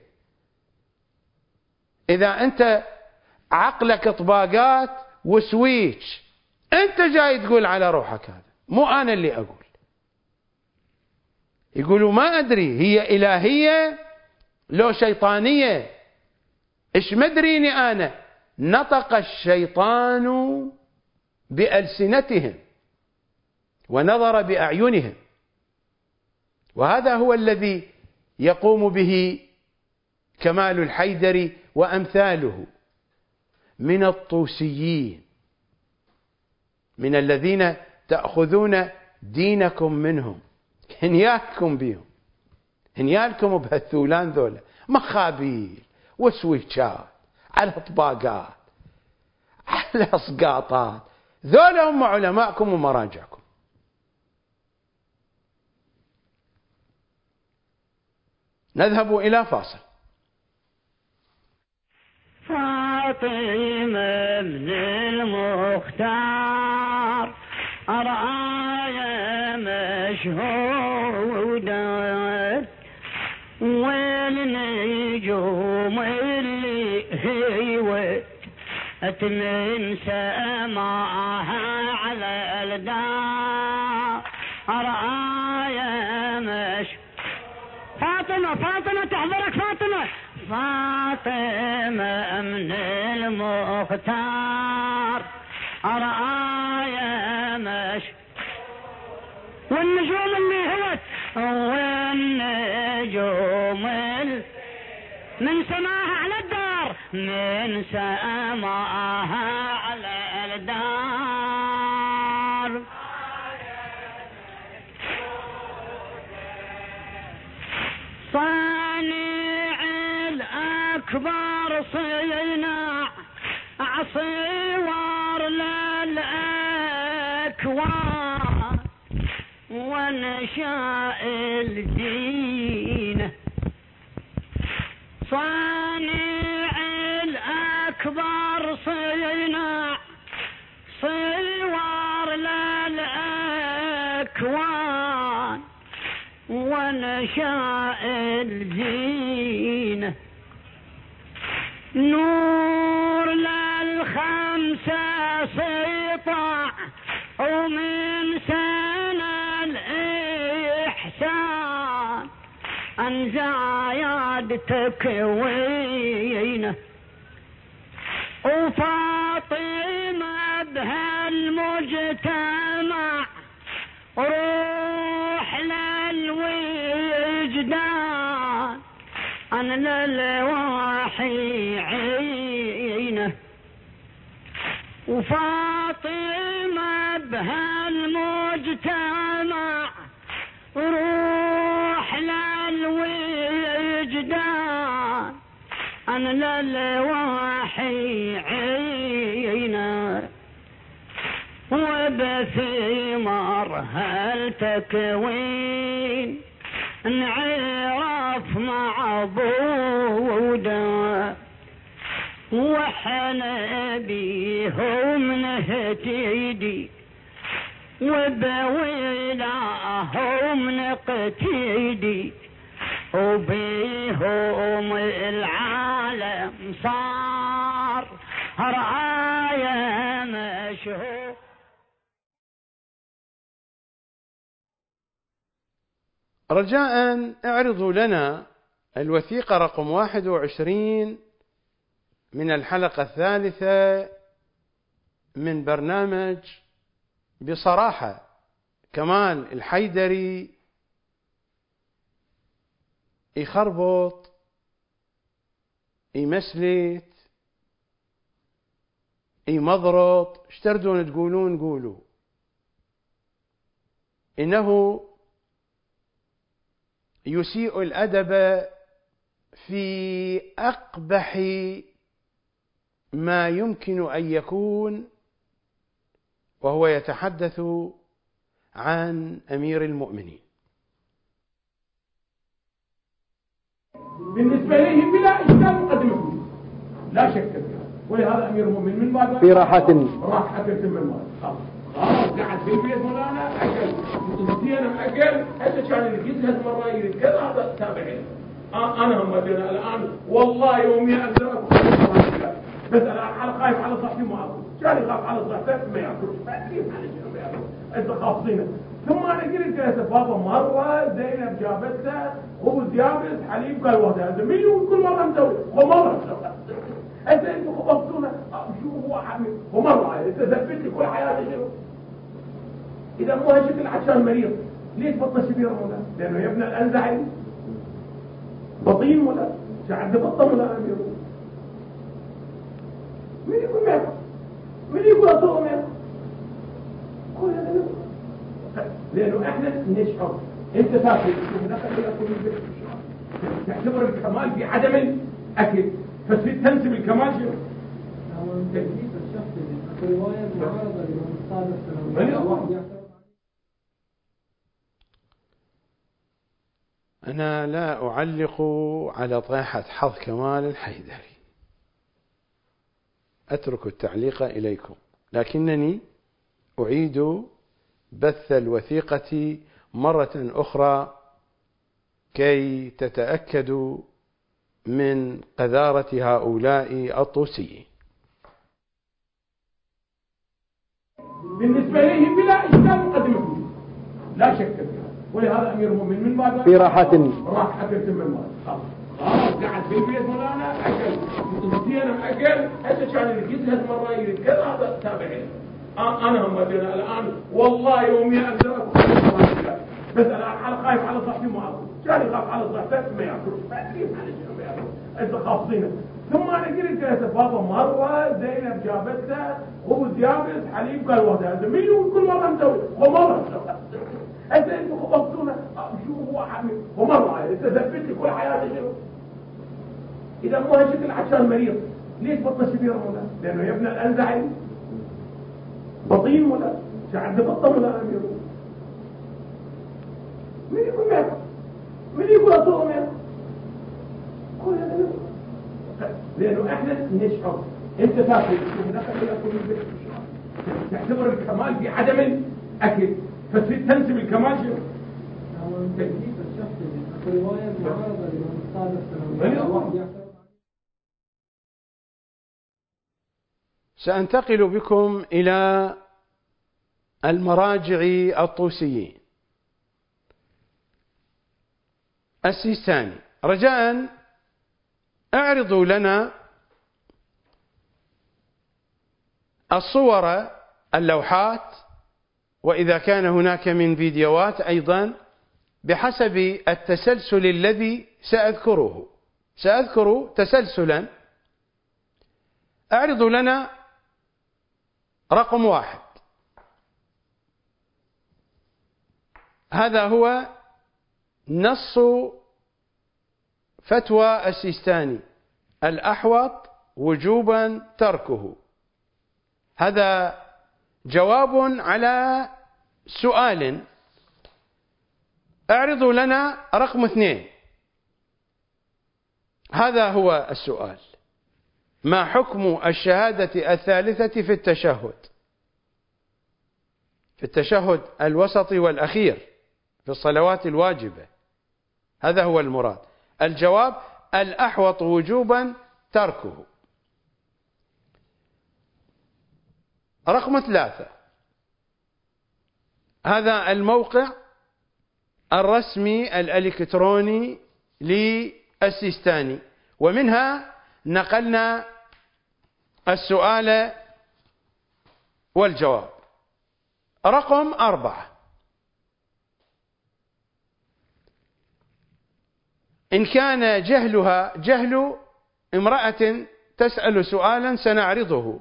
إذا أنت عقلك طباقات وسويتش، أنت جاي تقول على روحك هذا، مو أنا اللي أقول. يقولوا ما أدري هي إلهية لو شيطانية، إيش مدريني أنا. نطق الشيطان بألسنتهم ونظر بأعينهم، وهذا هو الذي يقوم به كمال الحيدري وأمثاله من الطوسيين، من الذين تأخذون دينكم منهم. هنيالكم بهم، هنيالكم بهالثولان ذولا، مخابيل وسويتشات على طباقات على اسقاطات، ذولا هم علماءكم ومراجعكم. نذهب إلى فاصل. فاطمة من المختار رآية مشهودة، والنجوم اللي هيوت من سماها على الدار رآية فاطمة تحضرك فاطمة من المختار رآية والنجوم اللي هوت من سماها على الدار، من سماها على الدار صانع الأكبر صينع عصيور للأكوان ونشاء الدين. صانع الأكبر صينا صور للأكوان ونشاء الزينة نور للخمسة سيطع ومن سنة الإحسان أنزايد تكوينه وفاطمة بهالمجتمع روح للوجدان أنا للوحي عينه وفاطمة بهالمجتمع روح للوجدان أنا للوحي عينه وبثمار هالتكوين نعرف معبودا وحنا بيهم نهتدي وبولاهم نقتدي وبيهم العالم صار رعاية مشهور. رجاء اعرضوا لنا الوثيقة رقم 21 من الحلقة الثالثة من برنامج بصراحة. كمال الحيدري يخربط يمسلت يمضرط، ايش تردون تقولون قولوا. إنه يسيء الأدب في أقبح ما يمكن أن يكون، وهو يتحدث عن أمير المؤمنين. بالنسبة إليه بلا إشكال مقدمة لا شك فيها، ولهذا أمير المؤمنين من بعد في راحة تم المال خلاص قاعد في البيت مولانا أكل زين أكل حتى كان يجهز مرة يريد كذا هذا تابعين. أنا هم مدينا الآن والله يومي أقدر بس الآن خايف على صحتي ما أكل، كان يخاف على صحته ما يأكل، كيف على شيء ما يأكل أنت خاصينه. ثم أنا قلت يا بابا مرة زينب جابتها خبز يابس حليب قال وهذا مين كل مرة مسوي ومرة أنتوا خبزتونا شو هو حميد ومرة أنت ثبت لي كل حياتي شنو. إذا مو هالشكل عشان مريض ليش بطة شبيرة ولا؟ لأنه يا ابن الأنزعي بطين ولا شعد بطة ولا أمير. مين يقول ميرا؟ مين يقول أطول ميرا؟ كل هذا لأنه إحنا نشعر أنت تاكل ودخل إلى كل البيت تعتبر الكمال في عدم الأكل، بس في تنسب الكمال شنو؟ هو تكليف الشخص في رواية معارضة لمن الصادق. أنا لا أعلق على طيحة حظ كمال الحيدري، أترك التعليق إليكم، لكنني أعيد بث الوثيقة مرة أخرى كي تتأكدوا من قذارة هؤلاء الطوسيين. بالنسبة إليه بلا إشكال مقدمة لا شك فيها، ولهذا أمير المؤمنين من بعد في راحة تم المال خلاص قاعد في البيت مولانا أكل زين أكل حتى كان يجهز مرة يريد كذا هذا تابعين. أنا هم مدينا الآن والله يومي أقدر أكل، بس الآن خايف على صحتي ما أكل، كان يخاف على صحته ما يأكل، كيف على شيء ما يأكل أنت خاصينه. ثم أنا قلت يا بابا مرة زينب جابتها خبز يابس حليب قال وهذا مين كل مرة مسوي ومرة أنتوا خبزتونا شو هو حميد ومرة أنت ثبت لي كل حياتي شنو. إذا مو هالشكل عشان مريض ليش بطة شبيرة ولا؟ لأنه يا ابن الأنزعي بطين ولا شعد بطة ولا أمير. مين يقول ميرا؟ مين يقول أطول ميرا؟ كل هذا لأنه إحنا نشعر انت تاكل تعتبر الكمال في عدم اكل فتنسب الكمال شنو؟ تكليف الشخص في رواية معارضة لمن الصادق سنوات. سأنتقل بكم إلى المراجع الطوسيين. السيستاني، رجاء اعرضوا لنا الصور، اللوحات، وإذا كان هناك من فيديوهات أيضا بحسب التسلسل الذي سأذكره. سأذكر تسلسلا. اعرضوا لنا رقم 1. هذا هو نص فتوى السيستاني: الأحوط وجوبا تركه. هذا جواب على سؤال. اعرضوا لنا رقم 2. هذا هو السؤال: ما حكم الشهادة الثالثة في التشهد؟ في التشهد الوسط والأخير في الصلوات الواجبة. هذا هو المراد. الجواب: الأحوط وجوبا تركه. رقم 3. هذا الموقع الرسمي الإلكتروني للسيستاني، ومنها نقلنا السؤال والجواب. رقم 4. إن كان جهلها جهل امرأة تسأل سؤالا سنعرضه،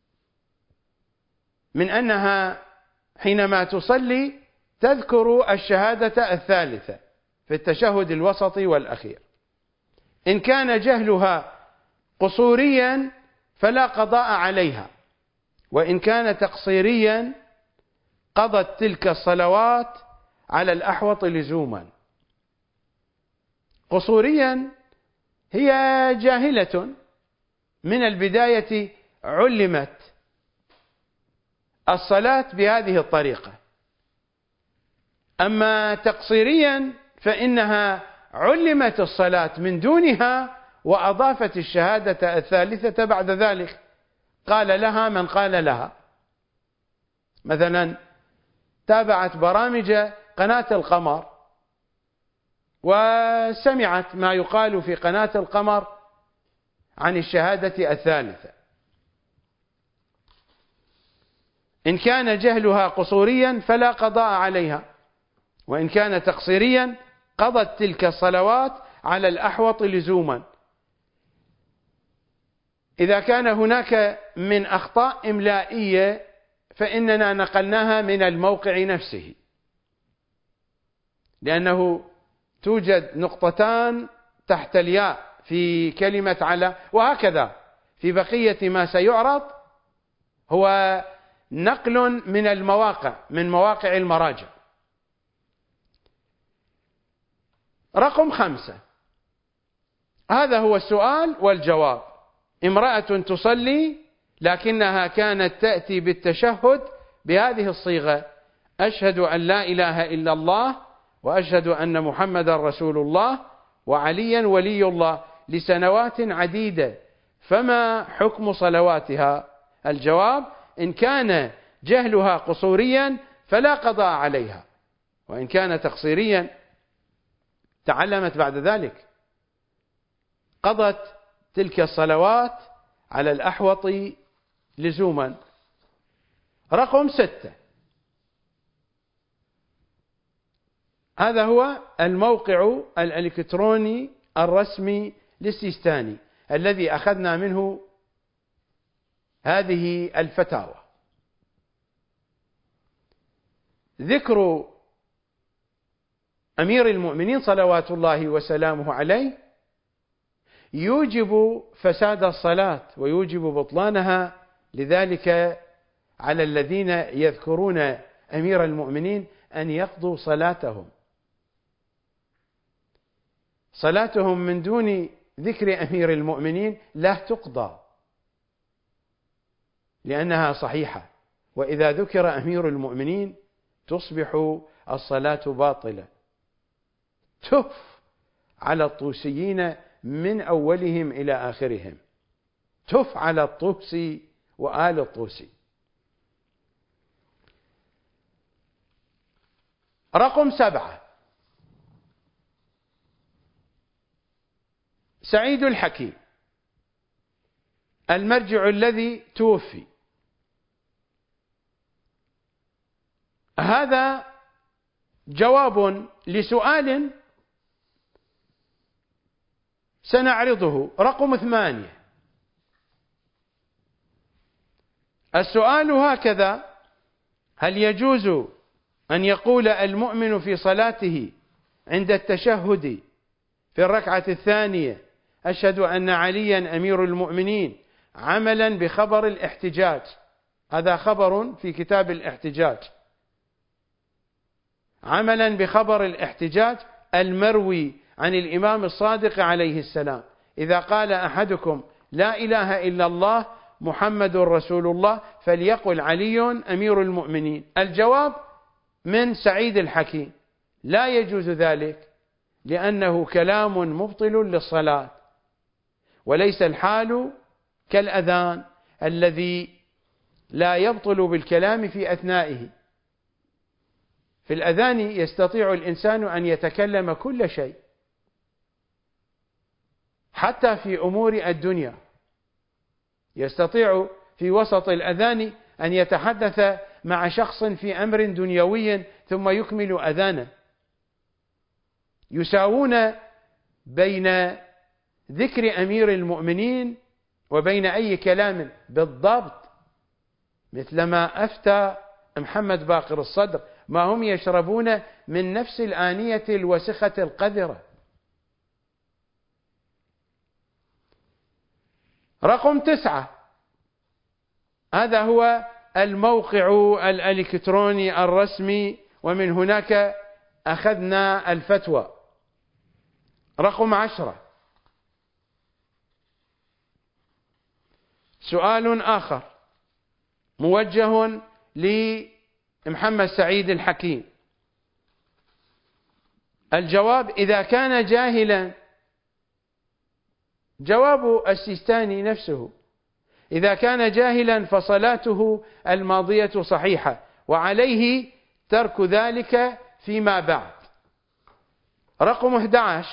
من أنها حينما تصلي تذكر الشهادة الثالثة في التشهد الوسط والأخير. إن كان جهلها قصوريا فلا قضاء عليها، وإن كان تقصيريا قضت تلك الصلوات على الأحوط لزوما. قصوريا هي جاهلة من البداية علمت الصلاة بهذه الطريقة. أما تقصيريا فإنها علمت الصلاة من دونها وأضافت الشهادة الثالثة بعد ذلك. قال لها من قال لها. مثلا تابعت برامج قناة القمر وسمعت ما يقال في قناة القمر عن الشهادة الثالثة. إن كان جهلها قصوريا فلا قضاء عليها، وإن كان تقصيريا قضت تلك الصلوات على الأحوط لزوما. إذا كان هناك من أخطاء إملائية فإننا نقلناها من الموقع نفسه، لأنه توجد نقطتان تحت الياء في كلمة على، وهكذا في بقية ما سيعرض هو نقل من المواقع، من مواقع المراجع. رقم 5. هذا هو السؤال والجواب: امرأة تصلي لكنها كانت تأتي بالتشهد بهذه الصيغة: أشهد أن لا إله إلا الله وأشهد أن محمدا رسول الله وعليا ولي الله لسنوات عديدة، فما حكم صلواتها؟ الجواب: إن كان جهلها قصوريا فلا قضاء عليها، وإن كان تقصيريا تعلمت بعد ذلك قضت تلك الصلوات على الأحوط لزوما. رقم 6. هذا هو الموقع الإلكتروني الرسمي للسيستاني الذي أخذنا منه هذه الفتاوى. ذكر أمير المؤمنين صلوات الله وسلامه عليه يوجب فساد الصلاة ويوجب بطلانها، لذلك على الذين يذكرون أمير المؤمنين أن يقضوا صلاتهم. صلاتهم من دون ذكر أمير المؤمنين لا تقضى، لأنها صحيحة. وإذا ذكر أمير المؤمنين تصبح الصلاة باطلة. تف على الطوسيين من أولهم إلى آخرهم، تف على الطوسي وآل الطوسي. رقم 7، سعيد الحكيم المرجع الذي توفي. هذا جواب لسؤال سنعرضه. رقم 8، السؤال هكذا: هل يجوز أن يقول المؤمن في صلاته عند التشهد في الركعة الثانية أشهد أن عليا أمير المؤمنين عملا بخبر الاحتجاج؟ هذا خبر في كتاب الاحتجاج، عملا بخبر الاحتجاج المروي عن الإمام الصادق عليه السلام: إذا قال أحدكم لا إله إلا الله محمد رسول الله فليقل علي أمير المؤمنين. الجواب من سعيد الحكيم: لا يجوز ذلك، لأنه كلام مبطل للصلاة، وليس الحال كالأذان الذي لا يبطل بالكلام في أثنائه. في الأذان يستطيع الإنسان أن يتكلم كل شيء، حتى في أمور الدنيا يستطيع في وسط الأذان أن يتحدث مع شخص في أمر دنيوي ثم يكمل أذانه. يساوون بين ذكر أمير المؤمنين وبين أي كلام بالضبط، مثلما أفتى محمد باقر الصدر: ما هم يشربون من نفس الآنية الوسخة القذرة. رقم 9، هذا هو الموقع الإلكتروني الرسمي، ومن هناك أخذنا الفتوى. رقم 10، سؤال آخر موجه لمحمد سعيد الحكيم. الجواب: إذا كان جاهلا، جواب السيستاني نفسه: إذا كان جاهلا فصلاته الماضية صحيحة، وعليه ترك ذلك فيما بعد. رقم 11،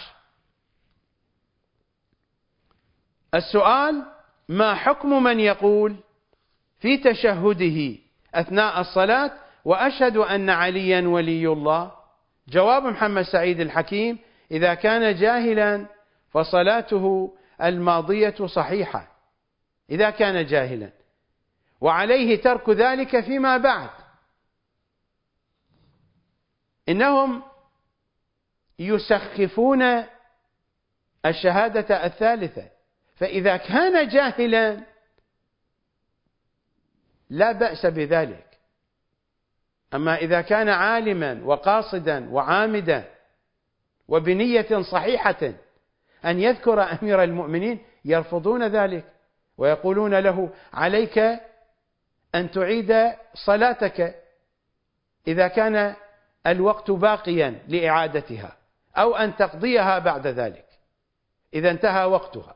السؤال: ما حكم من يقول في تشهده أثناء الصلاة وأشهد أن عليا ولي الله؟ جواب محمد سعيد الحكيم: إذا كان جاهلا فصلاته الماضية صحيحة، إذا كان جاهلا، وعليه ترك ذلك فيما بعد. إنهم يسخفون الشهادة الثالثة، فإذا كان جاهلا لا بأس بذلك، أما إذا كان عالما وقاصدا وعامدا وبنية صحيحة أن يذكر أمير المؤمنين يرفضون ذلك، ويقولون له: عليك أن تعيد صلاتك إذا كان الوقت باقيا لإعادتها، أو أن تقضيها بعد ذلك إذا انتهى وقتها.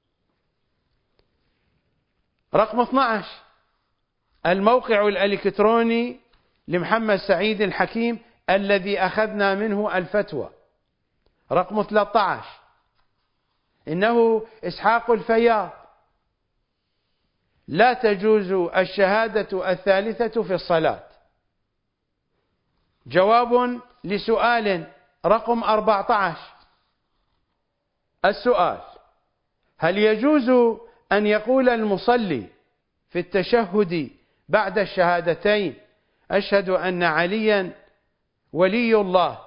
رقم 12، الموقع الإلكتروني لمحمد سعيد الحكيم الذي أخذنا منه الفتوى. رقم 13، إنه إسحاق الفياض: لا تجوز الشهادة الثالثة في الصلاة. جواب لسؤال رقم 14، السؤال: هل يجوز أن يقول المصلي في التشهد بعد الشهادتين أشهد أن عليا ولي الله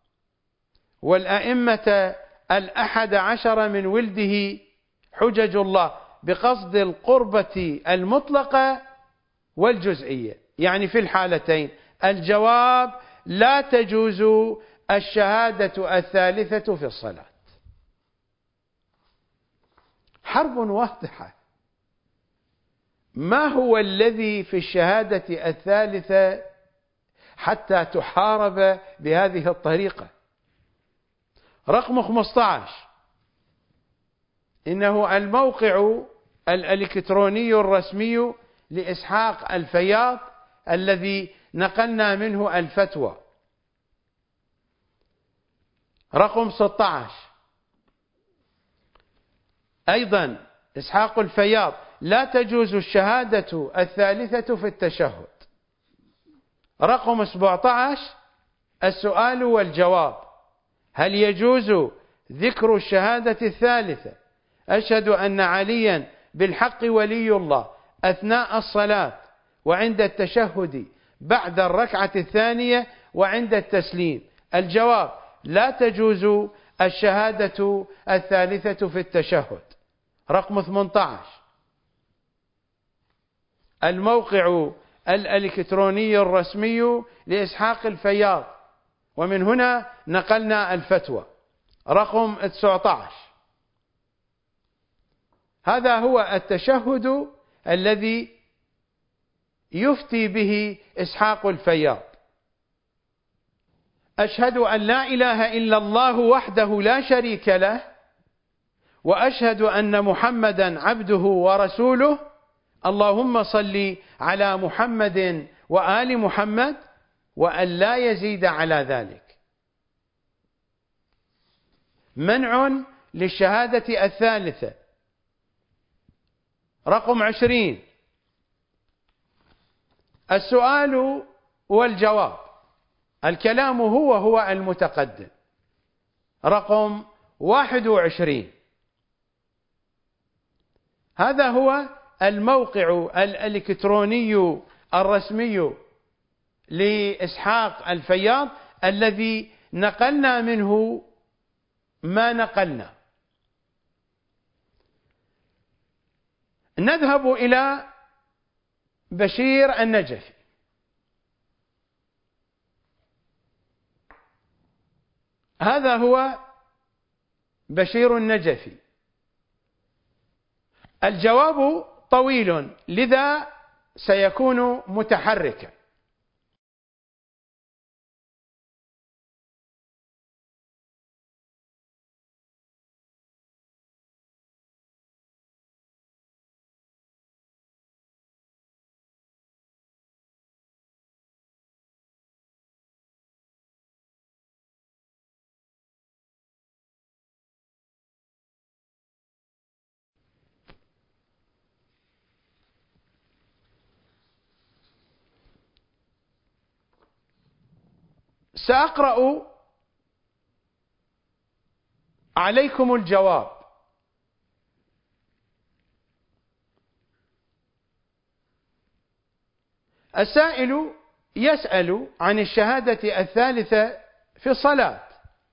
والأئمة 11 من ولده حجج الله بقصد القربة المطلقة والجزئية، يعني في الحالتين؟ الجواب: لا تجوز الشهادة الثالثة في الصلاة. حرب واضحة ما هو الذي في الشهادة الثالثة حتى تحارب بهذه الطريقة؟ رقم 15 إنه الموقع الإلكتروني الرسمي لإسحاق الفياض الذي نقلنا منه الفتوى. رقم 16 أيضا إسحاق الفياض: لا تجوز الشهادة الثالثة في التشهد. رقم 17 السؤال والجواب: هل يجوز ذكر الشهادة الثالثة أشهد أن عليا بالحق ولي الله أثناء الصلاة وعند التشهد بعد الركعة الثانية وعند التسليم؟ الجواب: لا تجوز الشهادة الثالثة في التشهد. رقم 18 الموقع الإلكتروني الرسمي لإسحاق الفياض، ومن هنا نقلنا الفتوى. رقم 19 هذا هو التشهد الذي يفتي به إسحاق الفياض: أشهد أن لا إله إلا الله وحده لا شريك له، وأشهد أن محمدا عبده ورسوله، اللهم صل على محمد وآل محمد، وأن لا يزيد على ذلك. منع للشهادة الثالثة. رقم 20 السؤال والجواب، الكلام هو المتقدم. رقم 21 هذا هو الموقع الإلكتروني الرسمي لإسحاق الفياض الذي نقلنا منه ما نقلنا. نذهب إلى بشير النجفي. هذا هو بشير النجفي. الجواب طويل لذا سيكون متحركا. سأقرأ عليكم الجواب. السائل يسأل عن الشهادة الثالثة في الصلاة.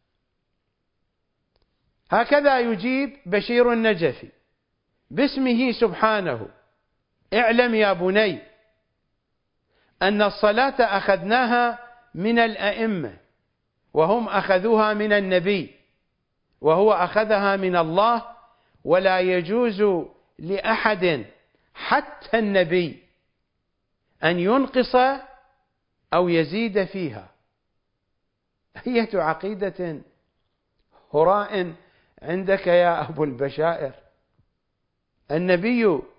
هكذا يجيب بشير النجفي: باسمه سبحانه اعلم يا بني أن الصلاة أخذناها من الأئمة، وهم أخذوها من النبي، وهو أخذها من الله، ولا يجوز لأحد حتى النبي أن ينقص أو يزيد فيها. أية عقيدة هراء عندك يا أبو البشائر؟ النبي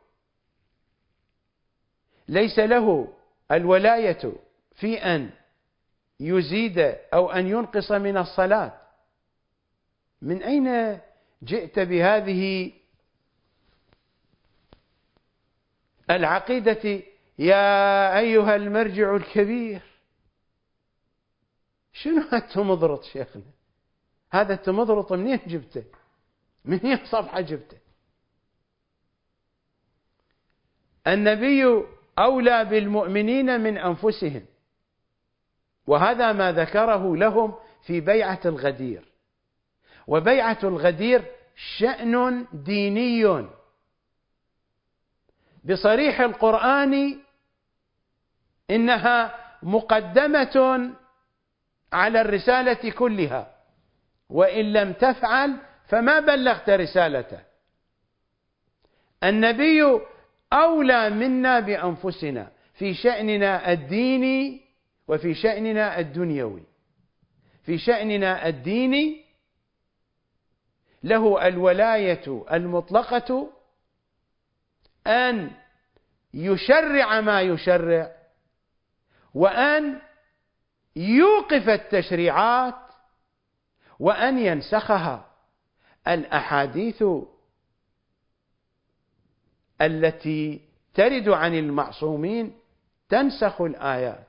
ليس له الولاية في أن يزيد أو أن ينقص من الصلاة. من أين جئت بهذه العقيدة يا أيها المرجع الكبير؟ شنو هالتمضرط شيخنا؟ هذا التمضرط منين جبته؟ من أي صفحة جبته؟ النبي أولى بالمؤمنين من أنفسهم، وهذا ما ذكره لهم في بيعة الغدير. وبيعة الغدير شأن ديني بصريح القرآن، إنها مقدمة على الرسالة كلها، وإن لم تفعل فما بلغت رسالته. النبي أولى منا بأنفسنا في شأننا الديني وفي شأننا الدنيوي. في شأننا الديني له الولاية المطلقة أن يشرع ما يشرع، وأن يوقف التشريعات، وأن ينسخها. الأحاديث التي ترد عن المعصومين تنسخ الآيات.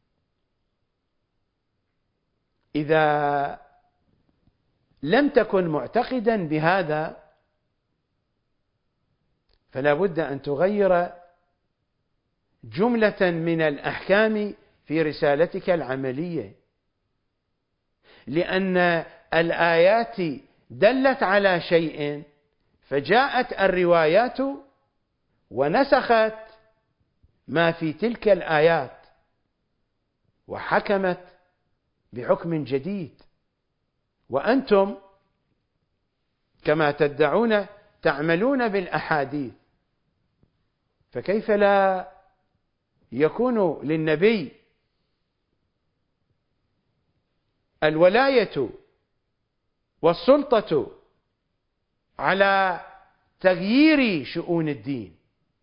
إذا لم تكن معتقدا بهذا فلا بد أن تغير جملة من الأحكام في رسالتك العملية، لأن الآيات دلت على شيء فجاءت الروايات ونسخت ما في تلك الآيات وحكمت بحكم جديد، وأنتم كما تدعون تعملون بالأحاديث، فكيف لا يكون للنبي الولاية والسلطة على تغيير شؤون الدين؟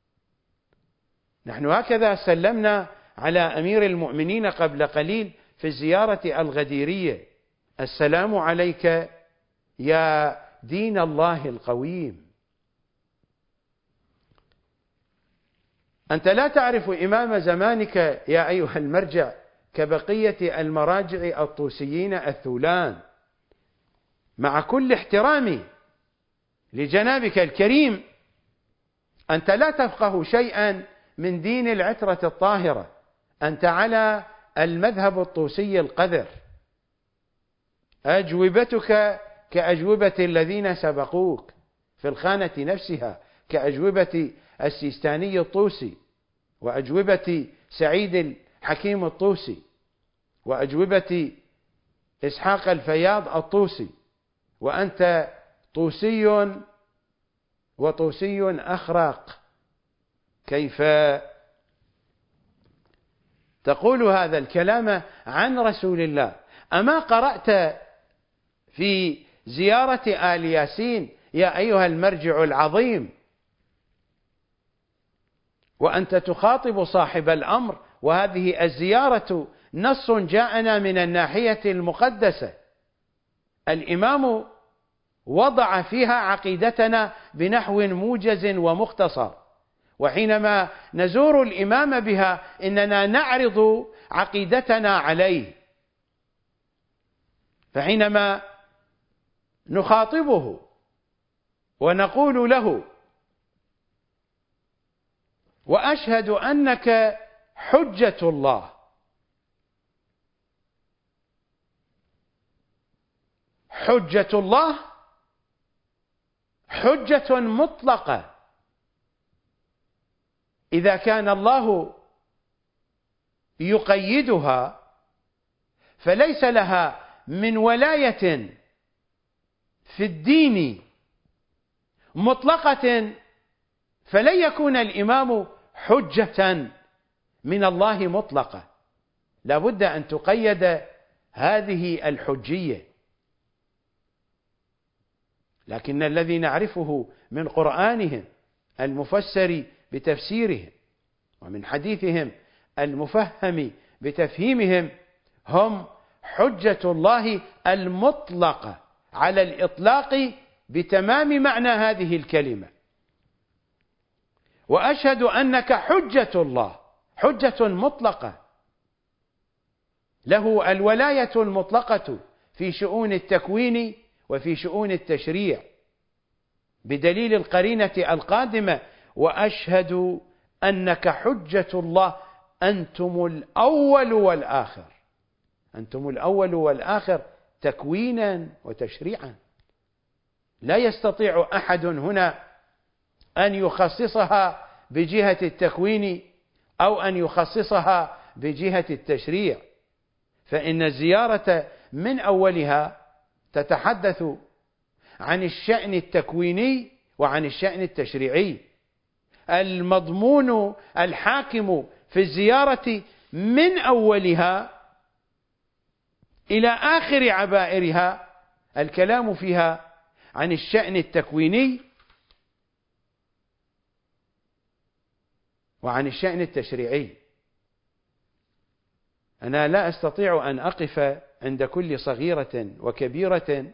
نحن هكذا سلمنا على أمير المؤمنين قبل قليل في الزيارة الغديرية: السلام عليك يا دين الله القويم. أنت لا تعرف إمام زمانك يا أيها المرجع كبقية المراجع الطوسيين الثولان، مع كل احترامي لجنابك الكريم أنت لا تفقه شيئا من دين العترة الطاهرة، أنت على المذهب الطوسي القذر، أجوبتك كأجوبة الذين سبقوك في الخانة نفسها، كأجوبة السيستاني الطوسي، وأجوبة سعيد الحكيم الطوسي، وأجوبة إسحاق الفياض الطوسي، وأنت طوسي وطوسي أخرق. كيف تقول هذا الكلام عن رسول الله؟ أما قرأت في زيارة آل ياسين يا أيها المرجع العظيم وأنت تخاطب صاحب الأمر، وهذه الزيارة نص جاءنا من الناحية المقدسة، الإمام وضع فيها عقيدتنا بنحو موجز ومختصر، وحينما نزور الإمام بها إننا نعرض عقيدتنا عليه، فحينما نخاطبه ونقول له: وأشهد أنك حجة الله، حجة الله حجة مطلقة، إذا كان الله يقيدها فليس لها من ولاية في الدين مطلقة، فلن يكون الإمام حجة من الله مطلقة، لا بد أن تقيد هذه الحجية. لكن الذي نعرفه من قرآنهم المفسر بتفسيرهم ومن حديثهم المفهم بتفهيمهم هم حجة الله المطلقة على الإطلاق بتمام معنى هذه الكلمة. وأشهد أنك حجة الله، حجة مطلقة له الولاية المطلقة في شؤون التكوين وفي شؤون التشريع، بدليل القرينة القادمة: وأشهد أنك حجة الله أنتم الأول والآخر. أنتم الأول والآخر تكوينا وتشريعا، لا يستطيع أحد هنا أن يخصصها بجهة التكوين أو أن يخصصها بجهة التشريع، فإن الزيارة من أولها تتحدث عن الشأن التكويني وعن الشأن التشريعي، المضمون الحاكم في الزيارة من أولها إلى آخر عبائرها الكلام فيها عن الشأن التكويني وعن الشأن التشريعي. أنا لا أستطيع أن أقف عند كل صغيرة وكبيرة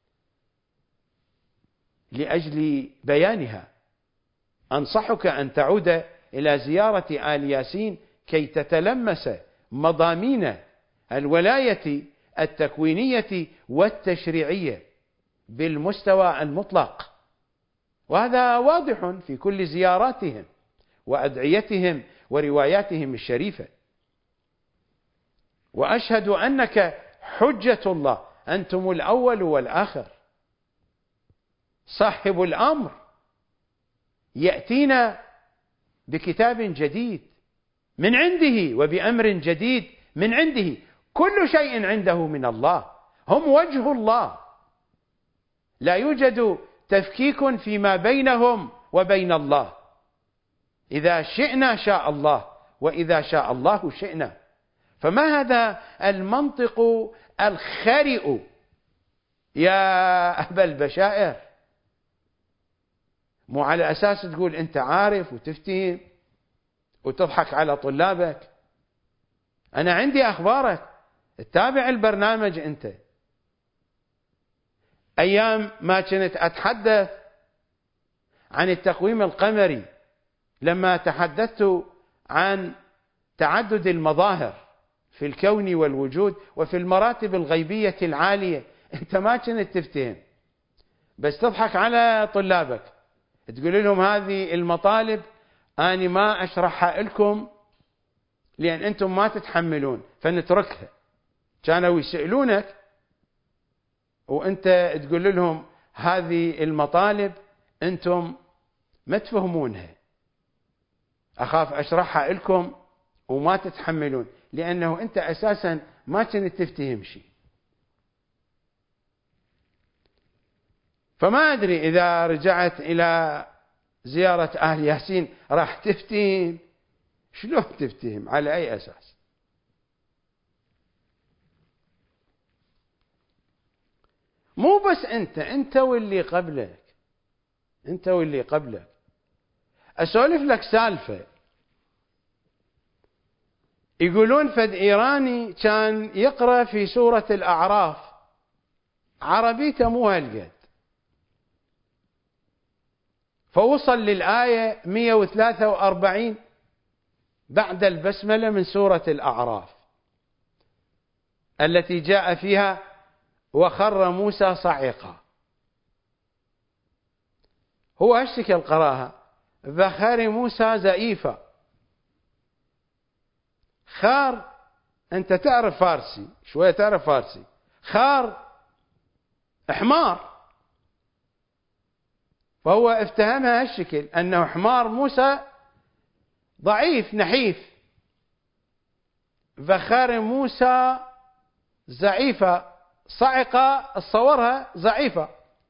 لأجل بيانها. أنصحك أن تعود إلى زيارة آل ياسين كي تتلمس مضامين الولاية التكوينية والتشريعية بالمستوى المطلق، وهذا واضح في كل زياراتهم وأدعيتهم ورواياتهم الشريفة. وأشهد أنك حجة الله، أنتم الأول والآخر. صاحب الأمر يأتينا بكتاب جديد من عنده وبأمر جديد من عنده، كل شيء عنده من الله، هم وجه الله، لا يوجد تفكيك فيما بينهم وبين الله. إذا شئنا شاء الله، وإذا شاء الله شئنا. فما هذا المنطق الخارئ يا أبا البشائر؟ مو على أساس تقول أنت عارف وتفتهم وتضحك على طلابك. أنا عندي أخبارك، تتابع البرنامج أنت. أيام ما كنت أتحدث عن التقويم القمري، لما تحدثت عن تعدد المظاهر في الكون والوجود وفي المراتب الغيبية العالية، أنت ما كنت تفتهم، بس تضحك على طلابك، تقول لهم هذه المطالب أنا ما أشرحها لكم لأن أنتم ما تتحملون فنتركها. كانوا يسألونك وأنت تقول لهم هذه المطالب أنتم ما تفهمونها، أخاف أشرحها لكم وما تتحملون، لأنه أنت أساسا ما كنت تفتهم شيء. فما أدري إذا رجعت إلى زيارة أهل ياسين راح تفتهم. شلون تفتهم؟ على أي أساس؟ مو بس أنت واللي قبلك، أنت واللي قبلك. أسولف لك سالفة، يقولون فد إيراني كان يقرأ في سورة الأعراف، عربيته مو هالقد، فوصل للآية 143 بعد البسملة من سورة الأعراف التي جاء فيها وخر موسى صعقا. هو هالشكل قراها، فخر موسى زئيفا. خار، أنت تعرف فارسي شوية، تعرف فارسي. خار حمار، فهو افتهمها هالشكل أنه حمار موسى ضعيف نحيف، فخر موسى زعيفة، صعقة صورها زعيفة.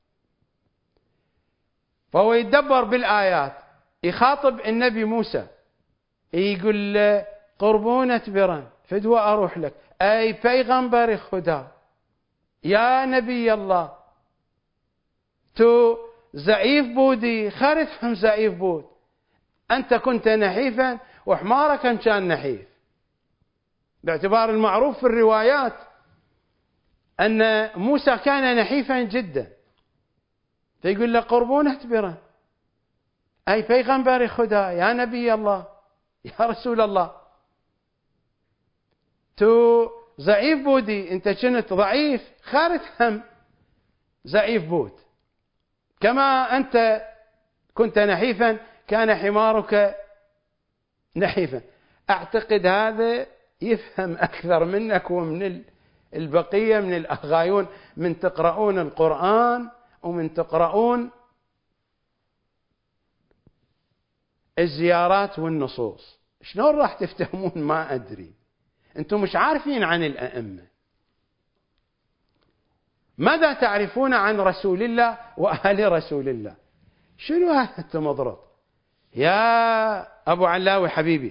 فهو يتدبر بالآيات، يخاطب النبي موسى يقول له قربونة برا فدوى أروح لك، أي بيغمبر خدا يا نبي الله، تو زعيف بودي خرت هم زعيف بود، أنت كنت نحيفا وحمارك كان نحيف، باعتبار المعروف في الروايات أن موسى كان نحيفا جدا. فيقول له قربونة برا أي بيغمبر خدا يا نبي الله يا رسول الله، تو ضعيف بودي، انت كنت ضعيف خارج هم ضعيف بود، كما انت كنت نحيفا كان حمارك نحيفا. اعتقد هذا يفهم اكثر منك ومن البقية من الاغايون، من تقرؤون القرآن ومن تقرؤون الزيارات والنصوص. شلون راح تفتهمون؟ ما ادري، انتم مش عارفين عن الأئمة. ماذا تعرفون عن رسول الله وأهل رسول الله؟ شنو هذا التمضرط؟ يا أبو علاوي حبيبي،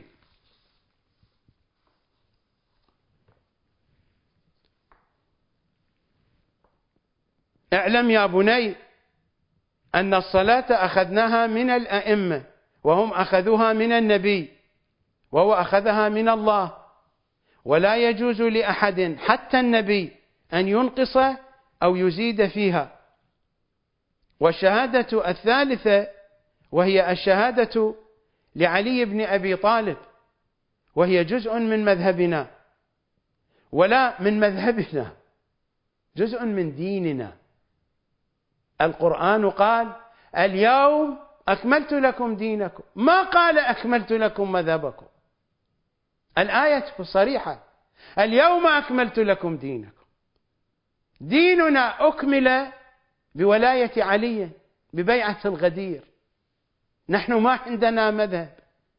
اعلم يا بني أن الصلاة أخذناها من الأئمة، وهم أخذوها من النبي، وهو أخذها من الله، ولا يجوز لأحد حتى النبي أن ينقص أو يزيد فيها. والشهادة الثالثة وهي الشهادة لعلي بن أبي طالب، وهي جزء من مذهبنا، ولا من مذهبنا، جزء من ديننا. القرآن قال اليوم أكملت لكم دينكم، ما قال أكملت لكم مذهبكم. الآية صريحة، اليوم أكملت لكم دينكم. ديننا أكمل بولاية علي ببيعة الغدير. نحن ما عندنا مذهب.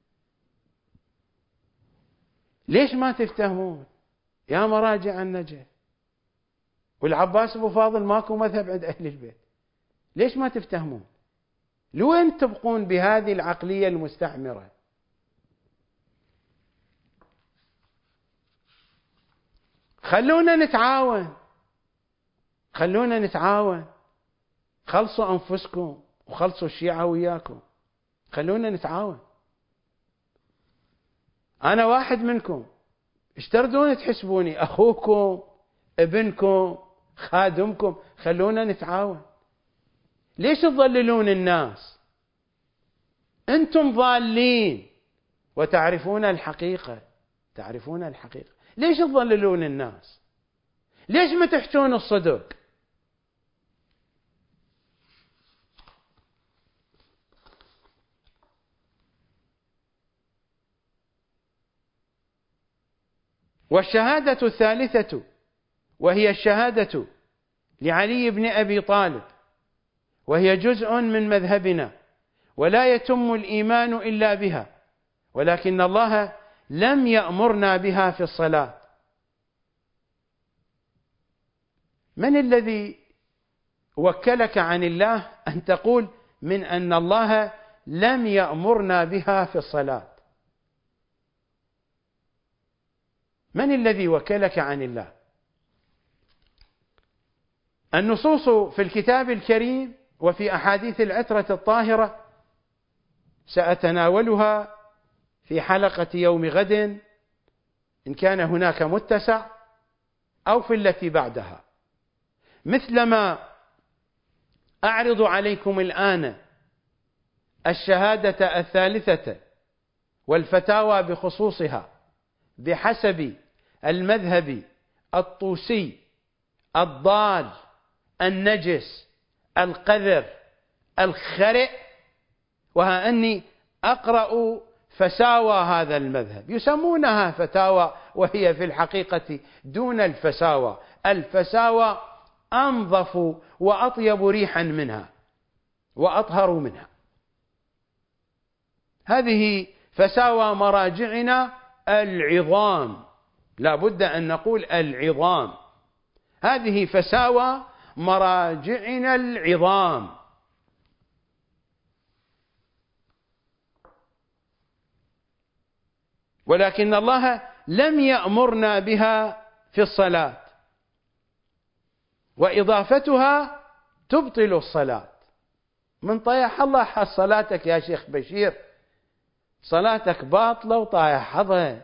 ليش ما تفتهمون يا مراجع النجف؟ والعباس أبو فاضل ماكو مذهب عند أهل البيت. ليش ما تفتهمون؟ لوين تبقون بهذه العقلية المستعمرة؟ خلونا نتعاون، خلونا نتعاون. خلصوا أنفسكم وخلصوا الشيعة وياكم، خلونا نتعاون. أنا واحد منكم، ايش تردون تحسبوني؟ أخوكم، ابنكم، خادمكم. خلونا نتعاون. ليش تضللون الناس؟ أنتم ضالين وتعرفون الحقيقة، تعرفون الحقيقة. ليش تضللون الناس؟ ليش ما تحجون الصدق؟ والشهادة الثالثة وهي الشهادة لعلي بن أبي طالب، وهي جزء من مذهبنا، ولا يتم الإيمان إلا بها، ولكن الله لم يأمرنا بها في الصلاة. من الذي وكلك عن الله أن تقول من أن الله لم يأمرنا بها في الصلاة؟ من الذي وكلك عن الله؟ النصوص في الكتاب الكريم وفي أحاديث العترة الطاهرة سأتناولها في حلقة يوم غد إن كان هناك متسع، أو في التي بعدها، مثلما أعرض عليكم الآن الشهادة الثالثة والفتاوى بخصوصها بحسب المذهب الطوسي الضال النجس القذر الخرئ. وها أني أقرأ فساوى هذا المذهب، يسمونها فتاوى وهي في الحقيقة دون الفساوى. الفساوى أنظف وأطيب ريحا منها وأطهر منها. هذه فساوى مراجعنا العظام، لا بد أن نقول العظام. هذه فساوى مراجعنا العظام. ولكن الله لم يأمرنا بها في الصلاة، وإضافتها تبطل الصلاة. من طيح الله حظ صلاتك يا شيخ بشير، صلاتك باطلة وطايح حظها.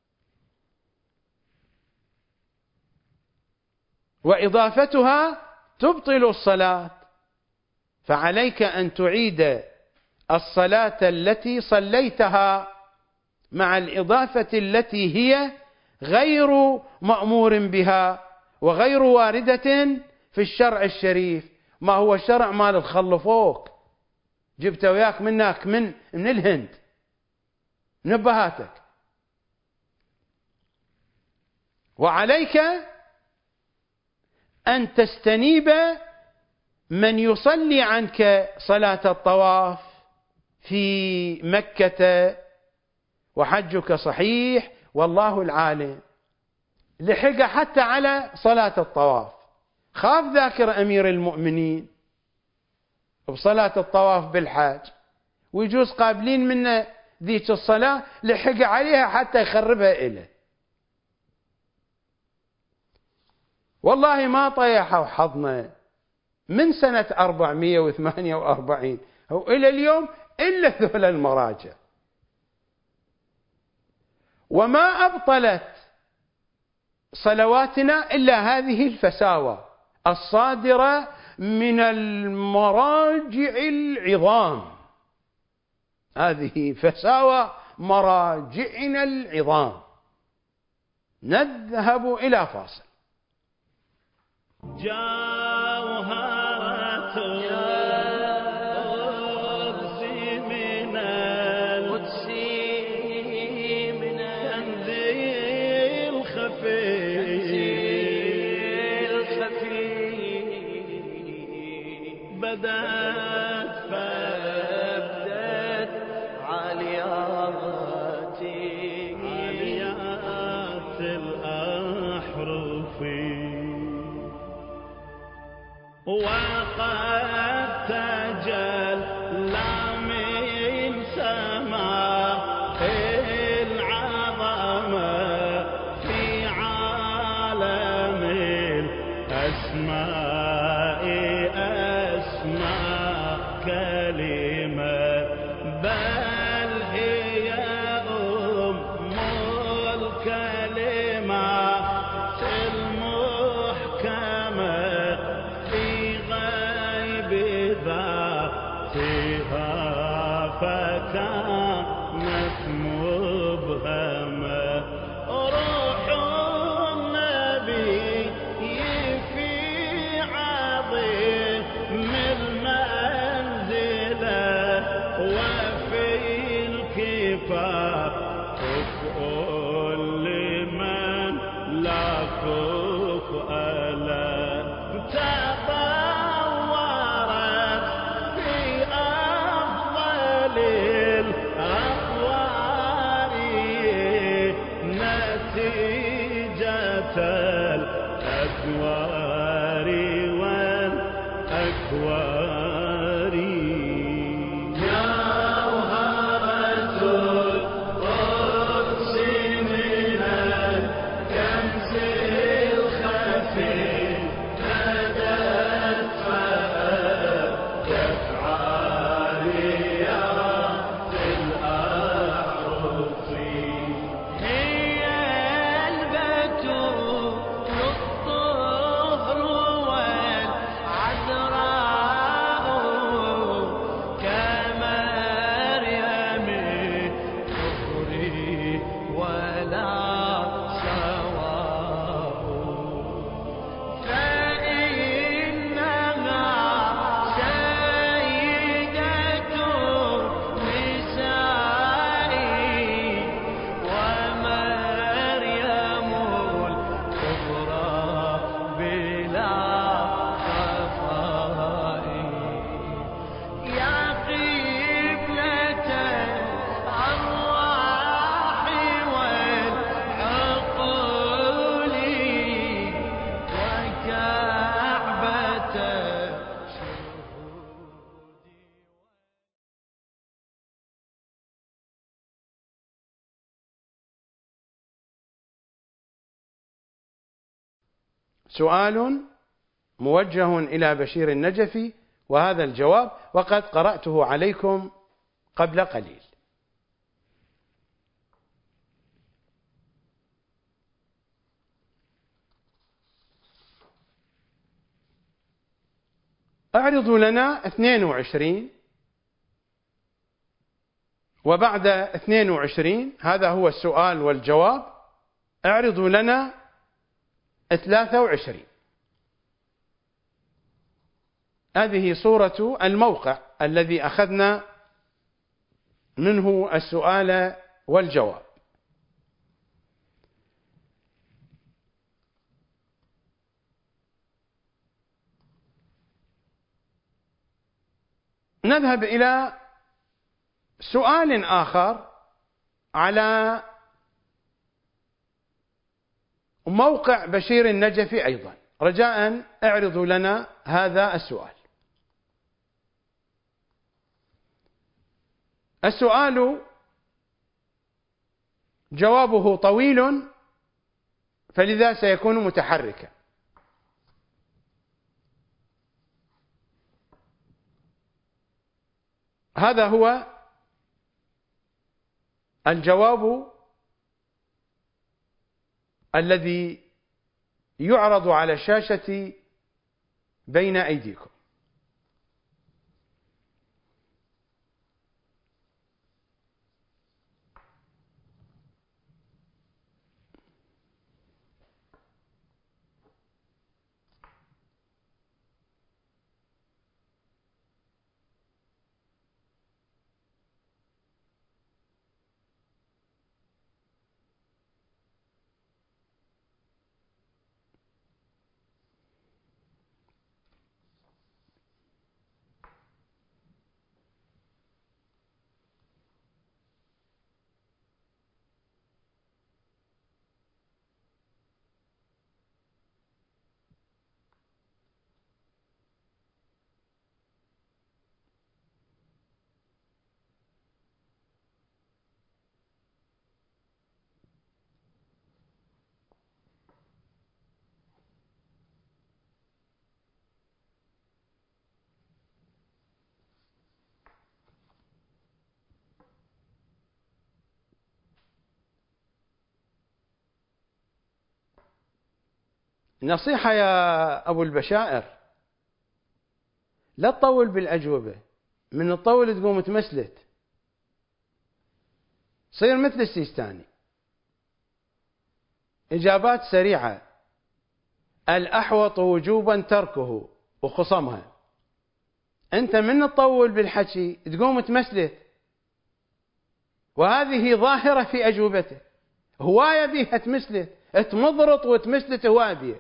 وإضافتها تبطل الصلاة، فعليك أن تعيد الصلاة التي صليتها مع الإضافة التي هي غير مأمور بها وغير واردة في الشرع الشريف. ما هو الشرع مال الخلفوك، جبت وياك منك من الهند نبهاتك. وعليك أن تستنيب من يصلي عنك صلاة الطواف في مكة وحجك صحيح والله العالم، لحق حتى على صلاة الطواف. خاف ذاكر أمير المؤمنين بصلاة الطواف بالحاج، ويجوز قابلين منه ذيك الصلاة لحق عليها حتى يخربها إله. والله ما طيحوا حظنا من سنة 448 أو إلى اليوم إلا ذول المراجع، وما أبطلت صلواتنا إلا هذه الفساوى الصادرة من المراجع العظام. هذه فساوى مراجعنا العظام. نذهب إلى فاصل. جوهرة القدس من القدس من كنزي الخفي بدأت فابدت عاليات الأحرف وقد تجلى من سماء العظمة في عالم الأسماء أسماء كلمة، بل هي أم الكلمات المحكمة ذاتها فكانت مبهمة. روح النبي في عظيم المنزلة وفي الكفاح كفء لمن لا كفء له. الأكوار والأكوار جوهرة القدس من الكنز الخفي بدت فأبدت عاليات الأحرف. هي البتول سؤال موجه إلى بشير النجفي، وهذا الجواب وقد قرأته عليكم قبل قليل. اعرضوا لنا 22 وبعد 22 هذا هو السؤال والجواب. اعرضوا لنا 23. هذه صورة الموقع الذي أخذنا منه السؤال والجواب. نذهب إلى سؤال آخر على موقع بشير النجفي أيضا. رجاء اعرضوا لنا هذا السؤال. السؤال جوابه طويل، فلذا سيكون متحركا. هذا هو الجواب الذي يعرض على الشاشة بين أيديكم. نصيحة يا أبو البشائر، لا تطول بالأجوبة، من الطول تقوم تمسلت، صير مثل السيستاني، إجابات سريعة، الأحوط وجوبا تركه وخصمها. أنت من تطول بالحكي تقوم تمسلت، وهذه ظاهرة في أجوبته، هواية بيها تمسلت، تمضرط وتمسلت هواية بيها.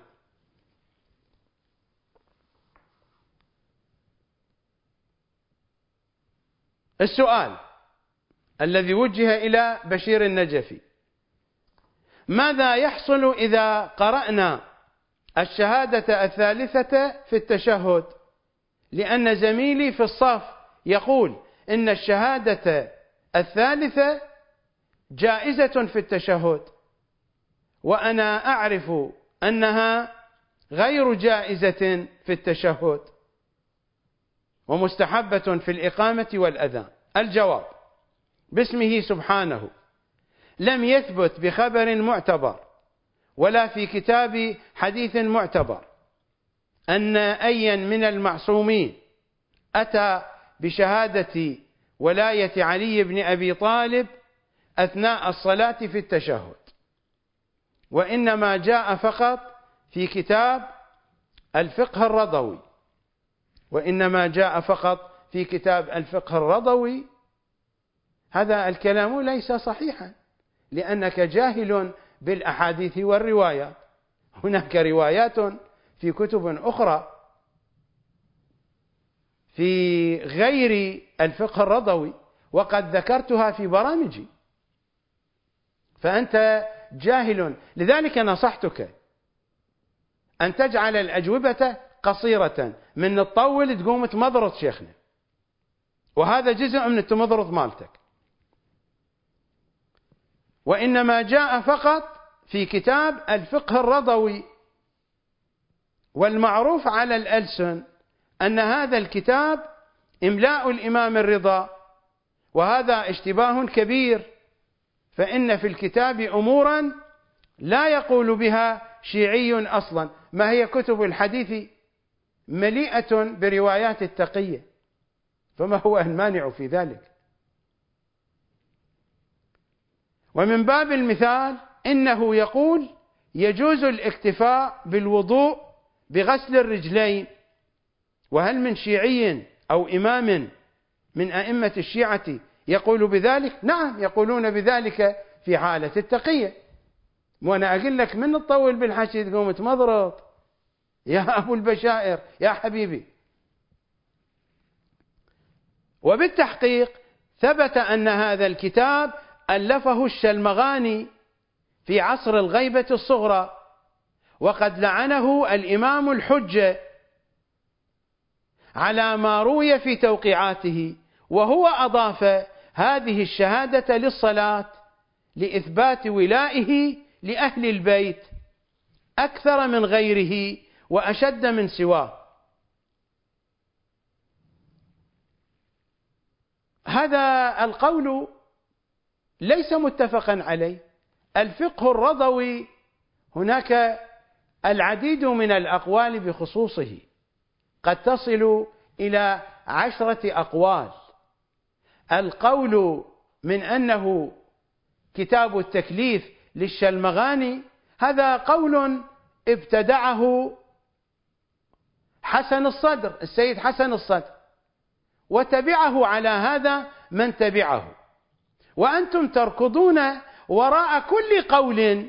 السؤال الذي وجه إلى بشير النجفي: ماذا يحصل إذا قرأنا الشهادة الثالثة في التشهد؟ لأن زميلي في الصف يقول إن الشهادة الثالثة جائزة في التشهد، وأنا أعرف أنها غير جائزة في التشهد ومستحبة في الإقامة والأذان. الجواب: باسمه سبحانه لم يثبت بخبر معتبر ولا في كتاب حديث معتبر أن أيا من المعصومين أتى بشهادة ولاية علي بن أبي طالب أثناء الصلاة في التشهد، وإنما جاء فقط في كتاب الفقه الرضوي، وإنما جاء فقط في كتاب الفقه الرضوي. هذا الكلام ليس صحيحا، لأنك جاهل بالأحاديث والروايات. هناك روايات في كتب أخرى في غير الفقه الرضوي، وقد ذكرتها في برامجي، فأنت جاهل. لذلك نصحتك أن تجعل الأجوبة قصيرة، من الطول تقوم تمضرط شيخنا، وهذا جزء من التمضرط مالتك. وإنما جاء فقط في كتاب الفقه الرضوي، والمعروف على الألسن أن هذا الكتاب إملاء الإمام الرضا، وهذا اشتباه كبير، فإن في الكتاب أمورا لا يقول بها شيعي أصلا. ما هي كتب الحديث مليئة بروايات التقية، فما هو المانع في ذلك؟ ومن باب المثال إنه يقول يجوز الاكتفاء بالوضوء بغسل الرجلين، وهل من شيعي أو إمام من أئمة الشيعة يقول بذلك؟ نعم، يقولون بذلك في حالة التقية. وأنا أقول لك من تطول بالحكي تقوم تمضرط يا أبو البشائر يا حبيبي. وبالتحقيق ثبت أن هذا الكتاب ألفه الشلمغاني في عصر الغيبة الصغرى، وقد لعنه الإمام الحجة على ما روي في توقيعاته، وهو أضاف هذه الشهادة للصلاة لإثبات ولائه لأهل البيت أكثر من غيره وأشد من سواه. هذا القول ليس متفقا عليه. الفقه الرضوي هناك العديد من الأقوال بخصوصه، قد تصل إلى 10 أقوال. القول من أنه كتاب التكليف للشلمغاني هذا قول ابتدعه حسن الصدر، السيد حسن الصدر، وتبعه على هذا من تبعه، وأنتم تركضون وراء كل قول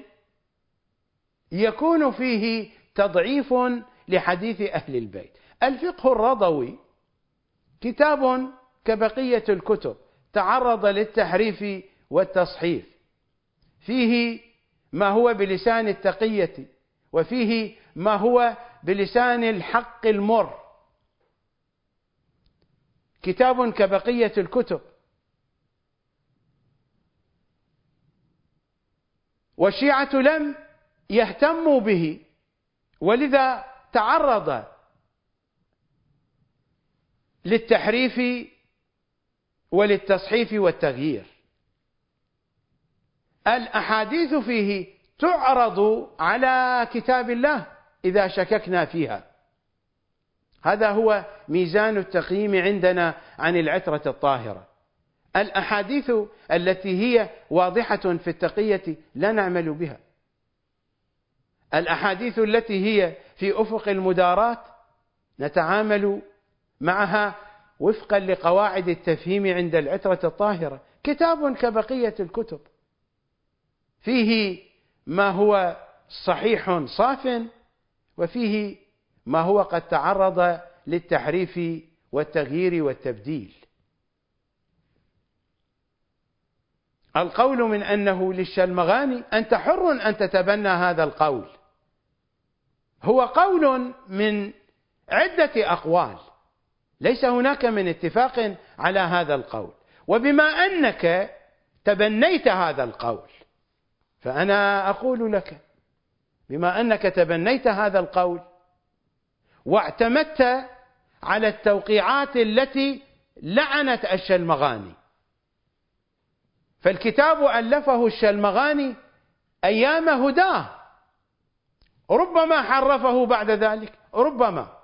يكون فيه تضعيف لحديث أهل البيت. الفقه الرضوي كتاب كبقية الكتب تعرض للتحريف والتصحيف، فيه ما هو بلسان التقية وفيه ما هو بلسان الحق المر، كتاب كبقية الكتب. والشيعة لم يهتموا به، ولذا تعرض للتحريف وللتصحيف والتغيير. الأحاديث فيه تعرض على كتاب الله إذا شككنا فيها. هذا هو ميزان التقييم عندنا عن العترة الطاهرة. الأحاديث التي هي واضحة في التقية لا نعمل بها. الأحاديث التي هي في أفق المدارات نتعامل معها وفقا لقواعد التفهيم عند العترة الطاهرة. كتاب كبقية الكتب فيه ما هو صحيح صاف، وفيه ما هو قد تعرض للتحريف والتغيير والتبديل. القول من أنه للشلمغاني أنت حر أن تتبنى هذا القول، هو قول من عدة أقوال، ليس هناك من اتفاق على هذا القول. وبما أنك تبنيت هذا القول فأنا أقول لك، بما أنك تبنيت هذا القول واعتمدت على التوقيعات التي لعنت الشلمغاني، فالكتاب ألفه الشلمغاني أيام هداه، ربما حرفه بعد ذلك، ربما.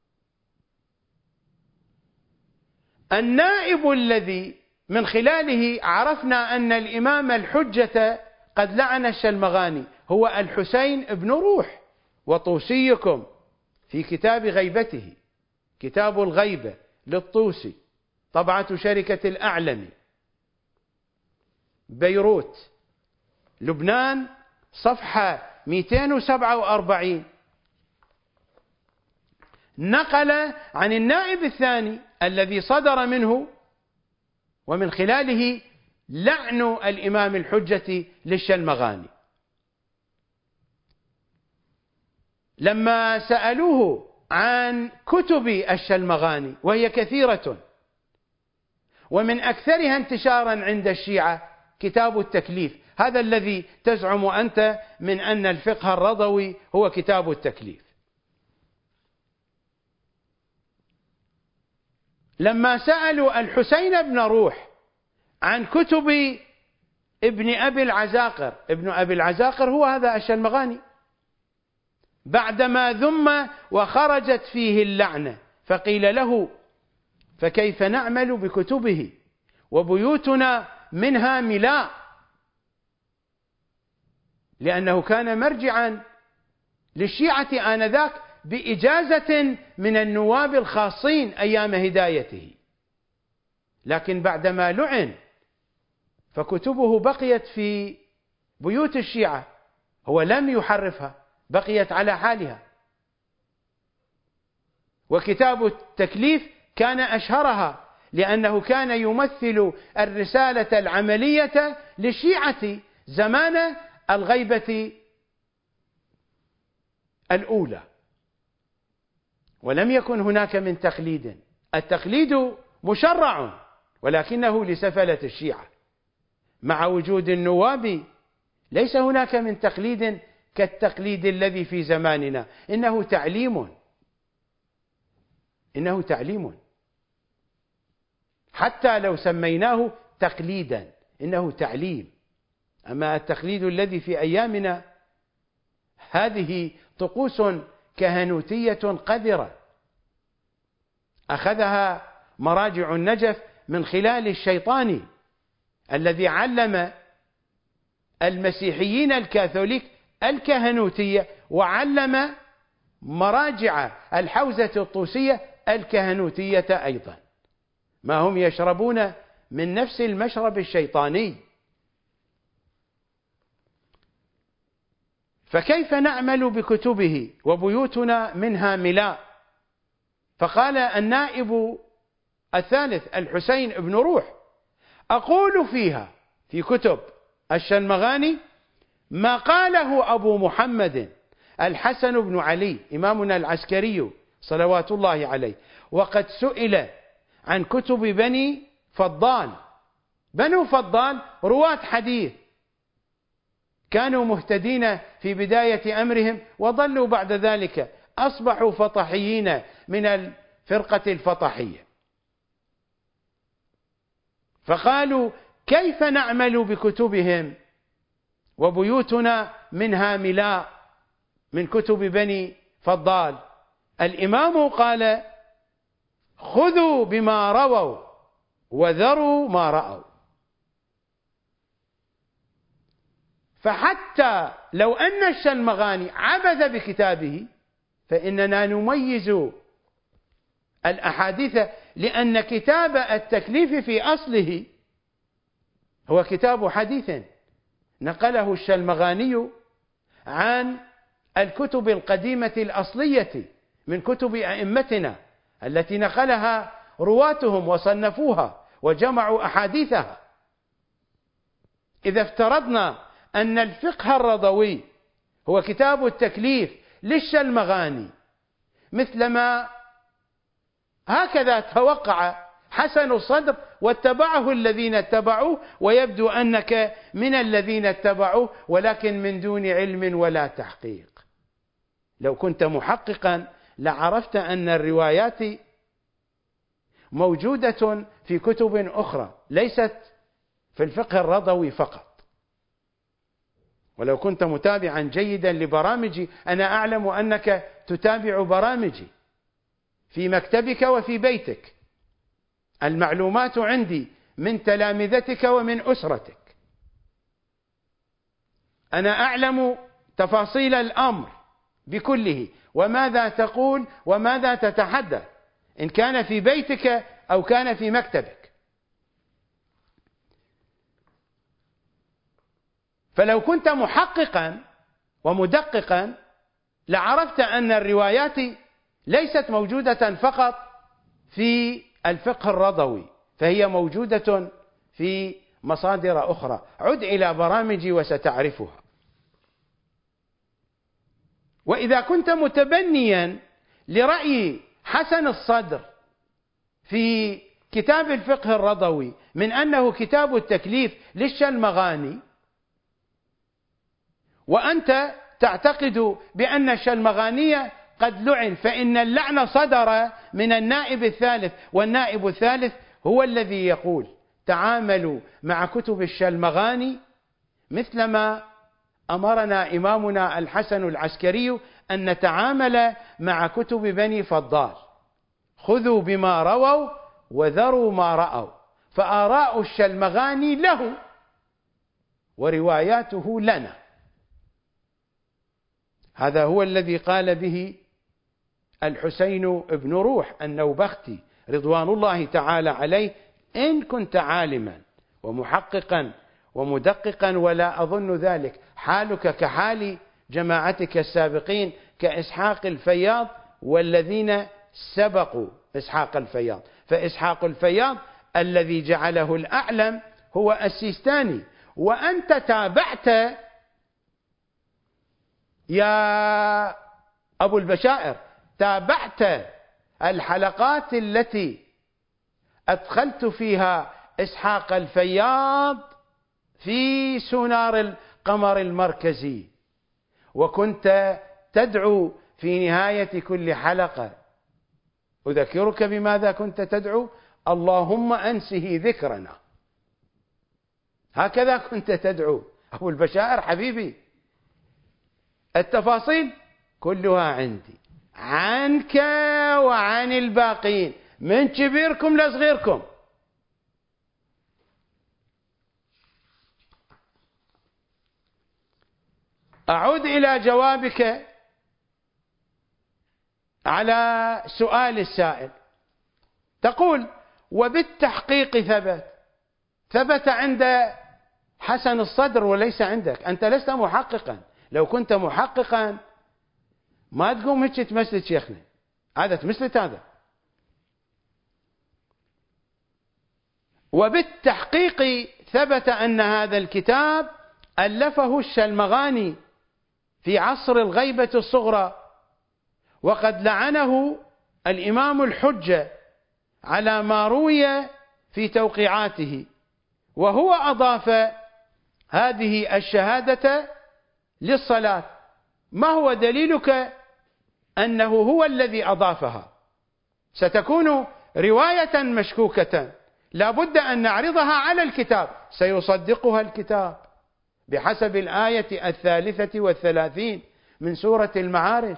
النائب الذي من خلاله عرفنا أن الإمام الحجة قد لعن الشلمغاني هو الحسين بن روح، وطوسيكم في كتاب غيبته، كتاب الغيبة للطوسي، طبعة شركة الأعلمي، بيروت، لبنان، صفحة 247، نقل عن النائب الثاني الذي صدر منه ومن خلاله لعن الإمام الحجة للشلمغاني. لما سألوه عن كتب الشلمغاني وهي كثيرة ومن أكثرها انتشارا عند الشيعة كتاب التكليف، هذا الذي تزعم أنت من أن الفقه الرضوي هو كتاب التكليف. لما سألوا الحسين بن روح عن كتب ابن أبي العزاقر، ابن أبي العزاقر هو هذا الشلمغاني، بعدما ذم وخرجت فيه اللعنة فقيل له فكيف نعمل بكتبه وبيوتنا منها ملاء، لأنه كان مرجعا للشيعة آنذاك بإجازة من النواب الخاصين أيام هدايته، لكن بعدما لعن فكتبه بقيت في بيوت الشيعة، هو لم يحرفها، بقيت على حالها. وكتاب التكليف كان أشهرها لأنه كان يمثل الرسالة العملية للشيعة زمان الغيبة الأولى، ولم يكن هناك من تقليد. التقليد مشرع ولكنه لسفلة الشيعة. مع وجود النواب ليس هناك من تقليد كالتقليد الذي في زماننا، إنه تعليم حتى لو سميناه تقليدا إنه تعليم. أما التقليد الذي في أيامنا هذه طقوس كهنوتية قذرة أخذها مراجع النجف من خلال الشيطان الذي علم المسيحيين الكاثوليك الكهنوتية، وعلم مراجع الحوزة الطوسية الكهنوتية أيضا، ما هم يشربون من نفس المشرب الشيطاني. فكيف نعمل بكتبه وبيوتنا منها ملاء؟ فقال النائب الثالث الحسين بن روح: أقول فيها في كتب الشلمغاني ما قاله أبو محمد الحسن بن علي إمامنا العسكري صلوات الله عليه، وقد سئل عن كتب بني فضال. بنو فضال رواة حديث، كانوا مهتدين في بداية أمرهم وظلوا بعد ذلك أصبحوا فطحيين من الفرقة الفطحية. فقالوا: كيف نعمل بكتبهم وبيوتنا منها ملاء من كتب بني فضال؟ الإمام قال: خذوا بما رووا وذروا ما رأوا. فحتى لو أن الشلمغاني عبث بكتابه فإننا نميز الأحاديث، لأن كتاب التكليف في أصله هو كتاب حديث نقله الشلمغاني عن الكتب القديمة الأصلية من كتب أئمتنا التي نقلها رواتهم وصنفوها وجمعوا أحاديثها. إذا افترضنا أن الفقه الرضوي هو كتاب التكليف للشلمغاني مثلما هكذا توقع حسن الصدر واتبعه الذين اتبعوه، ويبدو أنك من الذين اتبعوه ولكن من دون علم ولا تحقيق. لو كنت محققا لعرفت أن الروايات موجودة في كتب أخرى ليست في الفقه الرضوي فقط. ولو كنت متابعا جيدا لبرامجي، أنا أعلم أنك تتابع برامجي في مكتبك وفي بيتك، المعلومات عندي من تلامذتك ومن أسرتك. أنا أعلم تفاصيل الأمر بكله، وماذا تقول وماذا تتحدث، إن كان في بيتك أو كان في مكتبك. فلو كنت محققا ومدققا لعرفت أن الروايات ليست موجودة فقط في الفقه الرضوي، فهي موجودة في مصادر أخرى. عد إلى برامجي وستعرفها. وإذا كنت متبنيا لرأي حسن الصدر في كتاب الفقه الرضوي من أنه كتاب التكليف للشلمغاني، وأنت تعتقد بأن الشلمغاني قد لعن، فإن اللعن صدر من النائب الثالث، والنائب الثالث هو الذي يقول: تعاملوا مع كتب الشلمغاني مثلما أمرنا إمامنا الحسن العسكري أن نتعامل مع كتب بني فضال. خذوا بما رووا وذروا ما رأوا، فآراء الشلمغاني له ورواياته لنا. هذا هو الذي قال به الحسين بن روح النوبختي رضوان الله تعالى عليه: إن كنت عالما ومحققا ومدققا، ولا أظن ذلك، حالك كحال جماعتك السابقين كإسحاق الفياض والذين سبقوا إسحاق الفياض. فإسحاق الفياض الذي جعله الأعلم هو السيستاني، وأنت تابعت يا أبو البشائر، تابعت الحلقات التي أدخلت فيها إسحاق الفياض في سونار القمر المركزي، وكنت تدعو في نهاية كل حلقة، أذكرك بماذا كنت تدعو؟ اللهم أنسه ذكرنا. هكذا كنت تدعو. أبو البشائر حبيبي، التفاصيل كلها عندي عنك وعن الباقين من كبيركم لصغيركم. أعود إلى جوابك على سؤال السائل. تقول وبالتحقيق ثبت عند حسن الصدر وليس عندك. أنت لست محققا، لو كنت محققا ما تقوم هيك تمثل شيخنا، هذا تمثلت هذا. وبالتحقيق ثبت أن هذا الكتاب ألفه الشلمغاني في عصر الغيبة الصغرى، وقد لعنه الإمام الحجة على ما روي في توقيعاته، وهو أضاف هذه الشهادة للصلاة. ما هو دليلك أنه هو الذي أضافها؟ ستكون رواية مشكوكة، لا بد أن نعرضها على الكتاب، سيصدقها الكتاب بحسب الآية 33 من سورة المعارج،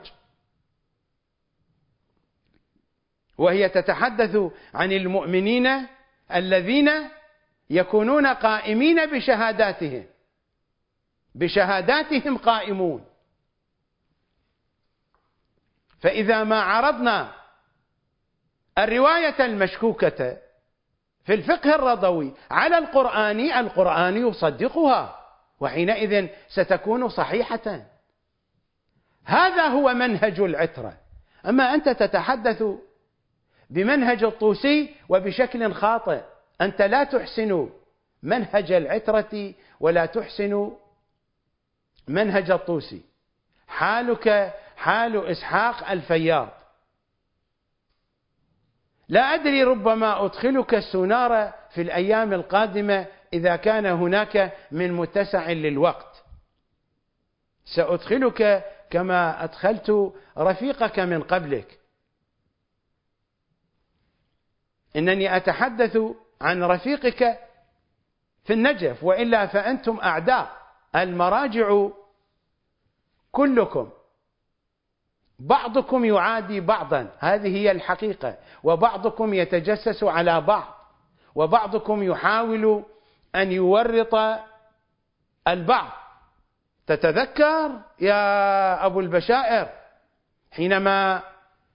وهي تتحدث عن المؤمنين الذين يكونون قائمين بشهاداتهم قائمون. فإذا ما عرضنا الرواية المشكوكة في الفقه الرضوي على القرآن يصدقها، وحينئذ ستكون صحيحة. هذا هو منهج العترة. أما أنت تتحدث بمنهج الطوسي وبشكل خاطئ، أنت لا تحسن منهج العترة ولا تحسن منهج الطوسي. حالك حال إسحاق الفياض. لا أدري، ربما أدخلك السونار في الأيام القادمة إذا كان هناك من متسع للوقت. سأدخلك كما أدخلت رفيقك من قبلك. إنني أتحدث عن رفيقك في النجف، وإلا فأنتم أعداء. المراجع كلكم بعضكم يعادي بعضا، هذه هي الحقيقة، وبعضكم يتجسس على بعض، وبعضكم يحاول أن يورط البعض. تتذكر يا أبو البشائر حينما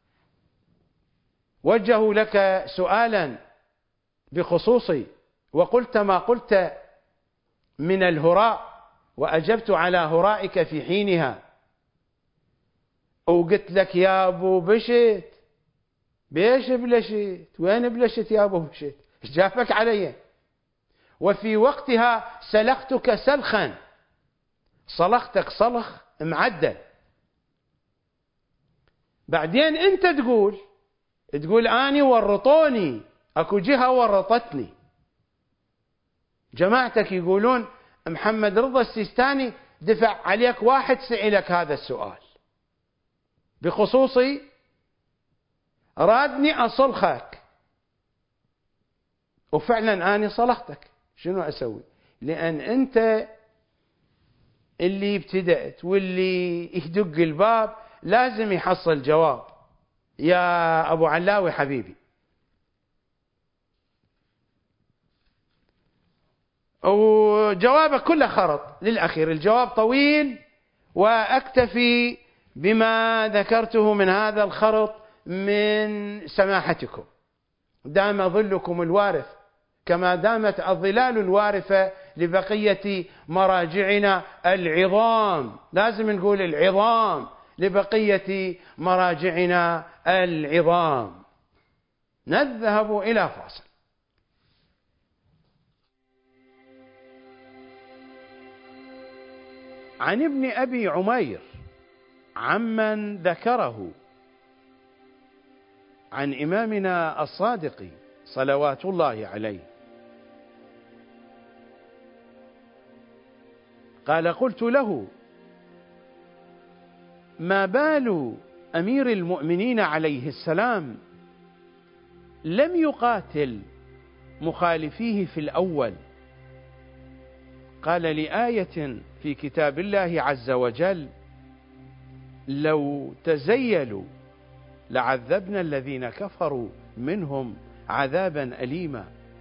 وجهوا لك سؤالا بخصوصي وقلت ما قلت من الهراء، وأجبت على هرائك في حينها، وقلت لك يا أبو بشت بيش بلشت؟ وين بلشت يا أبو بشت؟ ايش جابك علي؟ وفي وقتها سلختك سلخا، صلختك صلخ معدل. بعدين أنت تقول أني ورطوني، أكو جهة ورطتني. جماعتك يقولون محمد رضا السيستاني دفع عليك واحد سئلك هذا السؤال بخصوصي، رادني أصلخك، وفعلا أنا صلختك. شنو أسوي؟ لأن أنت اللي ابتدأت، واللي يدق الباب لازم يحصل جواب يا أبو علاوي حبيبي. وجوابك كله خرط للأخير، الجواب طويل، وأكتفي بما ذكرته من هذا الخرط من سماحتكم. دام ظلكم الوارث كما دامت الظلال الوارثة لبقية مراجعنا العظام، لازم نقول العظام لبقية مراجعنا العظام. نذهب إلى فاصل. عن ابن أبي عمير عمن ذكره عن إمامنا الصادق صلوات الله عليه. قال: قلت له: ما بال أمير المؤمنين عليه السلام لم يقاتل مخالفيه في الأول؟ قال: لآية في كتاب الله عز وجل: لو تزيلوا لعذبنا الذين كفروا منهم عذابا أليما.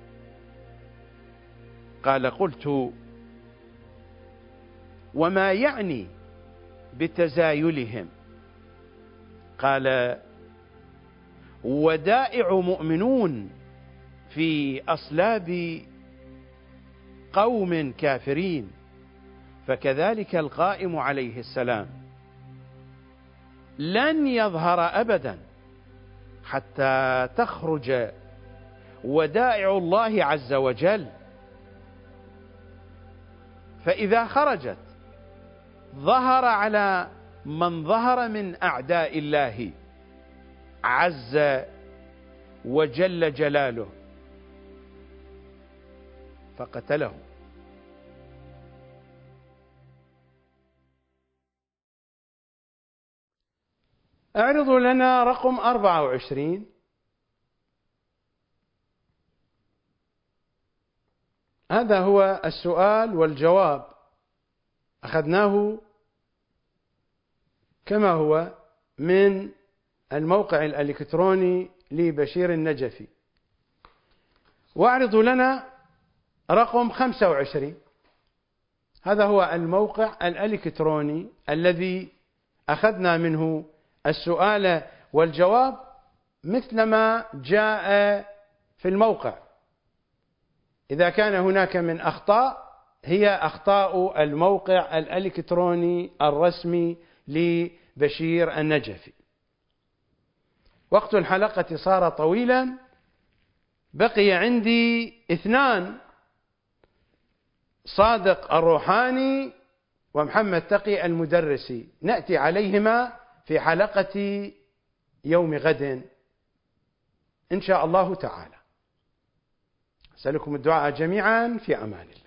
قال: قلت: وما يعني بتزايلهم؟ قال: ودائع مؤمنون في أصلاب قوم كافرين، فكذلك القائم عليه السلام لن يظهر أبدا حتى تخرج ودائع الله عز وجل، فإذا خرجت ظهر على من ظهر من أعداء الله عز وجل جلاله فقتله. اعرضوا لنا رقم 24. هذا هو السؤال والجواب، أخذناه كما هو من الموقع الإلكتروني لبشير النجفي. واعرضوا لنا رقم 25. هذا هو الموقع الإلكتروني الذي أخذنا منه السؤال والجواب مثلما جاء في الموقع. إذا كان هناك من أخطاء هي أخطاء الموقع الإلكتروني الرسمي لبشير النجفي. وقت الحلقة صار طويلا، بقي عندي 2: صادق الروحاني ومحمد تقي المدرسي، نأتي عليهما في حلقة يوم غد إن شاء الله تعالى. أسألكم الدعاء جميعا، في أمان الله.